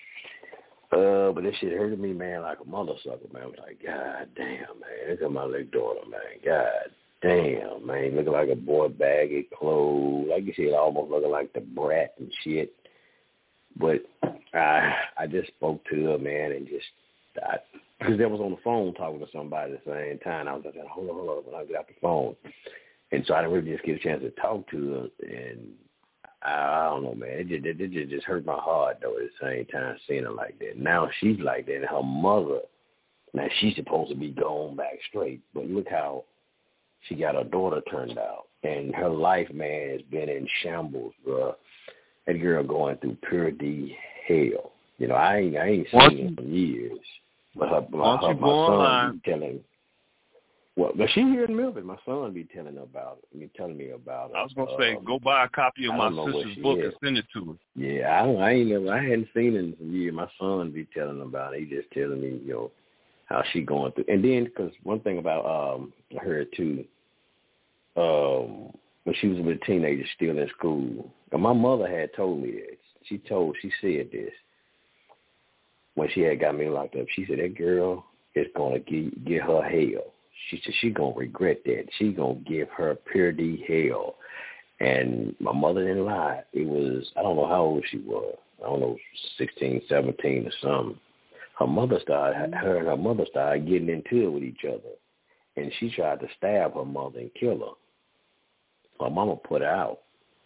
Speaker 5: uh, but this shit hurted me, man, like a mother sucker, man. I was like, God damn, man, look at my little daughter, man. God damn, man, looking like a boy, baggy clothes, like you said, almost looking like the brat and shit. But I, I just spoke to her, man, and just, I, because I was on the phone talking to somebody at the same time. I was like, hold on, hold on, when I got the phone. And so I didn't really just get a chance to talk to her, and I don't know, man. It just, it, it just hurt my heart, though, at the same time, seeing her like that. Now she's like that, and her mother, now she's supposed to be going back straight. But look how she got her daughter turned out. And her life, man, has been in shambles, bro. That girl going through pure D hell. You know, I ain't, I ain't seen her in years. But her, my, her, my son telling Well, but she here in Memphis. My son be telling her about it. Me telling me about it.
Speaker 4: I was gonna
Speaker 5: um,
Speaker 4: say, go buy a copy of my sister's book
Speaker 5: is.
Speaker 4: and send it to her.
Speaker 5: Yeah, I don't. I ain't never. I hadn't seen it in some years. My son be telling her about it. He just telling me, you know, how she going through. And then, because one thing about um, I heard too, um, when she was a teenager, still in school, and my mother had told me this. She told, she said this when she had got me locked up. She said that girl is gonna get get her hell. She said she gonna regret that. She gonna give her purity hell. And my mother didn't lie. It was, I don't know how old she was. I don't know, sixteen, seventeen or something. Her mother started, her and her mother started getting into it with each other. And she tried to stab her mother and kill her. Her mama put her out.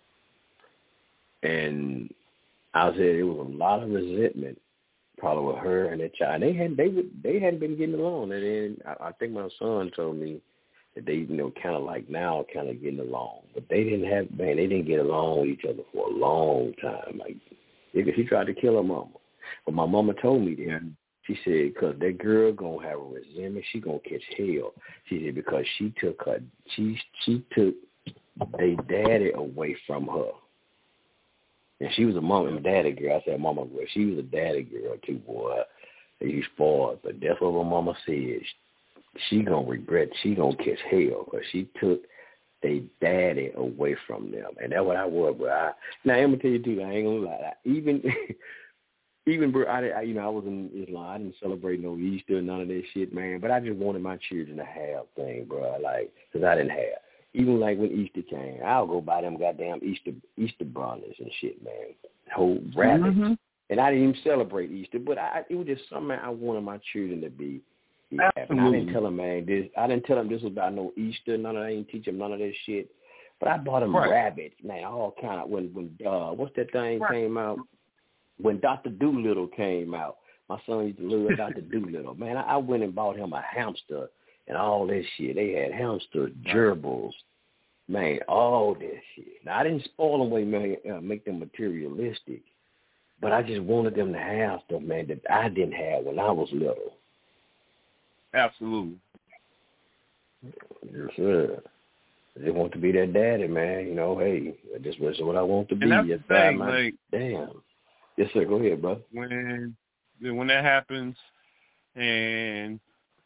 Speaker 5: And I said it was a lot of resentment probably with her and that child. They had they would they hadn't been getting along, and then I, I think my son told me that they, you know, kind of like now kind of getting along, but they didn't have man they didn't get along with each other for a long time. Like she tried to kill her mama, but my mama told me that. She said because that girl gonna have a resentment, she gonna catch hell. She said because she took her she she took their daddy away from her. And she was a mom and daddy girl. I said mama girl. She was a daddy girl too, boy. She spoiled. But that's what my mama said. She gonna regret. She gonna catch hell because she took their daddy away from them. And that's what I was. But I now I'm gonna tell you too. I ain't gonna lie. I, even even bro, I, I you know I was in Islam. I didn't celebrate no Easter, none of that shit, man. But I just wanted my children to have things, bro. Like because I didn't have. Even like when Easter came, I'll go buy them goddamn Easter Easter bunnies and shit, man. Whole rabbits. Mm-hmm. And I didn't even celebrate Easter, but I it was just something I wanted my children to be, be happy. And I didn't tell them, man, this I didn't tell them this was about no Easter, none of that. I didn't teach them none of that shit. But I bought them right. rabbits, man, all kind of when when uh what's that thing right. came out? When Doctor Doolittle came out. My son used to love Doctor Doolittle. Man, I, I went and bought him a hamster and all that shit. They had hamster gerbils. Man, all that shit. Now, I didn't spoil them away, man, uh, make them materialistic, but I just wanted them to have stuff, man, that I didn't have when I was little.
Speaker 4: Absolutely.
Speaker 5: Yes, sir. I just want to be that daddy, man. You know, hey, this is what I want to be.
Speaker 4: And that's
Speaker 5: yes,
Speaker 4: the thing,
Speaker 5: my,
Speaker 4: like,
Speaker 5: damn. Yes, sir. Go ahead, bro.
Speaker 4: When, when that happens, and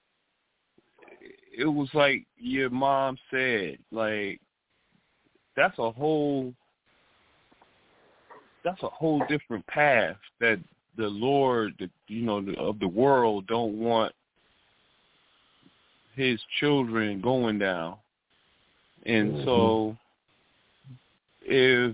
Speaker 4: it was like your mom said, like, that's a whole that's a whole different path that the Lord, the, you know, the, of the world don't want his children going down. And mm-hmm. so if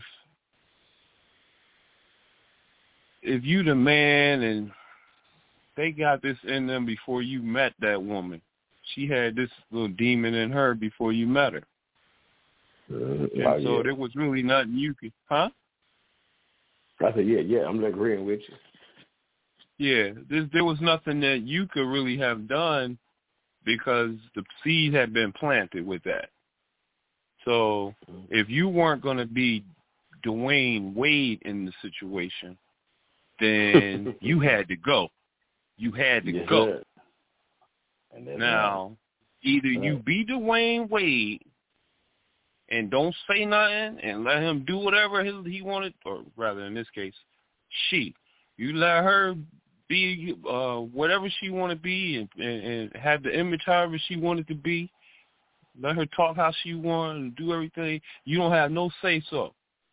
Speaker 4: if you the man and they got this in them before you met that woman, she had this little demon in her before you met her. And
Speaker 5: oh,
Speaker 4: so
Speaker 5: yeah.
Speaker 4: there was really nothing you could, huh?
Speaker 5: I said, yeah, yeah, I'm agreeing with you.
Speaker 4: Yeah, there, there was nothing that you could really have done because the seed had been planted with that. So if you weren't going to be Dwayne Wade in the situation, then you had to go. You had to
Speaker 5: yes,
Speaker 4: go. Now,
Speaker 5: right.
Speaker 4: either
Speaker 5: right.
Speaker 4: you be Dwayne Wade and don't say nothing and let him do whatever he wanted, or rather in this case, she. You let her be uh, whatever she want to be and, and, and have the image however she wanted to be. Let her talk how she want and do everything. You don't have no say-so.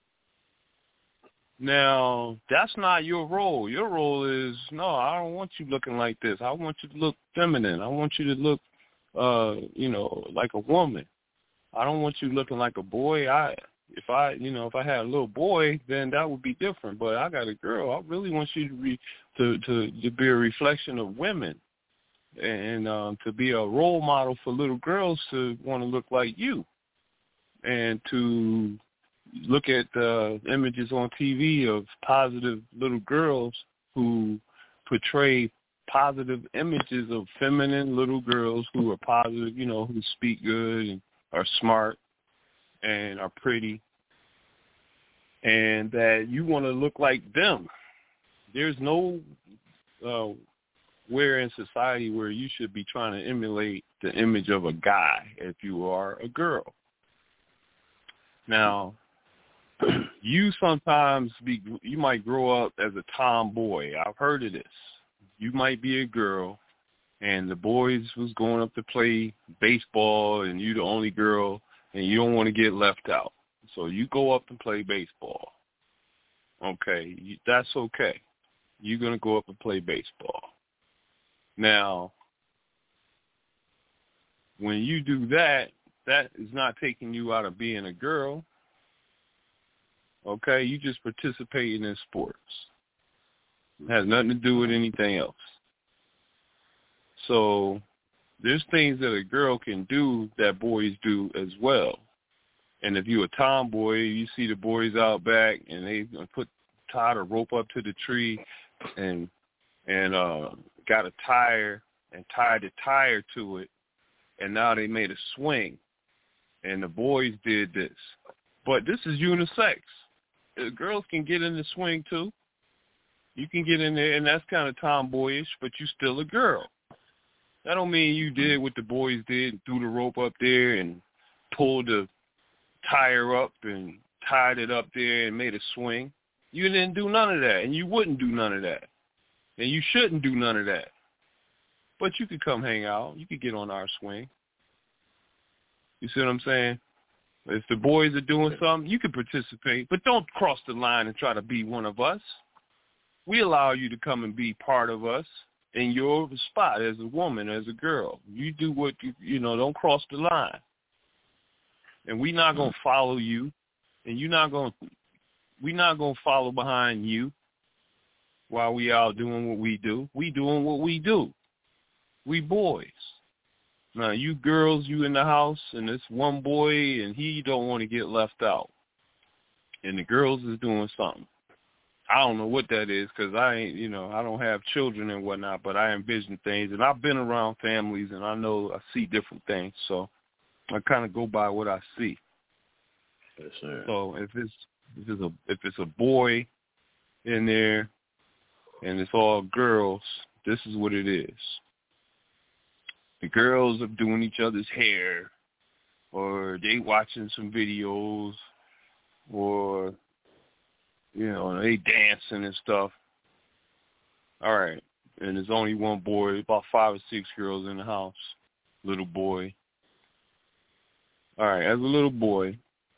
Speaker 4: Now, that's not your role. Your role is, no, I don't want you looking like this. I want you to look feminine. I want you to look, uh, you know, like a woman. I don't want you looking like a boy. I, if I, you know, if I had a little boy, then that would be different. But I got a girl. I really want you to be to to, to be a reflection of women, and um, to be a role model for little girls to want to look like you, and to look at uh, images on T V of positive little girls who portray positive images of feminine little girls who are positive, you know, who speak good and are smart and are pretty, and that you want to look like them. There's no uh, where in society where you should be trying to emulate the image of a guy if you are a girl. Now, you sometimes be, you might grow up as a tomboy. I've heard of this. You might be a girl, and the boys was going up to play baseball, and you the only girl, and you don't want to get left out. So you go up and play baseball. Okay, that's okay. You're going to go up and play baseball. Now, when you do that, that is not taking you out of being a girl. Okay, you just participating in sports. It has nothing to do with anything else. So there's things that a girl can do that boys do as well. And if you're a tomboy, you see the boys out back and they put tied a rope up to the tree and and uh, got a tire and tied the tire to it, and now they made a swing. And the boys did this. But this is unisex. The girls can get in the swing too. You can get in there, and that's kind of tomboyish, but you're still a girl. That don't mean you did what the boys did, threw the rope up there and pulled the tire up and tied it up there and made a swing. You didn't do none of that, and you wouldn't do none of that, and you shouldn't do none of that. But you could come hang out. You could get on our swing. You see what I'm saying? If the boys are doing something, you can participate, but don't cross the line and try to be one of us. We allow you to come and be part of us in your spot as a woman, as a girl. You do what you, you know, don't cross the line. And we're not going to follow you, and you're not going to, we're not going to follow behind you while we out doing what we do. We doing what we do. We boys. Now, you girls, you in the house, and this one boy, and he don't want to get left out. And the girls is doing something. I don't know what that is because I ain't, you know, I don't have children and whatnot, but I envision things. And I've been around families, and I know I see different things. So I kind of go by what I see.
Speaker 5: Yes, sir.
Speaker 4: So if it's, if it's, a, if it's a boy in there and it's all girls, this is what it is. The girls are doing each other's hair, or they watching some videos, or, you know, they dancing and stuff. All right. And there's only one boy, about five or six girls in the house, little boy. All right. As a little boy,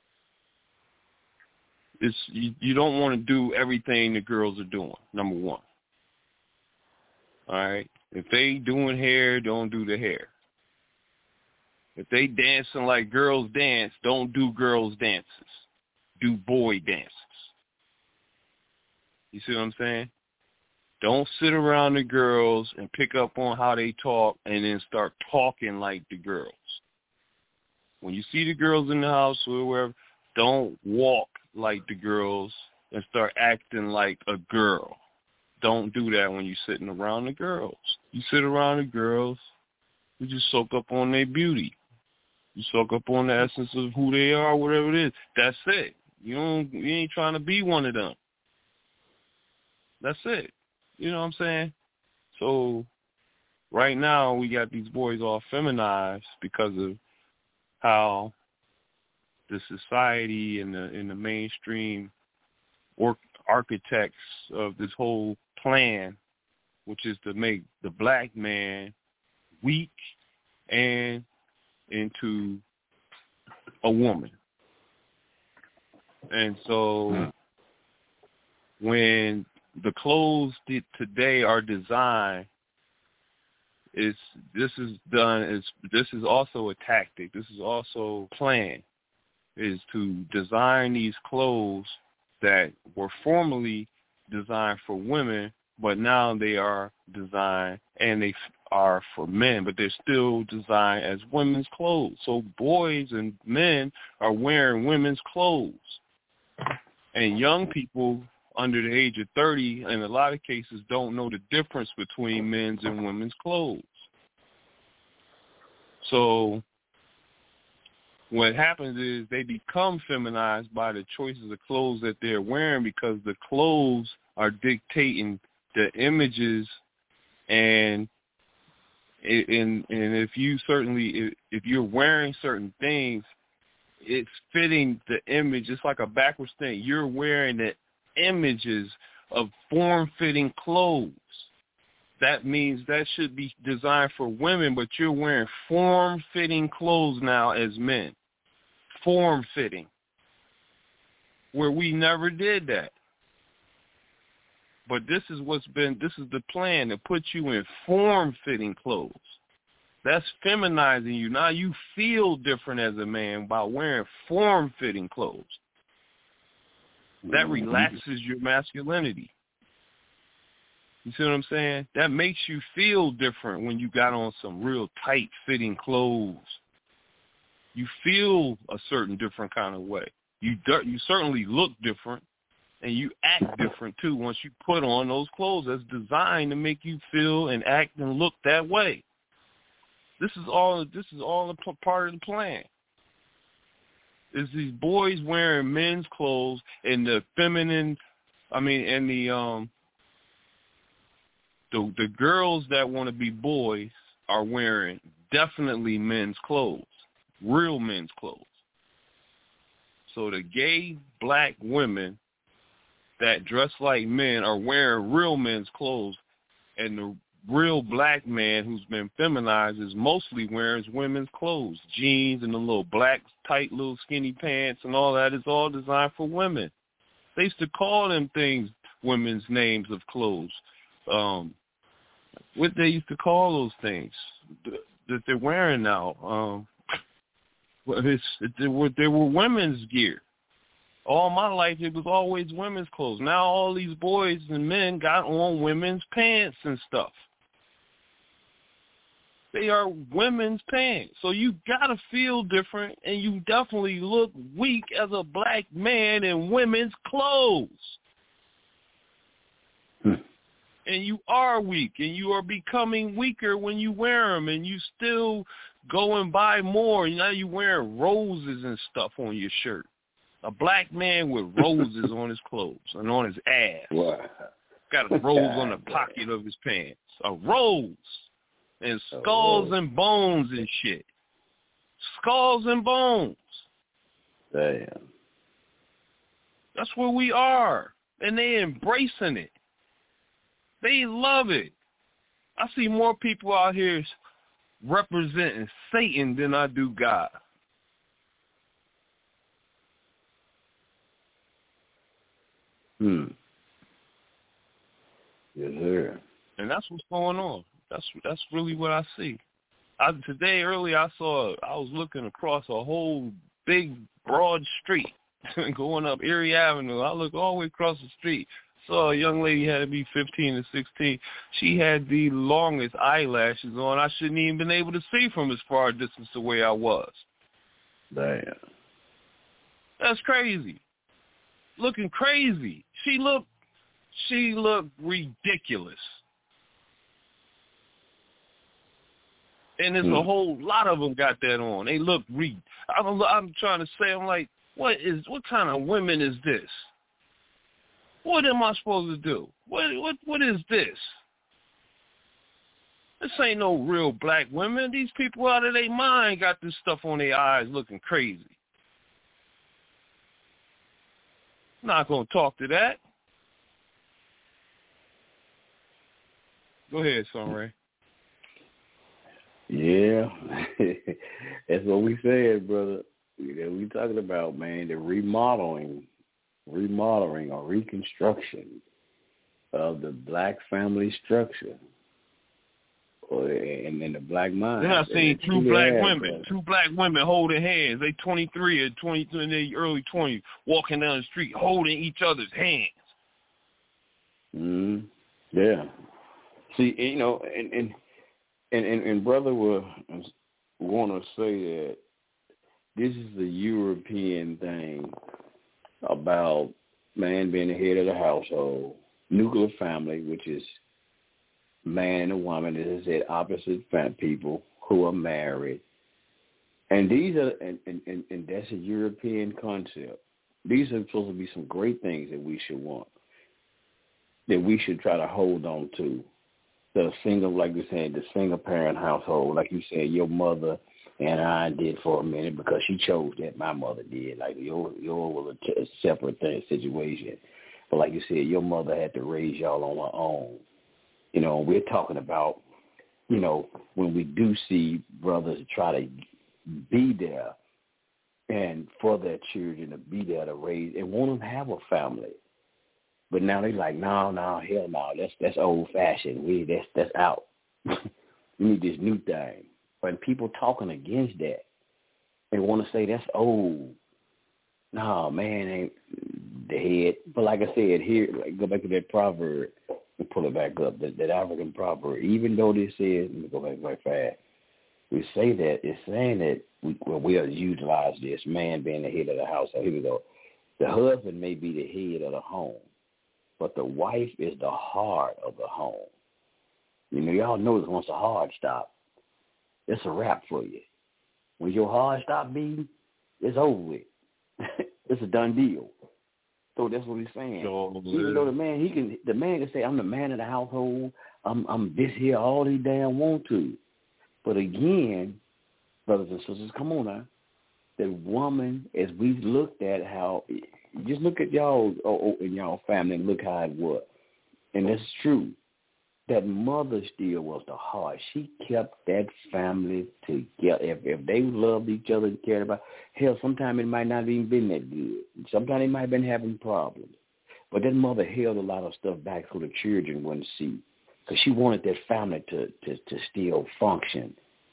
Speaker 4: it's you, you don't want to do everything the girls are doing, number one. All right. If they doing hair, don't do the hair. If they dancing like girls dance, don't do girls dances. Do boy dances. You see what I'm saying? Don't sit around the girls and pick up on how they talk and then start talking like the girls. When you see the girls in the house or wherever, don't walk like the girls and start acting like a girl. Don't do that when you're sitting around the girls. You sit around the girls, you just soak up on their beauty. You soak up on the essence of who they are, whatever it is. That's it. You don't. You ain't trying to be one of them. That's it. You know what I'm saying? So right now we got these boys all feminized because of how the society and the and the mainstream work architects of this whole plan, which is to make the black man weak and into a woman. And so when the clothes today are designed, it's, this is done, it's, this is also a tactic, this is also planned, is to design these clothes that were formerly designed for women, but now they are designed and they are for men, but they're still designed as women's clothes. So boys and men are wearing women's clothes. And young people under the age of thirty, in a lot of cases, don't know the difference between men's and women's clothes. So what happens is they become feminized by the choices of clothes that they're wearing because the clothes are dictating the images and and and if you certainly if, if you're wearing certain things, it's fitting the image. It's like a backwards thing. You're wearing the images of form-fitting clothes. That means that should be designed for women, but you're wearing form-fitting clothes now as men. Form-fitting. Where we never did that. But this is what's been, this is the plan, to put you in form-fitting clothes. That's feminizing you. Now you feel different as a man by wearing form-fitting clothes. That relaxes your masculinity. You see what I'm saying? That makes you feel different when you got on some real tight-fitting clothes. You feel a certain different kind of way. You you certainly look different, and you act different, too, once you put on those clothes that's designed to make you feel and act and look that way. This is all This is all a part of the plan. Is these boys wearing men's clothes and the feminine, I mean, and the um, the the girls that want to be boys are wearing definitely men's clothes, real men's clothes. So the gay black women that dress like men are wearing real men's clothes, and the real black man who's been feminized is mostly wearing women's clothes, jeans and the little black tight little skinny pants and all that is all designed for women. They used to call them things women's names of clothes. Um, what they used to call those things that they're wearing now. Um, it's, they were they were women's gear. All my life, it was always women's clothes. Now all these boys and men got on women's pants and stuff. They are women's pants. So you got to feel different, and you definitely look weak as a black man in women's clothes. Hmm. And you are weak, and you are becoming weaker when you wear them, and you still go and buy more. Now you're wearing roses and stuff on your shirt. A black man with roses on his clothes and on his ass.
Speaker 5: Wow.
Speaker 4: Got a rose on the pocket of his pants. A rose. And skulls and bones and shit. Skulls and bones.
Speaker 5: Damn.
Speaker 4: That's where we are. And they embracing it. They love it. I see more people out here representing Satan than I do God.
Speaker 5: Hmm. Yes, sir.
Speaker 4: And that's what's going on. That's that's really what I see. I, today, early, I saw, I was looking across a whole big, broad street going up Erie Avenue. I looked all the way across the street. Saw a young lady, had to be fifteen or sixteen. She had the longest eyelashes on. I shouldn't even been able to see from as far a distance away I was.
Speaker 5: Damn.
Speaker 4: That's crazy. Looking crazy. She looked, she looked ridiculous. And there's
Speaker 5: mm.
Speaker 4: a whole lot of them got that on. They look re. I'm, I'm trying to say, I'm like, what is, what kind of women is this? What am I supposed to do? What, what, what is this? This ain't no real black women. These people out of their mind got this stuff on their eyes, looking crazy. Not gonna talk to that. Go ahead, Sunray.
Speaker 5: Yeah, that's what we said, brother. You know, we talking about, man, the remodeling, remodeling or reconstruction of the black family structure, or and in the black mind.
Speaker 4: Then I seen two black
Speaker 5: has,
Speaker 4: women,
Speaker 5: brother.
Speaker 4: two black women holding hands. They twenty-three or twenty-two in their early twenties, walking down the street holding each other's hands.
Speaker 5: Mm, yeah. See, you know, and and. And, and, and brother will want to say that this is the European thing about man being the head of the household, nuclear family, which is man and a woman, as I said, opposite fam- people who are married. And these are, and, and, and, and that's a European concept. These are supposed to be some great things that we should want, that we should try to hold on to. the single, like you said, the single parent household, like you said, your mother and I did for a minute because she chose that. My mother did. Like your your was a, t- a separate thing, situation. But like you said, your mother had to raise y'all on her own. You know, we're talking about, you know, when we do see brothers try to be there and for their children to be there to raise and want them to have a family. But now they like, no, no, hell no, that's that's old fashioned. We that's that's out. We need this new thing. When people talking against that and want to say that's old, no, man, ain't the head. But like I said, here, like, go back to that proverb and pull it back up. That, that African proverb, even though this says, let me go back very fast. We say that it's saying that we well, we'll utilize this man being the head of the house. So here we go. The husband may be the head of the home, but the wife is the heart of the home. You know, y'all know that once the heart stop, it's a wrap for you. When your heart stop beating, it's over with. It's a done deal. So that's what he's saying. Oh, even though the man, he can, the man can say, "I'm the man of the household. I'm, I'm this here all he damn want to." But again, brothers and sisters, come on now. The woman, as we looked at how, just look at y'all oh, in y'all family and look how it was. And it's true. That mother still was the heart. She kept that family together. If, if they loved each other and cared about, hell, sometimes it might not have even been that good. Sometimes they might have been having problems. But that mother held a lot of stuff back so the children wouldn't see. Because she wanted that family to, to, to still function.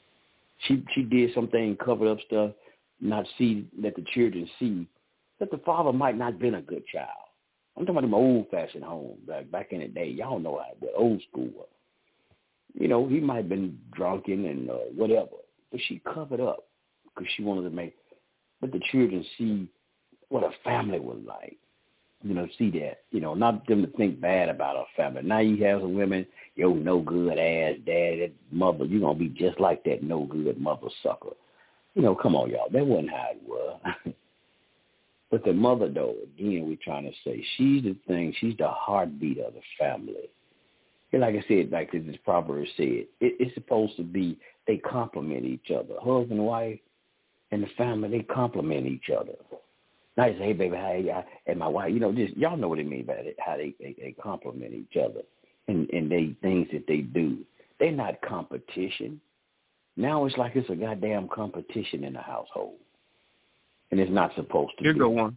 Speaker 5: She she did something, covered up stuff, not see, let the children see that the father might not have been a good child. I'm talking about them old-fashioned homes, like back in the day. Y'all know how it was, old school. You know, he might have been drunken and uh, whatever, but she covered up because she wanted to make, let the children see what a family was like. You know, see that. You know, not them to think bad about a family. Now you have some women, yo, no good ass daddy, that mother, you're going to be just like that no good mother sucker. You know, come on, y'all. That wasn't how it was. But the mother, though, again, we're trying to say, she's the thing, she's the heartbeat of the family. And like I said, like this proverb said, it, it's supposed to be, they complement each other. Husband and wife and the family, they complement each other. Not just, hey, baby, hey, I, and my wife, you know, just y'all know what it means by it, how they, they, they complement each other and, and they things that they do. They're not competition. Now it's like it's a goddamn competition in the household. And it's not supposed to
Speaker 4: Here
Speaker 5: be.
Speaker 4: Here go one.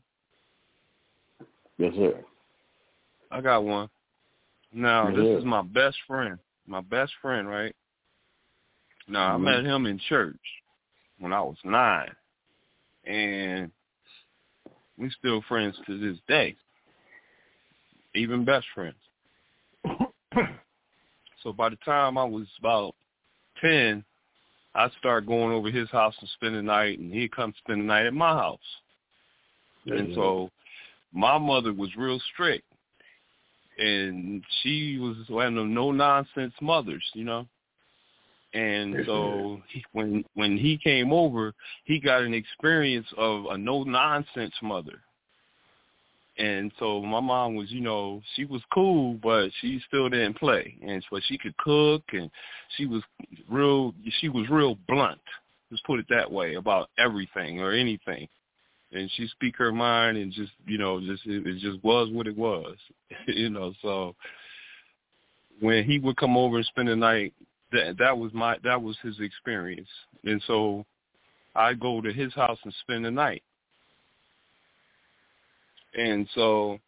Speaker 5: Yes, sir.
Speaker 4: I got one. Now,
Speaker 5: yes,
Speaker 4: this
Speaker 5: sir.
Speaker 4: is my best friend. My best friend, right? Now, mm-hmm. I met him in church when I was nine. And we still friends to this day. Even best friends. So by the time I was about ten, I started going over his house and spend the night, and he'd come spend the night at my house. Mm-hmm. And so my mother was real strict. And she was one of them no-nonsense mothers, you know. And so he, when when he came over, he got an experience of a no-nonsense mother. And so my mom was, you know, she was cool, but she still didn't play. And so she could cook, and she was real, she was real blunt, let's put it that way, about everything or anything. And she speak her mind and just, you know, just it, it just was what it was, you know. So when he would come over and spend the night, that that was my that was his experience. And so I go to his house and spend the night. And so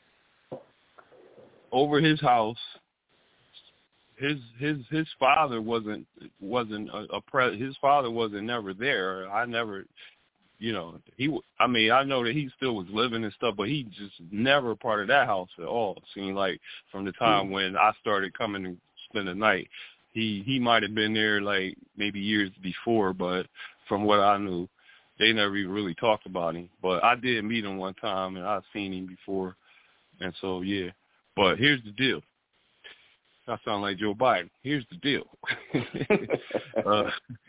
Speaker 4: over his house, his his his father wasn't wasn't a, a pre, his father wasn't never there. I never, you know, he. I mean, I know that he still was living and stuff, but he just never part of that house at all. It seemed like from the time when I started coming to spend the night, he he might have been there like maybe years before, but from what I knew, they never even really talked about him. But I did meet him one time, and I've seen him before, and so yeah. But here's the deal. I sound like Joe Biden. Here's the deal. uh,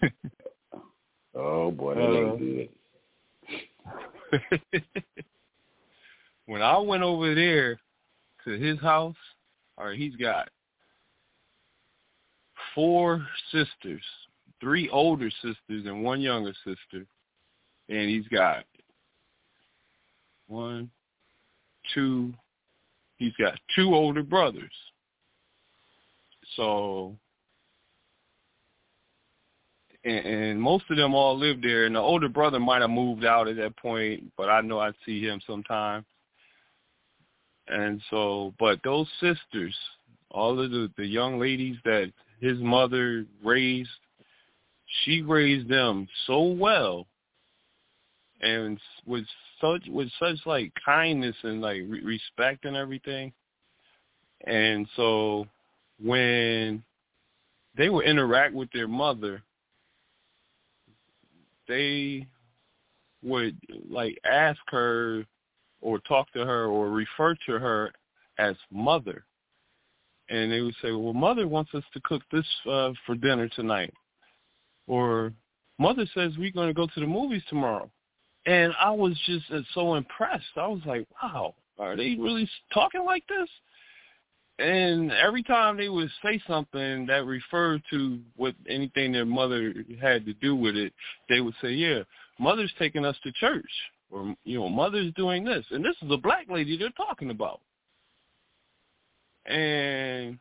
Speaker 5: oh boy, that ain't
Speaker 4: good. When I went over there to his house, or he's got four sisters, three older sisters and one younger sister. And he's got one, two, he's got two older brothers. So, and, and most of them all live there. And the older brother might have moved out at that point, but I know I'd see him sometime. And so, but those sisters, all of the, the young ladies that his mother raised, she raised them so well and with such with such like kindness and like re- respect and everything. And so when they would interact with their mother, they would like ask her or talk to her or refer to her as mother. And they would say, well, Mother wants us to cook this uh, for dinner tonight. Or Mother says we're going to go to the movies tomorrow. And I was just uh, so impressed. I was like, wow, are they really talking like this? And every time they would say something that referred to what anything their mother had to do with it, they would say, yeah, Mother's taking us to church. Or, you know, Mother's doing this. And this is a black lady they're talking about. And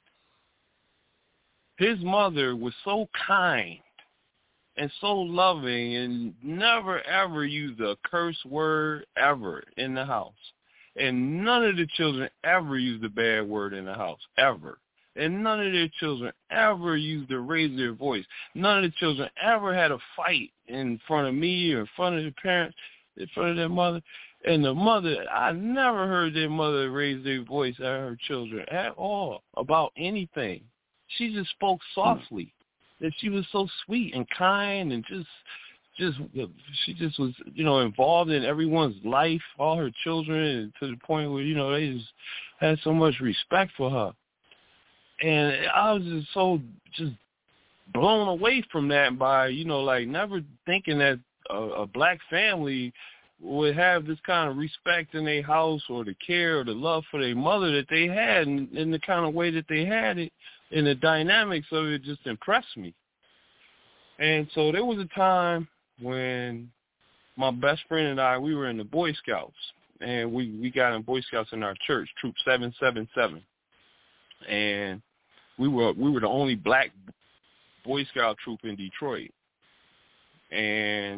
Speaker 4: his mother was so kind and so loving and never, ever used a curse word ever in the house. And none of the children ever used a bad word in the house, ever. And none of their children ever used to raise their voice. None of the children ever had a fight in front of me or in front of their parents, in front of their mother. And the mother, I never heard their mother raise their voice at her children at all about anything. She just spoke softly. That she was so sweet and kind and just, just, she just was, you know, involved in everyone's life, all her children, to the point where, you know, they just had so much respect for her. And I was just so just blown away from that by, you know, like never thinking that a, a black family would have this kind of respect in their house or the care or the love for their mother that they had, and in the kind of way that they had it, and the dynamics of it just impressed me. And so there was a time when my best friend and I, we were in the Boy Scouts, and we, we got in Boy Scouts in our church, Troop seven seven seven. And we were we were the only black Boy Scout troop in Detroit. And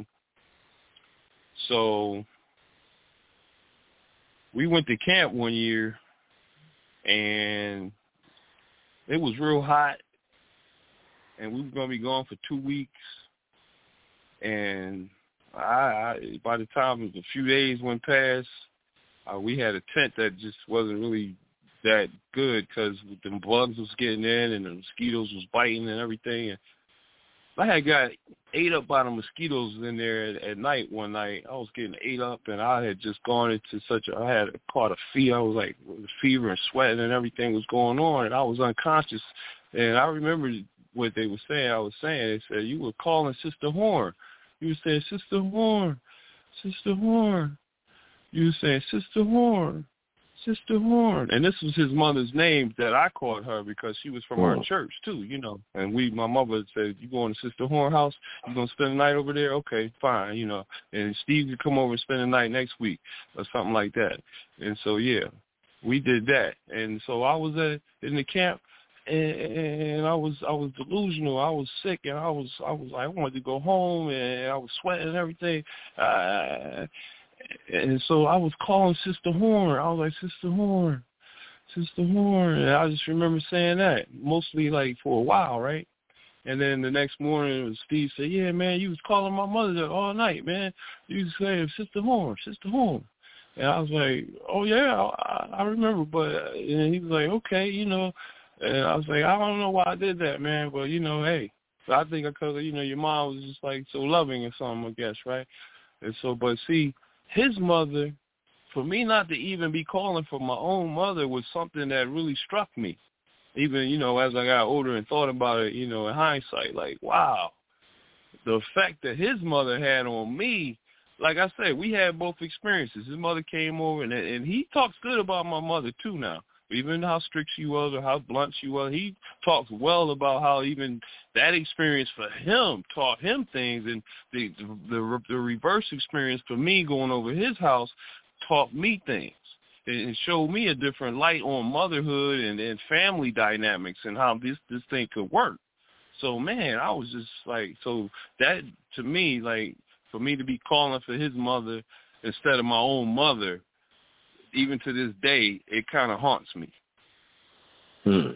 Speaker 4: so we went to camp one year, and it was real hot, and we were going to be gone for two weeks. And I, I by the time a few days went past, uh, we had a tent that just wasn't really that good because the bugs was getting in and the mosquitoes was biting and everything. And I had got ate up by the mosquitoes in there at, at night one night. I was getting ate up, and I had just gone into such a, I had caught a fever. I was like, fever and sweating and everything was going on, and I was unconscious. And I remember what they were saying. I was saying, they said, you were calling Sister Horn. You were saying, Sister Horn, Sister Horn. You were saying, Sister Horn, Sister Horn. And this was his mother's name that I called her because she was from our church too, you know. And we, my mother said, you going to Sister Horn house? You going to spend the night over there? Okay, fine, you know. And Steve could come over and spend the night next week or something like that. And so, yeah, we did that. And so I was at, in the camp, and, and I was I was delusional. I was sick, and I was I was I wanted to go home, and I was sweating and everything. Uh, And so I was calling Sister Horn. I was like, Sister Horn, Sister Horn. And I just remember saying that, mostly like for a while, right? And then the next morning, Steve said, yeah, man, you was calling my mother all night, man. You was saying, Sister Horn, Sister Horn. And I was like, oh, yeah, I, I remember. But and he was like, okay, you know. And I was like, I don't know why I did that, man. But, you know, hey. So I think because, you know, your mom was just like so loving or something, I guess, right? And so, but see, his mother, for me not to even be calling for my own mother was something that really struck me. Even, you know, as I got older and thought about it, you know, in hindsight, like, wow, the effect that his mother had on me. Like I said, we had both experiences. His mother came over, and and he talks good about my mother, too, now. Even how strict she was or how blunt she was, he talks well about how even that experience for him taught him things, and the the, the reverse experience for me going over his house taught me things. It showed me a different light on motherhood and, and family dynamics and how this, this thing could work. So, man, I was just like, so that, to me, like, for me to be calling for his mother instead of my own mother, even to this day, it kind of haunts me.
Speaker 5: Hmm.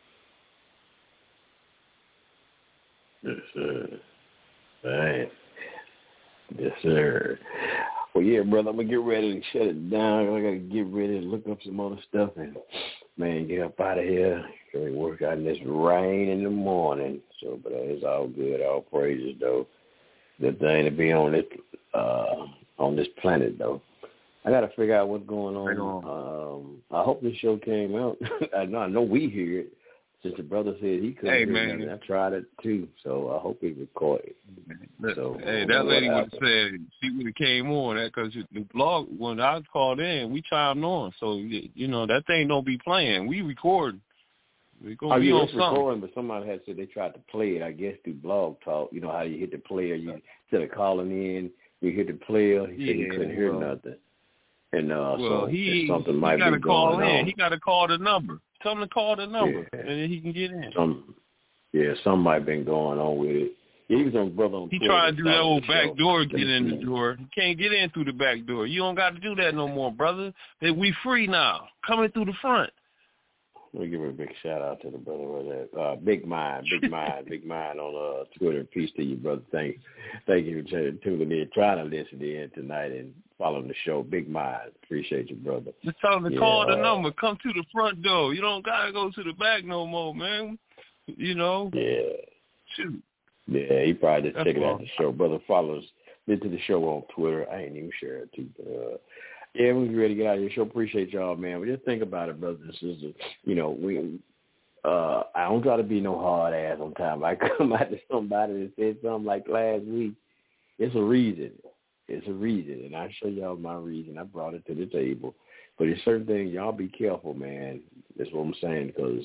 Speaker 5: Yes, sir. Right. Yes, sir. Well, yeah, brother, I'm going to get ready to shut it down. I got to get ready to look up some other stuff and, man, get up out of here. Can we work out in this rain in the morning? So, but it's all good. All praises, though. Good thing to be on this uh, on this planet, though. I got to figure out what's going on. Um, I hope this show came out. I know, I know we hear it. Since the brother said he couldn't
Speaker 4: hey,
Speaker 5: hear
Speaker 4: man.
Speaker 5: nothing, I tried it too. So I hope it recorded. So,
Speaker 4: hey, that lady would have said she would have came on that because the blog, when I called in, we chimed on. So, you know, that thing don't be playing. We record. We gonna
Speaker 5: oh,
Speaker 4: be
Speaker 5: yeah,
Speaker 4: on
Speaker 5: it's
Speaker 4: something.
Speaker 5: recording, but somebody had said they tried to play it, I guess, through Blog Talk. You know how you hit the player, you instead of calling in, you hit the player. He
Speaker 4: yeah,
Speaker 5: said he couldn't hear
Speaker 4: well,
Speaker 5: nothing. And uh,
Speaker 4: well,
Speaker 5: so
Speaker 4: he,
Speaker 5: something
Speaker 4: he
Speaker 5: might
Speaker 4: gotta
Speaker 5: be
Speaker 4: call
Speaker 5: going
Speaker 4: in.
Speaker 5: on.
Speaker 4: He got to call the number. Tell him to call the number,
Speaker 5: Yeah.
Speaker 4: and then he can get in.
Speaker 5: Some, yeah, something might have been going on with it. Yeah, he was on brother on
Speaker 4: He
Speaker 5: Twitter
Speaker 4: trying to do that old
Speaker 5: the
Speaker 4: back
Speaker 5: show.
Speaker 4: door, get in the door. He can't get in through the back door. You don't got to do that no more, brother. We free now. Coming through the front.
Speaker 5: We give a big shout out to the brother with that. Uh, Big Mind, Big Mind, Big Mind on uh, Twitter. Peace to you, brother. Thank, thank you for tuning in, trying to listen in tonight and following the show. Big Mind, appreciate you, brother.
Speaker 4: Just tell him to
Speaker 5: yeah,
Speaker 4: call the
Speaker 5: uh,
Speaker 4: number. Come to the front door. You don't gotta go to the back no more, man. You know.
Speaker 5: Yeah.
Speaker 4: Shoot.
Speaker 5: Yeah, he probably just
Speaker 4: That's
Speaker 5: checking
Speaker 4: all.
Speaker 5: out the show. Brother follows, listen to the show on Twitter. I ain't even share it too. But, uh, yeah, we ready to get out of here. Show appreciate y'all, man. But just think about it, brothers and sisters. You know, we. Uh, I don't try to be no hard ass on time. I come out to somebody that said something like last week. It's a reason. It's a reason, and I show y'all my reason. I brought it to the table. But it's certain things. Y'all be careful, man. That's what I'm saying, because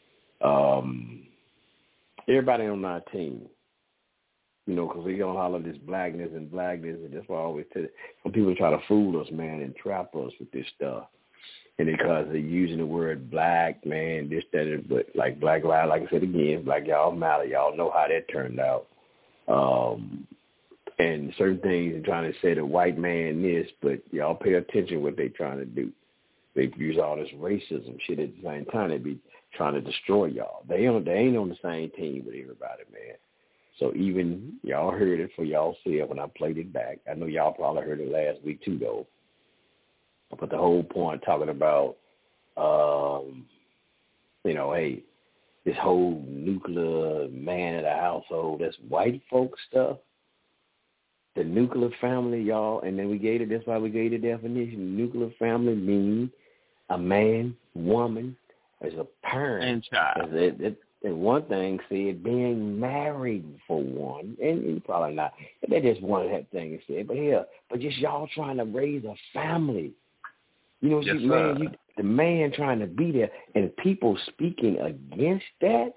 Speaker 5: um, everybody on our team, you know, because we don't holler this blackness and blackness, and that's why I always tell you, when people try to fool us, man, and trap us with this stuff. And because they're using the word black, man, this, that, and, but like Black Lives, like I said again, Black Y'all Matter, y'all know how that turned out. Um, and certain things are trying to say the white man this, but y'all pay attention what they're trying to do. They use all this racism shit at the same time. They be trying to destroy y'all. They on, they ain't on the same team with everybody, man. So even y'all heard it for y'all self when I played it back. I know y'all probably heard it last week too, though. But the whole point talking about, um, you know, hey, this whole nuclear man of the household, that's white folk stuff. The nuclear family, y'all, and then we gave it, that's why we gave the definition. Nuclear family means a man, woman, as a parent.
Speaker 4: And child.
Speaker 5: As it, it, and one thing said being married for one, and, and probably not. That just one of that thing said. But here, but just y'all trying to raise a family. You know,
Speaker 4: yes,
Speaker 5: you, man, you, the man trying to be there, and people speaking against that.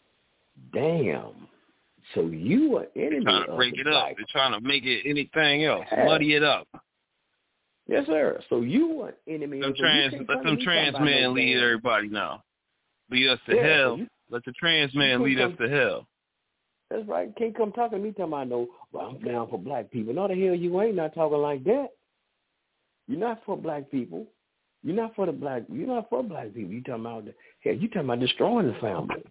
Speaker 5: Damn. So you are enemy
Speaker 4: They're trying to
Speaker 5: of
Speaker 4: break
Speaker 5: the
Speaker 4: it up.
Speaker 5: black.
Speaker 4: They're trying to make it anything else,
Speaker 5: Yeah.
Speaker 4: muddy it up.
Speaker 5: Yes, sir. So you are enemy
Speaker 4: Them
Speaker 5: of the
Speaker 4: trans, let them trans men lead everybody now. Lead us to
Speaker 5: yeah,
Speaker 4: hell.
Speaker 5: So you,
Speaker 4: let the trans man lead us to hell.
Speaker 5: That's right. You can't come talking to me talking about, no, well, I'm down for black people. No, the hell you ain't not talking like that. You're not for black people. You're not for the black. You're not for black people. You talking about the, hell? You talking about destroying the family.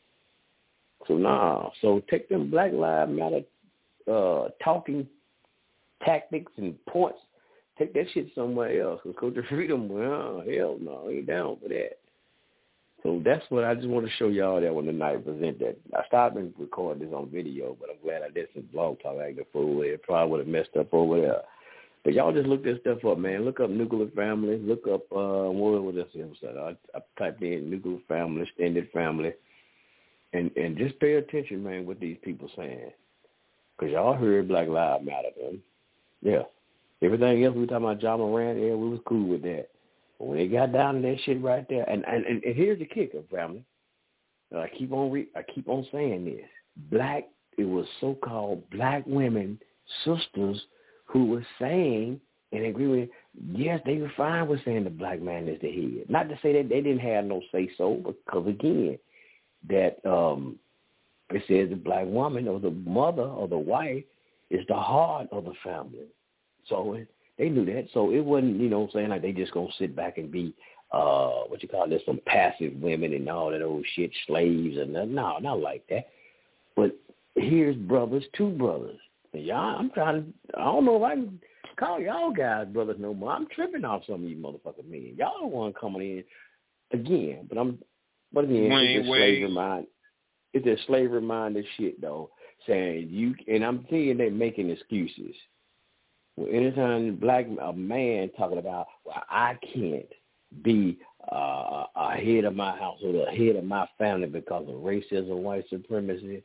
Speaker 5: So nah. So take them Black Lives Matter uh, talking tactics and points. Take that shit somewhere else. Cause Coach of Freedom, well, hell no, ain't down for that. So that's what I just want to show y'all that when the night present that. I started and recording this on video, but I'm glad I did some blog talk acting fool. It probably would have messed up over there. But y'all just look this stuff up, man. Look up nuclear family. Look up, uh, what was this episode? I, I typed in nuclear family, extended family. And and just pay attention, man, what these people saying. Because y'all heard Black Lives Matter, man. Yeah. Everything else we talking about John Moran, yeah, we was cool with that. When they got down to that shit right there, and, and, and here's the kicker, family. I keep on re- I keep on saying this. Black, it was so-called black women, sisters, who were saying and agreeing, yes, they were fine with saying the black man is the head. Not to say that they didn't have no say-so, because, again, that um, it says the black woman or the mother or the wife is the heart of the family. So it, they knew that. So it wasn't, you know what I'm saying, like they just going to sit back and be, uh, what you call this, some passive women and all that old shit, slaves and nothing. No, not like that. But here's brothers, two brothers. And y'all, I'm trying to, I don't know if I can call y'all guys brothers no more. I'm tripping off some of you motherfucking men. Y'all the one coming in again. But I'm, but again,
Speaker 4: Wait,
Speaker 5: it's just
Speaker 4: wait.
Speaker 5: slavery mind. It's just slavery minded shit though. Saying you, and I'm thinking they're making excuses. Well, anytime black a man talking about, well, I can't be uh, a head of my household, a head of my family because of racism, white supremacy.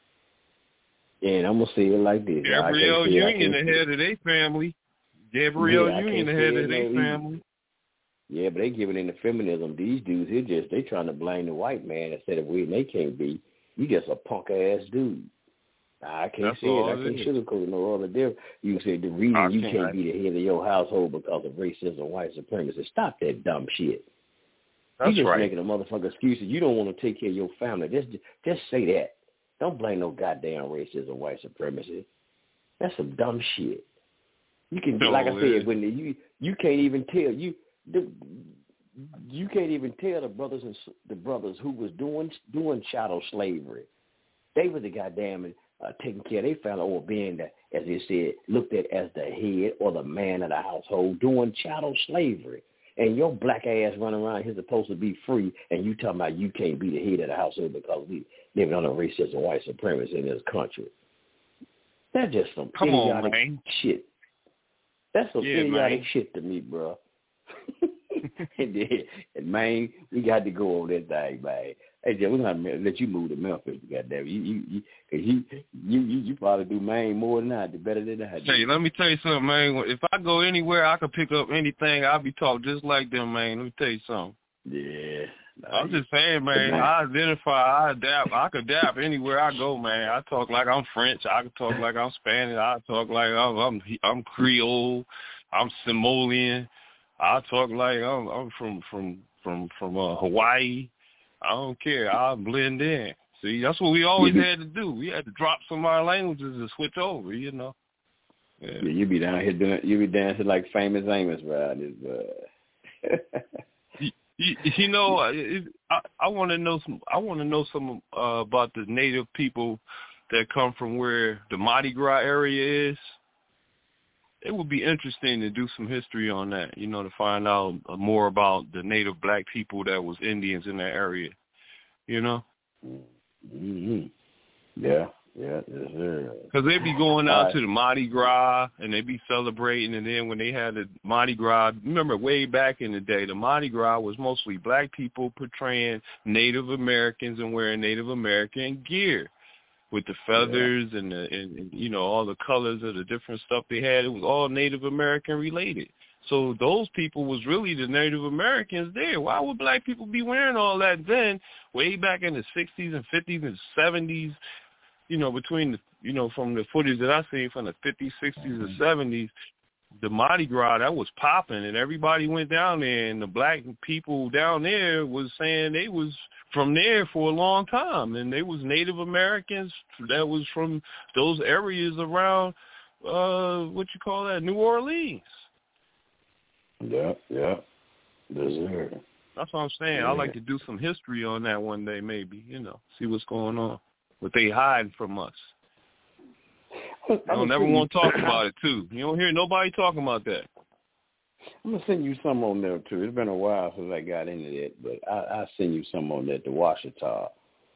Speaker 5: And I'm gonna say it like this:
Speaker 4: Gabrielle Union, the head of their family. Gabrielle
Speaker 5: yeah,
Speaker 4: Union, the head of their family.
Speaker 5: Yeah, but they giving in the feminism. These dudes, they just they trying to blame the white man instead of we. And they can't be. You just a punk ass dude. I can't
Speaker 4: That's
Speaker 5: say it. I can't sugarcoat no other deal. You can say the reason I you can't, can't be the head of your household because of racism, white supremacy. Stop that dumb shit.
Speaker 4: That's
Speaker 5: you just
Speaker 4: right.
Speaker 5: making a motherfucker excuses. You don't want to take care of your family. Just just say that. Don't blame no goddamn racism, white supremacy. That's some dumb shit. You can, no, like I said, when the, you you can't even tell you the, you can't even tell the brothers and the brothers who was doing doing chattel slavery. They were the goddamn uh, taking care of their family or being the, as they said, looked at as the head or the man of the household doing chattel slavery. And your black ass running around here supposed to be free, and you talking about you can't be the head of the household because we living under racism, white supremacy in this country. That's just some
Speaker 4: Come
Speaker 5: idiotic
Speaker 4: on, man.
Speaker 5: shit. That's some
Speaker 4: yeah,
Speaker 5: idiotic
Speaker 4: man.
Speaker 5: shit to me, bro. and, then, and man, we got to go on that thing, man. Hey, Jay, we're gonna let you move to Memphis, goddamn. You, you, you, cause you, you, you, you probably do Maine more than I do, better than I do.
Speaker 4: Hey, let me tell you something, man. If I go anywhere, I can pick up anything. I'll be talking just like them, man. Let me tell you something.
Speaker 5: Yeah. Nah,
Speaker 4: I'm just saying, man. I identify, I adapt. I could adapt anywhere I go, man. I talk like I'm French. I can talk like I'm Spanish. I talk like I'm, I'm, I'm Creole. I'm Samoan. I talk like I'm, I'm from, from, from, from uh, Hawaii. I don't care. I'll blend in. See, that's what we always had to do. We had to drop some of our languages and switch over, you know. Yeah,
Speaker 5: yeah you be down here doing, you be dancing like Famous Amos, right? Uh...
Speaker 4: you, you, you know, it, I, I want to know some. I want to know some uh, about the native people that come from where the Mardi Gras area is. It would be interesting to do some history on that, you know, to find out more about the native black people that was Indians in that area, you know?
Speaker 5: Mm-hmm. Yeah, yeah, yes, sir.
Speaker 4: Because they be going out
Speaker 5: uh,
Speaker 4: to the Mardi Gras, and they be celebrating, and then when they had the Mardi Gras, remember way back in the day, the Mardi Gras was mostly black people portraying Native Americans and wearing Native American gear. With the feathers yeah. and, the, and, and, you know, all the colors of the different stuff they had, it was all Native American related. So those people was really the Native Americans there. Why would black people be wearing all that then, way back in the sixties and fifties and seventies, you know, between, the, you know, from the footage that I seen from the fifties, sixties, and seventies, the Mardi Gras, that was popping, and everybody went down there, and the black people down there was saying they was from there for a long time, and they was Native Americans that was from those areas around, uh, what you call that, New Orleans.
Speaker 5: Yeah, yeah. Yes,
Speaker 4: That's what I'm saying. Yeah. I'd like to do some history on that one day, maybe, you know, see what's going on, what they hide from us. I don't never want to talk about it, too. You don't hear nobody talking about that.
Speaker 5: I'm going to send you some on there, too. It's been a while since I got into that, but I, I'll send you some on that, the Washita.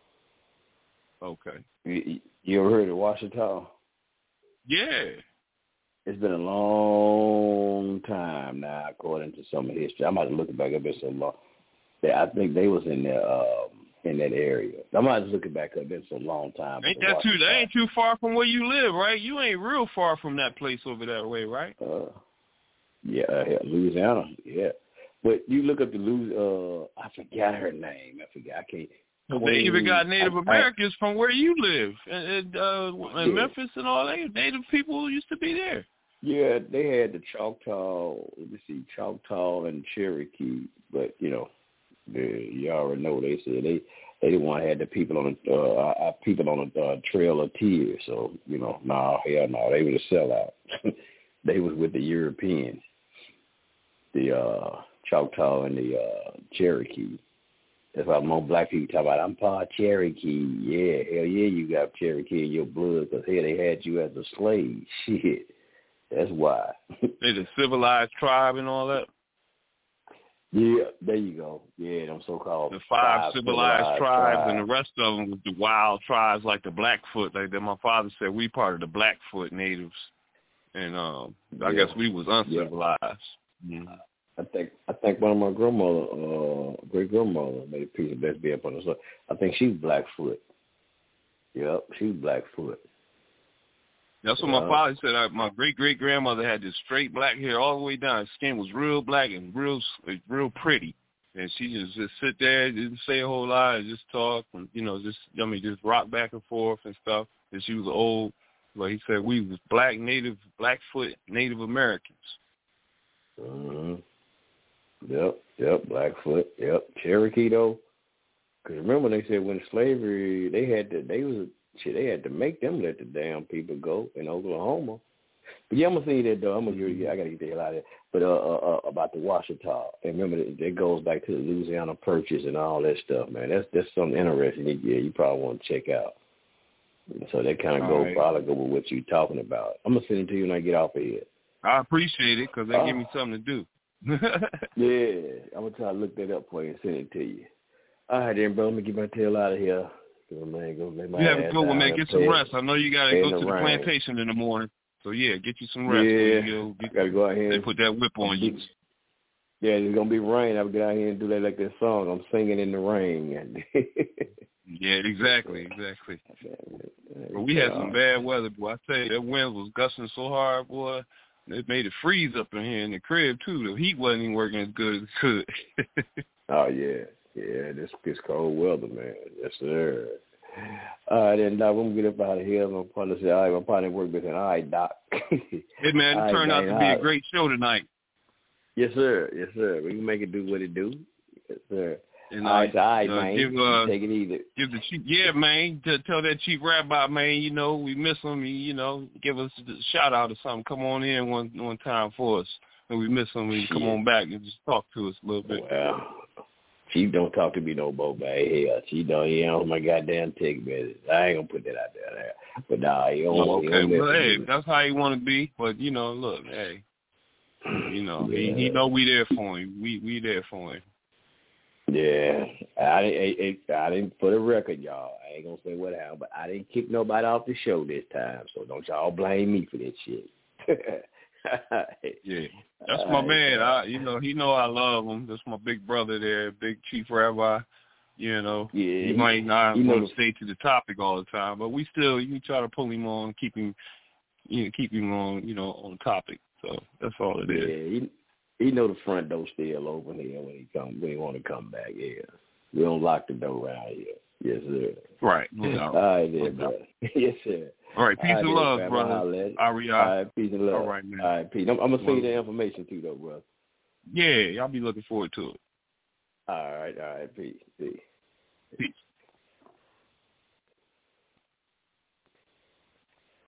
Speaker 4: Okay.
Speaker 5: You, you ever heard of Washita?
Speaker 4: Yeah.
Speaker 5: It's been a long time now, according to some history. I'm about to look it back up. It's so long. I think they was in there. Um, in that area. I'm not looking back up. It's a long time.
Speaker 4: Ain't that too, that ain't too far from where you live, right? You ain't real far from that place over that way, right?
Speaker 5: Uh, yeah, uh, Louisiana, yeah. but you look up the lose. Uh, I forgot her name. I forgot. I can't.
Speaker 4: Well, they even got Native
Speaker 5: I,
Speaker 4: Americans I, from where you live, and uh, in
Speaker 5: yeah.
Speaker 4: Memphis and all that. Native people used to be there.
Speaker 5: Yeah, they had the Choctaw. Let me see, Choctaw and Cherokee. But you know, they, you already know they said they they didn't want to have the people on the uh, our people on the uh, Trail of Tears. So you know, no, nah, hell no, they were the sellout. They was with the Europeans, the uh, Choctaw and the uh, Cherokee. That's why more black people talk about, I'm part Cherokee. Yeah, hell yeah, you got Cherokee in your blood because here they had you as a slave. Shit, that's why.
Speaker 4: They the civilized tribe and all that?
Speaker 5: Yeah, there you go. Yeah, them so-called
Speaker 4: the five, five civilized, civilized tribes, tribes, and the rest of them was the wild tribes like the Blackfoot. Like that, my father said we part of the Blackfoot natives. And um, I yeah. guess we was uncivilized. Yeah. Mm-hmm.
Speaker 5: I think I think one of my grandmother, uh, great grandmother, made a piece of best be up on the side. I think she's Blackfoot. Yep, she's Blackfoot.
Speaker 4: That's what yeah. my father said. I, my great great grandmother had this straight black hair all the way down. Her skin was real black and real real pretty. And she just just sit there, didn't say a whole lot, and just talk, and you know, just I mean, just rock back and forth and stuff. And she was old. Like he said, we was black native, Blackfoot Native Americans.
Speaker 5: Mm-hmm. Yep, yep, Blackfoot, yep. Cherokee though, because remember they said when slavery, they had to, they was shit, they had to make them let the damn people go in Oklahoma. But yeah, I'm gonna say that though. I'm gonna give you, I gotta get the hell out of there. But uh, uh, uh about the Washita, and remember that, that goes back to the Louisiana Purchase and all that stuff, man. That's that's something interesting. Yeah, you probably want to check out. So that kind of go right. probably go with what you're talking about. I'm gonna send it to you when I get off of here.
Speaker 4: I appreciate it because they uh, give me something to do.
Speaker 5: Yeah, I'm gonna try to look that up for you and send it to you. All right, then, bro. Let me get my tail out of here. Go, man, go lay my
Speaker 4: you have a good one, man. Get some rest. I know you gotta go to the,
Speaker 5: the
Speaker 4: plantation in the morning. So yeah, get you some rest.
Speaker 5: Yeah,
Speaker 4: you get,
Speaker 5: gotta go out here.
Speaker 4: They put that whip on you.
Speaker 5: Yeah, it's gonna be rain. I'll get out here and do that like that song. I'm singing in the rain.
Speaker 4: Yeah, exactly, exactly. But we had some bad weather, boy. I tell you, that wind was gusting so hard, boy. It made it freeze up in here in the crib too. The heat wasn't even working as good as it could.
Speaker 5: Oh yeah, yeah. This this cold weather, man. Yes, sir. All right, then, Doc, I'm gonna get up out of here. My partner said, all right, my partner work with an all right, Doc.
Speaker 4: Hey, man, it
Speaker 5: right,
Speaker 4: turned
Speaker 5: man,
Speaker 4: out to be
Speaker 5: right.
Speaker 4: a great show tonight.
Speaker 5: Yes, sir. Yes, sir. We can make it do what it do. Yes, sir.
Speaker 4: And
Speaker 5: all right,
Speaker 4: uh,
Speaker 5: all right,
Speaker 4: uh,
Speaker 5: man.
Speaker 4: Give, uh,
Speaker 5: Take it easy.
Speaker 4: Give the chief, yeah, man. To tell that chief rabbi, man, you know we miss him. He, you know, give us a shout out or something. Come on in one one time for us, and we miss him. And come on back and just talk to us a little bit.
Speaker 5: Well, Chief don't talk to me no more, man. Hell, Chief don't. He on my goddamn tick, man. I ain't gonna put that out there. But nah, he don't.
Speaker 4: Oh, okay,
Speaker 5: he don't
Speaker 4: well, hey, that's how you want to be. But you know, look, hey, you know, yeah. he he know we there for him. We we there for him.
Speaker 5: Yeah, I didn't. I, I didn't. For the record, y'all, I ain't gonna say what happened, but I didn't kick nobody off the show this time. So don't y'all blame me for that shit.
Speaker 4: Yeah, that's my man. I, you know, he know I love him. That's my big brother there, Big Chief Rabbi. You know,
Speaker 5: yeah,
Speaker 4: he might not
Speaker 5: you
Speaker 4: want
Speaker 5: know,
Speaker 4: to stay to the topic all the time, but we still, you try to pull him on, keep him, you know, keep him on, you know, on topic. So that's all it is.
Speaker 5: Yeah, he, he know the front door still open here when he come when he want to come back. Yeah, we don't lock the door around here. Yes, sir.
Speaker 4: Right. No doubt.
Speaker 5: All right, then,
Speaker 4: no
Speaker 5: brother. Yes, sir.
Speaker 4: All right. Peace
Speaker 5: all right,
Speaker 4: and love,
Speaker 5: then,
Speaker 4: brother.
Speaker 5: All right, peace and love.
Speaker 4: All right, man.
Speaker 5: All right, peace. I'm, I'm gonna send you the information too, though, brother.
Speaker 4: Yeah, y'all be looking forward to it.
Speaker 5: All right, all right, peace, peace.
Speaker 4: Peace.